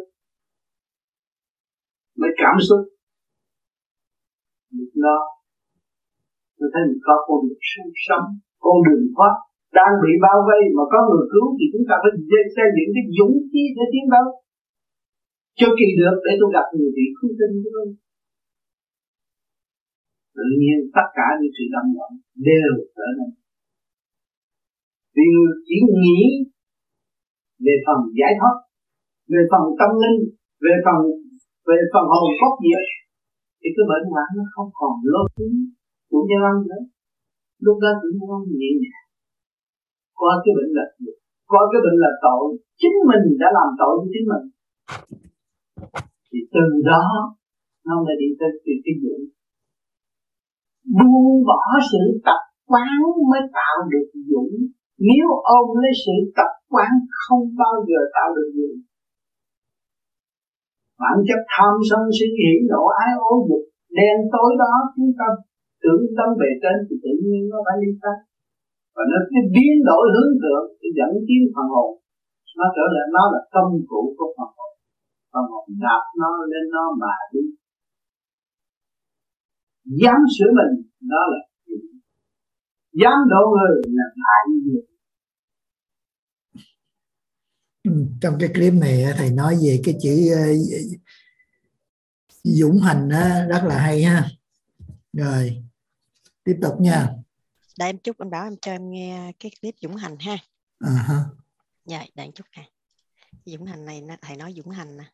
mới cảm xúc. Lúc đó tôi thấy mình có con đường sống, con đường thoát đang bị bao vây mà có người cứu thì chúng ta phải xây dựng cái dũng khí để tiến đấu. Cho kỳ được để tôi gặp người vị không tin của tôi. Tự nhiên tất cả những sự động loạn đều trở nên. Vì người chỉ nghĩ về phần giải thoát, về phần tâm linh, về phần hồn cốt diệt, thì cái bệnh hoạn nó không còn lôi cuốn của Gia Long nữa. Lúc đó cũng không nhẹ nhàng. Có cái bệnh là có cái bệnh là tội, chính mình đã làm tội với chính mình. Thì từ đó nó mới đi tới cái dũng. Buông bỏ sự tập quán mới tạo được dũng. Nếu ôm lấy sự tập quán không bao giờ tạo được dũng. Bản chất tham sân si hỉ nộ ái ố dục đen tối đó chúng ta tưởng tâm về trên thì tự nhiên nó phải đi tới. Và nó cứ biến đổi hướng tượng để dẫn tiến phần hồn. Nó trở lại nó là công cụ của phần hồn. Phần hồn đạp nó lên nó mà đi. Dám sửa mình đó là dám độ người là hại người. Trong cái clip này thầy nói về cái chữ dũng hành rất là hay ha. Rồi tiếp tục nha. Để em chút anh Bảo em cho em nghe cái clip dũng hành ha. Dạ, để em chút nè. Dũng hành này thầy nói dũng hành nè.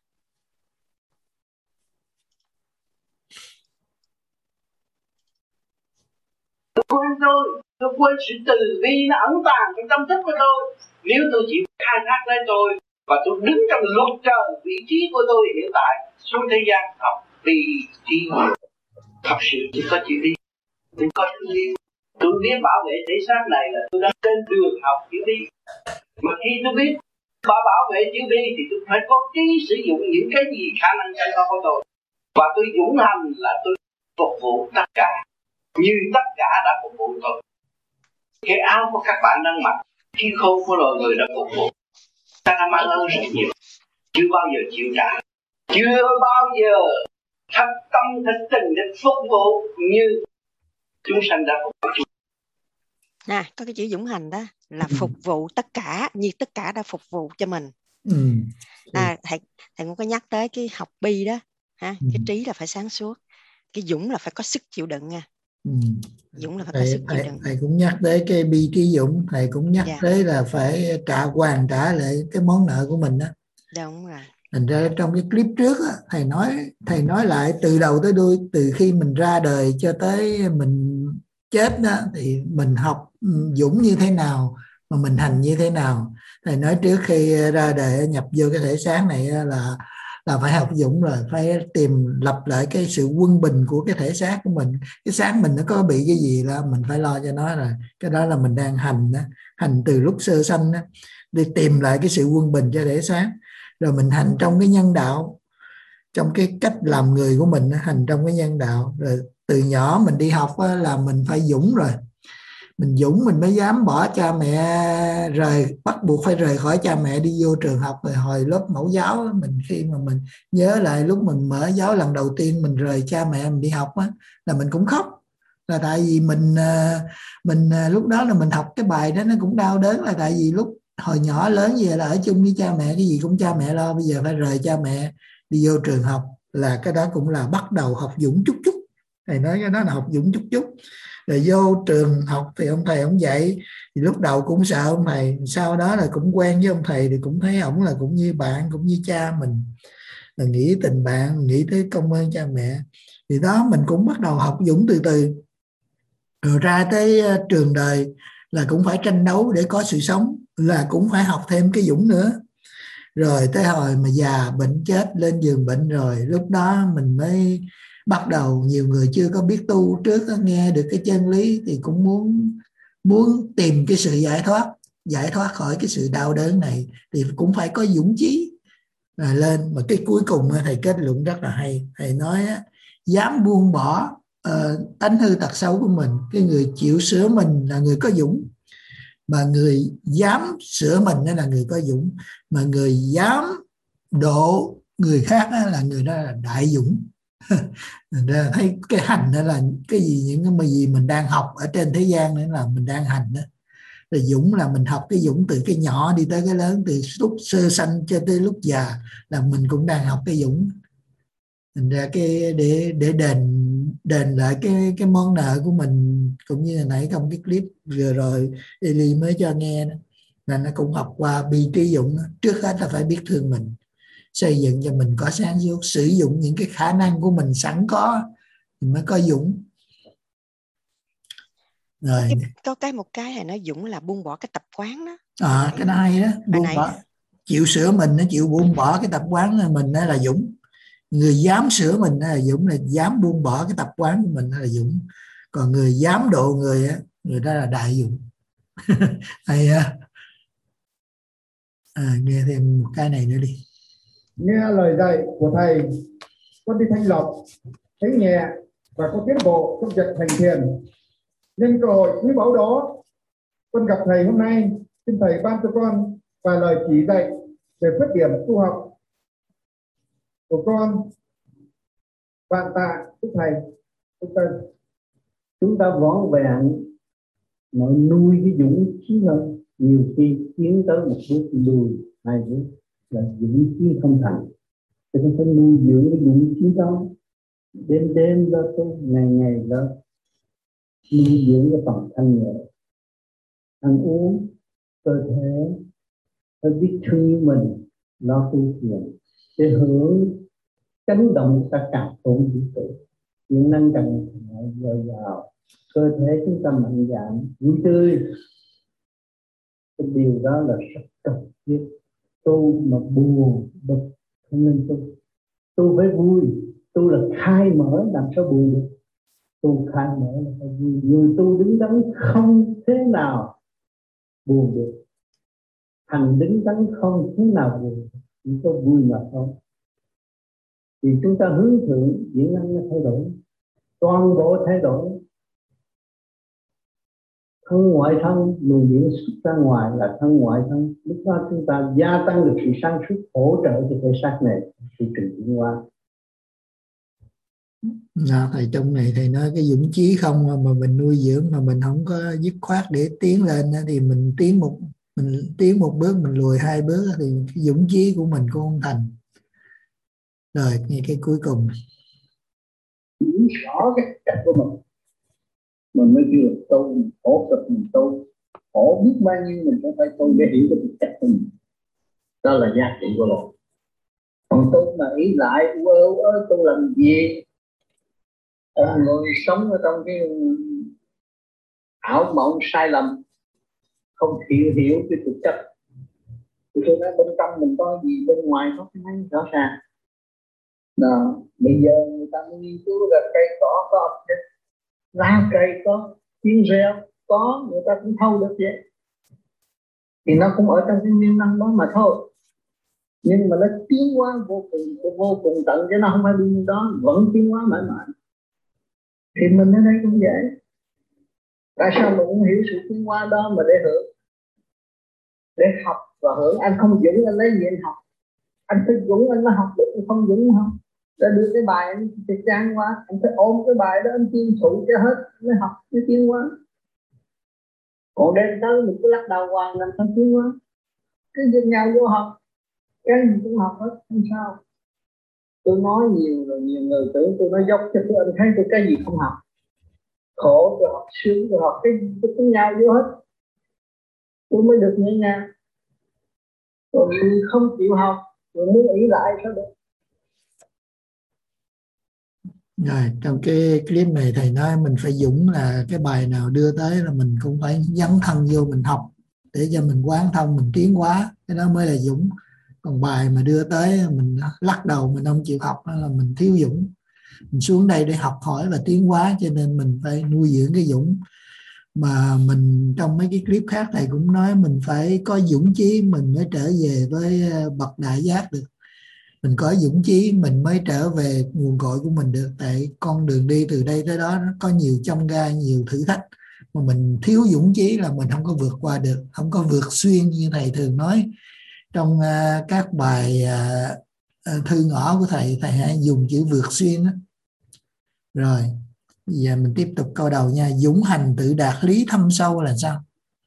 Tôi quên sự từ bi nó ẩn tàng trong tâm thức của tôi. Nếu tôi chỉ khai thác lấy tôi và tôi đứng trong luật trời vị trí của tôi hiện tại xuống thế gian học vì trí thật sự chỉ có chữ đi, tôi có chữ đi. Tôi biết bảo vệ thể xác này là tôi đang trên đường học chữ đi. Mà khi tôi biết bảo vệ chữ đi thì tôi phải có trí sử dụng những cái gì khả năng sẵn có của tôi. Và tôi dũng hành là tôi phục vụ tất cả, như tất cả đã phục vụ tôi. Cái áo của các bạn đang mặc, khi khô của loài người đã phục vụ. Ta đã mang ơn rất nhiều, chưa bao giờ chịu trả, chưa bao giờ thật tâm thật tình để phục vụ như chúng sanh đã phục vụ. Nè, có cái chữ dũng hành đó là phục vụ tất cả, như tất cả đã phục vụ cho mình. Thầy cũng có nhắc tới cái học bi đó ha. Cái trí là phải sáng suốt, cái dũng là phải có sức chịu đựng nha. Dũng là phải có sức chịu đựng. Thầy cũng nhắc tới cái bi trí dũng, thầy cũng nhắc tới là phải hoàn trả lại cái món nợ của mình đó. Đúng rồi. Thành ra trong cái clip trước á, thầy nói lại từ đầu tới đuôi, từ khi mình ra đời cho tới mình chết đó, thì mình học dũng như thế nào mà mình hành như thế nào. Thầy nói trước khi ra đời nhập vô cái thể xác này là phải học dũng rồi, phải tìm lập lại cái sự quân bình của cái thể xác của mình. Cái xác mình nó có bị cái gì là mình phải lo cho nó rồi. Cái đó là mình đang hành đó, hành từ lúc sơ sanh đó, để tìm lại cái sự quân bình cho thể xác. Rồi mình hành trong cái nhân đạo, trong cái cách làm người của mình, hành trong cái nhân đạo. Rồi từ nhỏ mình đi học là mình phải dũng rồi, Mình dũng mình mới dám bỏ cha mẹ, bắt buộc phải rời khỏi cha mẹ đi vô trường học. Rồi hồi lớp mẫu giáo mình, khi mà mình nhớ lại lúc mình mở giáo lần đầu tiên mình rời cha mẹ mình đi học á, là mình cũng khóc. Là tại vì mình lúc đó là mình học cái bài đó nó cũng đau đớn, là tại vì lúc hồi nhỏ lớn về là ở chung với cha mẹ, cái gì cũng cha mẹ lo, bây giờ phải rời cha mẹ đi vô trường học, là cái đó cũng là bắt đầu học dũng chút chút. Thầy nói cái đó là học dũng chút chút. Rồi vô trường học thì ông thầy ông dạy, thì lúc đầu cũng sợ ông thầy, sau đó là cũng quen với ông thầy, thì cũng thấy ổng là cũng như bạn, cũng như cha mình, là nghĩ tình bạn, nghĩ tới công ơn cha mẹ. Thì đó mình cũng bắt đầu học dũng từ từ. Rồi ra tới trường đời là cũng phải tranh đấu để có sự sống, là cũng phải học thêm cái dũng nữa. Rồi tới hồi mà già bệnh chết lên giường bệnh rồi, lúc đó mình mới bắt đầu, nhiều người chưa có biết tu trước nghe được cái chân lý thì cũng muốn tìm cái sự giải thoát khỏi cái sự đau đớn này, thì cũng phải có dũng chí lên. Mà cái cuối cùng thầy kết luận rất là hay. Thầy nói dám buông bỏ tánh hư tật xấu của mình, cái người chịu sửa mình là người có dũng, mà người dám sửa mình đó là người có dũng, mà người dám độ người khác đó là người đó là đại dũng. Ra thấy cái hành đó là cái gì, những cái gì mình đang học ở trên thế gian nữa là mình đang hành đó. Rồi dũng là mình học cái dũng từ cái nhỏ đi tới cái lớn, từ lúc sơ sanh cho tới lúc già là mình cũng đang học cái dũng. Thành ra cái để đền lại cái món nợ của mình, cũng như là nãy trong cái clip vừa rồi Eli mới cho nghe đó, là nó cũng học qua bi trí dũng đó. Trước hết là phải biết thương mình, xây dựng cho mình có sáng suốt, sử dụng những cái khả năng của mình sẵn có thì mới có dũng. Rồi có một cái này nó dũng là buông bỏ cái tập quán đó. Cái này hay đó, buông bỏ, chịu sửa mình, nó chịu buông bỏ cái tập quán của mình đó là dũng. Người dám sửa mình đó là dũng, là dám buông bỏ cái tập quán của mình đó là dũng. Còn người dám độ người á, người đó là đại dũng. Hay nghe thêm một cái này nữa đi. Nghe lời dạy của thầy, con đi thanh lọc, thấy nhẹ và có tiến bộ trong việc hành thiền. Nhân cơ hội quý báu đó, con gặp thầy hôm nay, xin thầy ban cho con vài lời chỉ dạy về khuyết điểm tu học của con. Vạn tạ đức thầy. Chúng ta vón vẹn nó nuôi cái dũng khí hơn, nhiều khi tiến tới một bước lùi, hai bước là dũng khí không thành. Cho nên phải nuôi dưỡng cái dũng khí đó, đêm đó tu, ngày đó nuôi dưỡng cái phần thanh nhẹ, ăn uống, cơ thể, phải biết thương mình, lo tu thiền để hưởng chấn động tất cả tổn vũ trụ, điện năng cần dồi dào, cơ thể chúng ta mạnh dạn, vui tươi. Cái điều đó là rất cần thiết. Tu mà buồn bực không nên tu. Tu phải vui, tu là khai mở, làm sao buồn được. Tu khai mở là phải vui. Người tu đứng đắn không thế nào buồn được. Hành đứng đắn không thế nào buồn, chỉ có vui mà thôi. Thì chúng ta hướng thượng, diễn năng nó thay đổi, toàn bộ thay đổi. Thân ngoại thân, luồng điển xuất ra ngoài là thân ngoại thân. Lúc đó chúng ta gia tăng được sự sáng suốt, hỗ trợ cho thể xác này sự trình tiến hóa. Thầy trong này thầy nói cái dũng chí không mà mình nuôi dưỡng, mà mình không có dứt khoát để tiến lên thì mình tiến một bước mình lùi hai bước thì cái dũng chí của mình cũng không thành. Rồi nghe cái cuối cùng, hiểu rõ cái cách của mình mới kêu là tu. Mình khổ cực mình tu, khổ biết bao nhiêu mình cũng phải tu để hiểu cái cách của mình. Đó là giá trị của mình. Còn tu mà ý lại tu làm gì? Người sống ở trong cái ảo mộng sai lầm, không hiểu cái thực chất. Thì tôi nói bên trong mình có gì, bên ngoài có cái này rõ ràng. Đó, bây giờ người ta mới nghiên cứu là cây cỏ có ập đất, lá cây có, tiếng reo có, người ta cũng thâu được vậy. Thì nó cũng ở trong cái nguyên năng đó mà thôi. Nhưng mà nó tiến hóa vô cùng tận, chứ nó không phải đi đó, vẫn tiến hóa mãi mãi. Thì mình ở đây cũng vậy. Tại sao mình không hiểu sự tiến hóa đó mà để hưởng, để học và hưởng? Anh không dũng anh lấy gì anh học? Anh phải dũng anh mới học được, anh không dũng không? Đã đưa cái bài anh thì chán quá, anh phải ôm cái bài đó anh tiêu thụ cho hết mới học mới tiến hóa. Còn đêm tới mình cứ lắc đầu hoài làm sao tiến hóa? Cứ dân nhau vô học, cái gì cũng học hết, không sao. Tôi nói nhiều rồi nhiều người tưởng tôi nói dốc cho tôi, anh thấy tôi cái gì không học. Khổ tôi học, sướng tôi học, cái gì tôi cũng nhau vô hết, tôi mới được nhẹ nhàng. Còn mình không chịu học rồi muốn ý lại sao được? Rồi, trong cái clip này thầy nói mình phải dũng, là cái bài nào đưa tới là mình cũng phải dấn thân vô mình học để cho mình quán thông, mình tiến hóa, cái đó mới là dũng. Còn bài mà đưa tới mình lắc đầu mình không chịu học là mình thiếu dũng. Mình xuống đây để học hỏi và tiến hóa, cho nên mình phải nuôi dưỡng cái dũng. Mà mình trong mấy cái clip khác thầy cũng nói mình phải có dũng chí mình mới trở về với bậc đại giác được. Mình có dũng chí mình mới trở về nguồn cội của mình được. Tại con đường đi từ đây tới đó nó có nhiều chông gai, nhiều thử thách, mà mình thiếu dũng chí là mình không có vượt qua được, không có vượt xuyên như thầy thường nói trong các bài thư ngõ của thầy. Thầy hay dùng chữ vượt xuyên đó. Rồi bây giờ mình tiếp tục câu đầu nha. Dũng hành tự đạt lý thâm sâu là sao?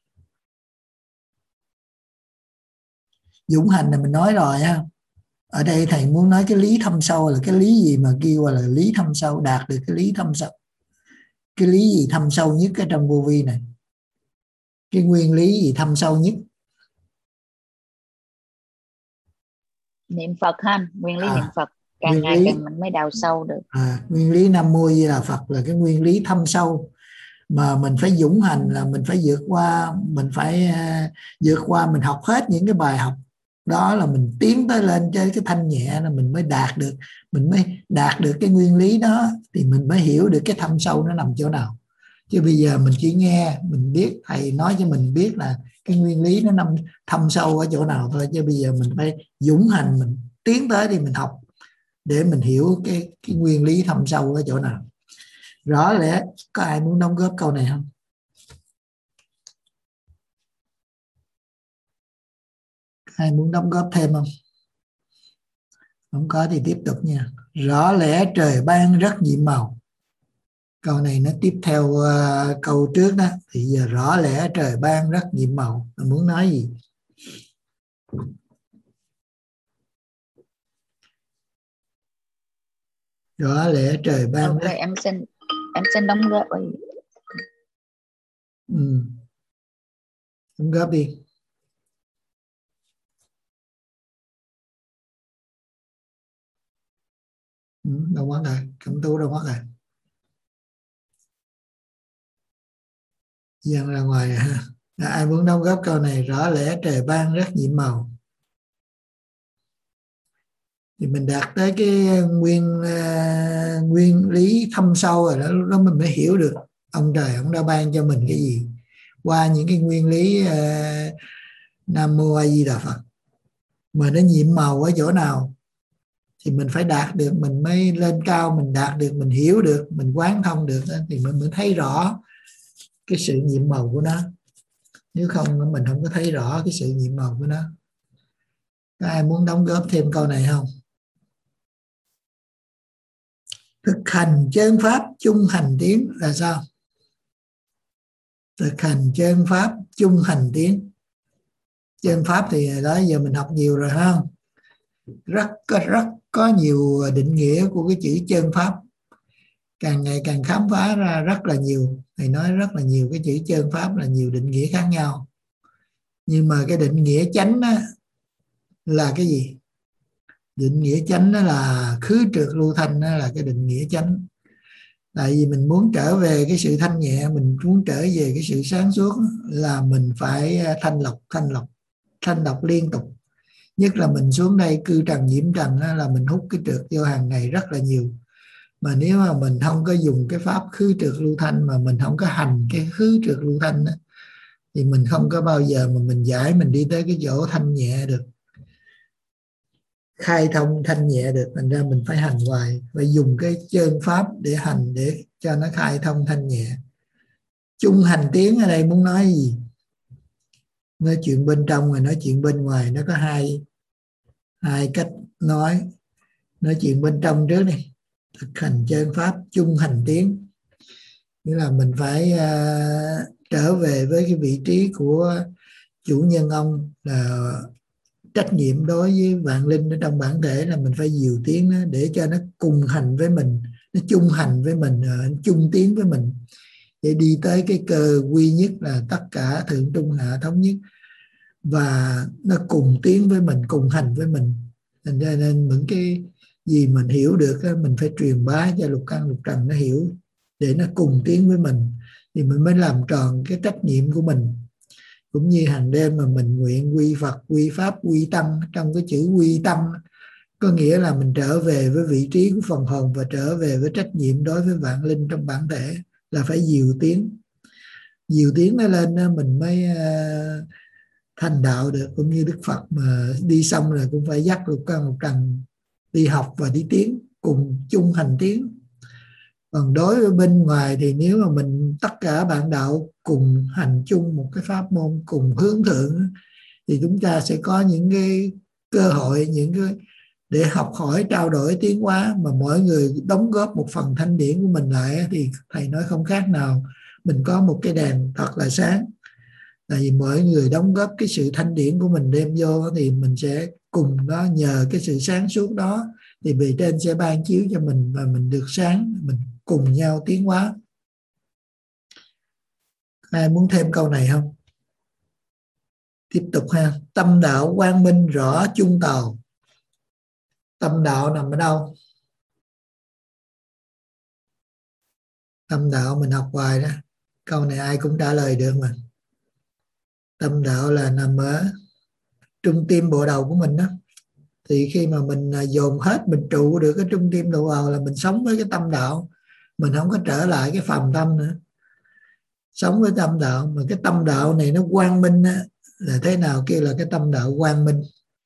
Dũng hành là mình nói rồi ha. Ở đây thầy muốn nói cái lý thâm sâu là cái lý gì mà kêu là lý thâm sâu, đạt được cái lý thâm sâu. Cái lý gì thâm sâu nhất ở trong vô vi này? Cái nguyên lý gì thâm sâu nhất? Niệm Phật ha, nguyên lý niệm Phật. Càng ngày càng mình mới đào sâu được. Nguyên lý Nam Mô Di Đà Phật là cái nguyên lý thâm sâu mà mình phải dũng hành, là mình phải vượt qua, mình phải vượt qua, mình học hết những cái bài học đó, là mình tiến tới lên trên cái thanh nhẹ là mình mới đạt được, mình mới đạt được cái nguyên lý đó, thì mình mới hiểu được cái thâm sâu nó nằm chỗ nào. Chứ bây giờ mình chỉ nghe, mình biết thầy nói cho mình biết là cái nguyên lý nó nằm thâm sâu ở chỗ nào thôi, chứ bây giờ mình phải dũng hành, mình tiến tới thì mình học để mình hiểu cái nguyên lý thâm sâu ở chỗ nào. Rõ lẽ có ai muốn đóng góp câu này không? Ai muốn đóng góp thêm không? Không có thì tiếp tục nha. Rõ lẽ trời ban rất nhiệm màu. Câu này nó tiếp theo câu trước đó. Thì giờ rõ lẽ trời ban rất nhiệm màu. Mình muốn nói gì? Rõ lẽ trời ban rất... em xin đóng góp. Đóng góp đi. Đâu mất rồi, Cẩm Tú đâu mất rồi. Dân ra ngoài ha. Ai muốn đóng góp câu này? Rõ lẽ trời ban rất nhiệm màu. Thì mình đạt tới cái nguyên lý thâm sâu rồi đó, lúc đó mình mới hiểu được ông trời ông đã ban cho mình cái gì qua những cái nguyên lý Nam Mô A Di Đà Phật. Mà nó nhiệm màu ở chỗ nào thì mình phải đạt được, mình mới lên cao, mình đạt được, mình hiểu được, mình quán thông được, thì mình mới thấy rõ cái sự nhiệm màu của nó. Nếu không mình không có thấy rõ cái sự nhiệm màu của nó. Có ai muốn đóng góp thêm câu này không? Thực hành chân pháp chung hành tiến là sao? Thực hành chân pháp chung hành tiến. Chân pháp thì đó giờ mình học nhiều rồi không? Rất có nhiều định nghĩa của cái chữ chân pháp. Càng ngày càng khám phá ra rất là nhiều. Thầy nói rất là nhiều cái chữ chân pháp là nhiều định nghĩa khác nhau. Nhưng mà cái định nghĩa chánh đó là cái gì? Định nghĩa chánh đó là khứ trượt lưu thanh, đó là cái định nghĩa chánh. Tại vì mình muốn trở về cái sự thanh nhẹ, mình muốn trở về cái sự sáng suốt, là mình phải thanh lọc liên tục. Nhất là mình xuống đây cư trần nhiễm trần là mình hút cái trượt vô hàng ngày rất là nhiều. Mà nếu mà mình không có dùng cái pháp khứ trượt lưu thanh, mà mình không có hành cái khứ trượt lưu thanh đó, thì mình không có bao giờ mà mình giải, mình đi tới cái chỗ thanh nhẹ được, khai thông thanh nhẹ được. Thành ra mình phải hành hoài, phải dùng cái chân pháp để hành để cho nó khai thông thanh nhẹ. Chung hành tiến ở đây muốn nói gì? Nói chuyện bên trong và nói chuyện bên ngoài, nó có hai cách nói chuyện bên trong trước đi. Thực hành chân pháp chung hành tiến, nghĩa là mình phải trở về với cái vị trí của chủ nhân ông, là trách nhiệm đối với vạn linh ở trong bản thể, là mình phải dìu tiến nó để cho nó cùng hành với mình, nó chung hành với mình, chung tiến với mình, để đi tới cái cơ quy nhất là tất cả thượng trung hạ thống nhất, và nó cùng tiến với mình, cùng hành với mình. Nên những cái gì mình hiểu được mình phải truyền bá cho lục căn lục trần nó hiểu, để nó cùng tiến với mình, thì mình mới làm tròn cái trách nhiệm của mình. Cũng như hàng đêm mà mình nguyện quy Phật, quy Pháp, quy Tăng, trong cái chữ quy tâm có nghĩa là mình trở về với vị trí của phần hồn và trở về với trách nhiệm đối với vạn linh trong bản thể, là phải dìu tiến nó lên mình mới thành đạo được. Cũng như Đức Phật mà đi xong rồi cũng phải dắt lục căn lục trần đi học và đi tiến, cùng chung hành tiến. Còn đối với bên ngoài thì nếu mà mình tất cả bạn đạo cùng hành chung một cái pháp môn, cùng hướng thượng, thì chúng ta sẽ có những cái cơ hội, những cái để học hỏi, trao đổi, tiến hóa, mà mỗi người đóng góp một phần thanh điển của mình lại, thì thầy nói không khác nào mình có một cái đèn thật là sáng. Tại vì mỗi người đóng góp cái sự thanh điển của mình đem vô, thì mình sẽ cùng đó, nhờ cái sự sáng suốt đó thì bề trên sẽ ban chiếu cho mình, và mình được sáng, mình cùng nhau tiến hóa. Ai muốn thêm câu này không? Tiếp tục ha. Tâm đạo quang minh rõ chung tàu. Tâm đạo nằm ở đâu? Tâm đạo mình học hoài đó, câu này ai cũng trả lời được mà. Tâm đạo là nằm ở trung tim bộ đầu của mình đó. Thì khi mà mình dồn hết, mình trụ được cái trung tim bộ đầu là mình sống với cái tâm đạo, mình không có trở lại cái phàm tâm nữa, sống với tâm đạo. Mà cái tâm đạo này nó quang minh á, là thế nào kêu là cái tâm đạo quang minh?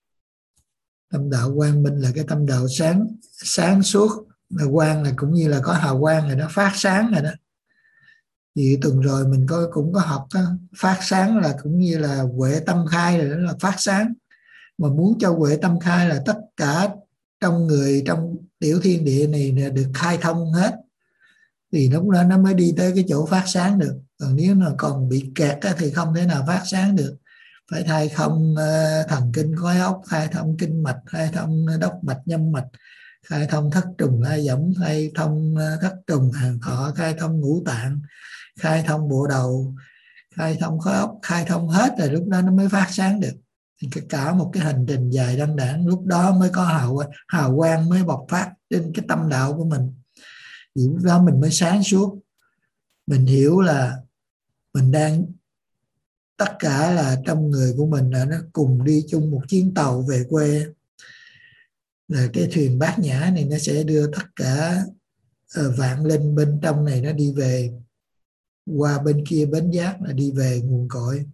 Tâm đạo quang minh là cái tâm đạo sáng suốt, là quang là cũng như là có hào quang rồi đó, phát sáng rồi đó. Thì tuần rồi mình cũng có học đó, phát sáng là cũng như là huệ tâm khai rồi đó, là phát sáng. Mà muốn cho huệ tâm khai là tất cả trong người, trong tiểu thiên địa này được khai thông hết, thì lúc đó nó mới đi tới cái chỗ phát sáng được. Còn nếu mà còn bị kẹt thì không thể nào phát sáng được. Phải khai thông thần kinh khối óc, khai thông kinh mạch, khai thông đốc mạch nhâm mạch, khai thông thất trùng la võng, khai thông thất trùng hàn thọ, khai thông ngũ tạng, khai thông bộ đầu, khai thông khối óc, khai thông hết rồi lúc đó nó mới phát sáng được. Thì cả một cái hành trình dài đăng đẵng, lúc đó mới có hào quang mới bộc phát trên cái tâm đạo của mình. Thì lúc đó mình mới sáng suốt, mình hiểu là mình đang, tất cả là trong người của mình là nó cùng đi chung một chuyến tàu về quê. Là cái thuyền bát nhã này nó sẽ đưa tất cả vạn linh bên trong này nó đi về, qua bên kia bến giác là đi về nguồn cội.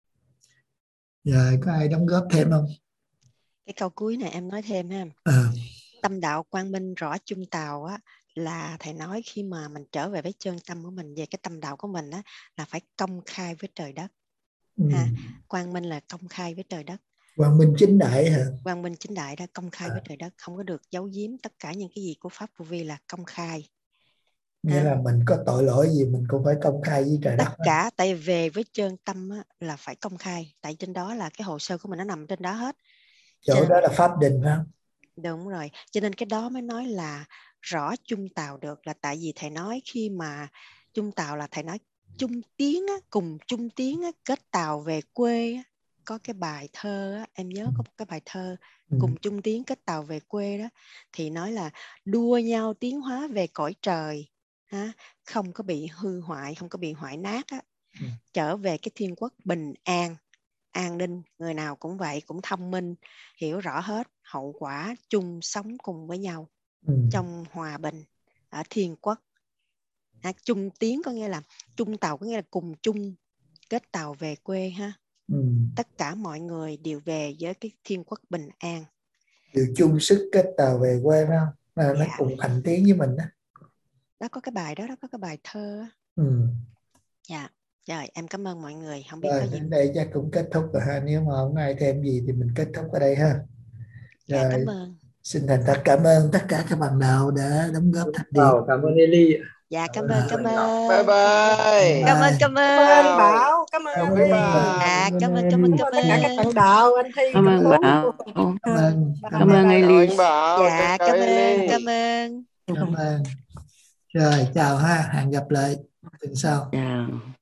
Rồi có ai đóng góp thêm không? Cái câu cuối này em nói thêm ha. Tâm đạo quang minh rõ chung tàu á, là thầy nói khi mà mình trở về với chân tâm của mình, về cái tâm đạo của mình á, là phải công khai với trời đất. Ha, quang minh là công khai với trời đất. Quang minh chính đại hả? Quang minh chính đại đó, công khai với trời đất, không có được giấu giếm. Tất cả những cái gì của pháp vô vi là công khai. Nghĩa là mình có tội lỗi gì mình cũng phải công khai với trời đất. Tất cả, tại về với chân tâm á, là phải công khai. Tại trên đó là cái hồ sơ của mình nó nằm trên đó hết. Chỗ đó là pháp định phải không? Đúng rồi. Cho nên cái đó mới nói là rõ chung tàu được, là tại vì thầy nói khi mà chung tàu là thầy nói chung tiếng á, cùng chung tiếng á, kết tàu về quê á. Có cái bài thơ á, em nhớ có một cái bài thơ cùng chung tiếng kết tàu về quê đó, thì nói là đua nhau tiến hóa về cõi trời ha, không có bị hư hoại, không có bị hoại nát á, trở về cái thiên quốc bình an, an ninh, người nào cũng vậy, cũng thông minh, hiểu rõ hết hậu quả, chung sống cùng với nhau trong hòa bình ở thiên quốc. Chung tiếng có nghĩa là chung tàu, có nghĩa là cùng chung kết tàu về quê ha. Tất cả mọi người đều về với cái thiên quốc bình an, đều chung sức kết tàu về quê phải không? Nó cùng hành tiến với mình đó. Đó có cái bài đó, có cái bài thơ. Dạ. Rồi em cảm ơn mọi người, không biết Rồi có gì. đến đây chắc cũng kết thúc rồi ha, nếu mà không ai thêm gì thì mình kết thúc ở đây ha. Dạ, Rồi cảm ơn. xin thành thật cảm ơn tất cả các bạn đạo đã đóng góp thành điện. Cảm ơn Eli. Dạ, cảm ơn. Bye bye. Cảm ơn. Cảm ơn Bảo, cảm ơn Bye bye. Dạ, cảm ơn. tất cả các bạn đạo, anh Thi, Cảm ơn Bảo. Cảm ơn Eli. Dạ, cảm ơn. Cảm ơn. Rồi chào ha, hẹn gặp lại tuần sau. Chào.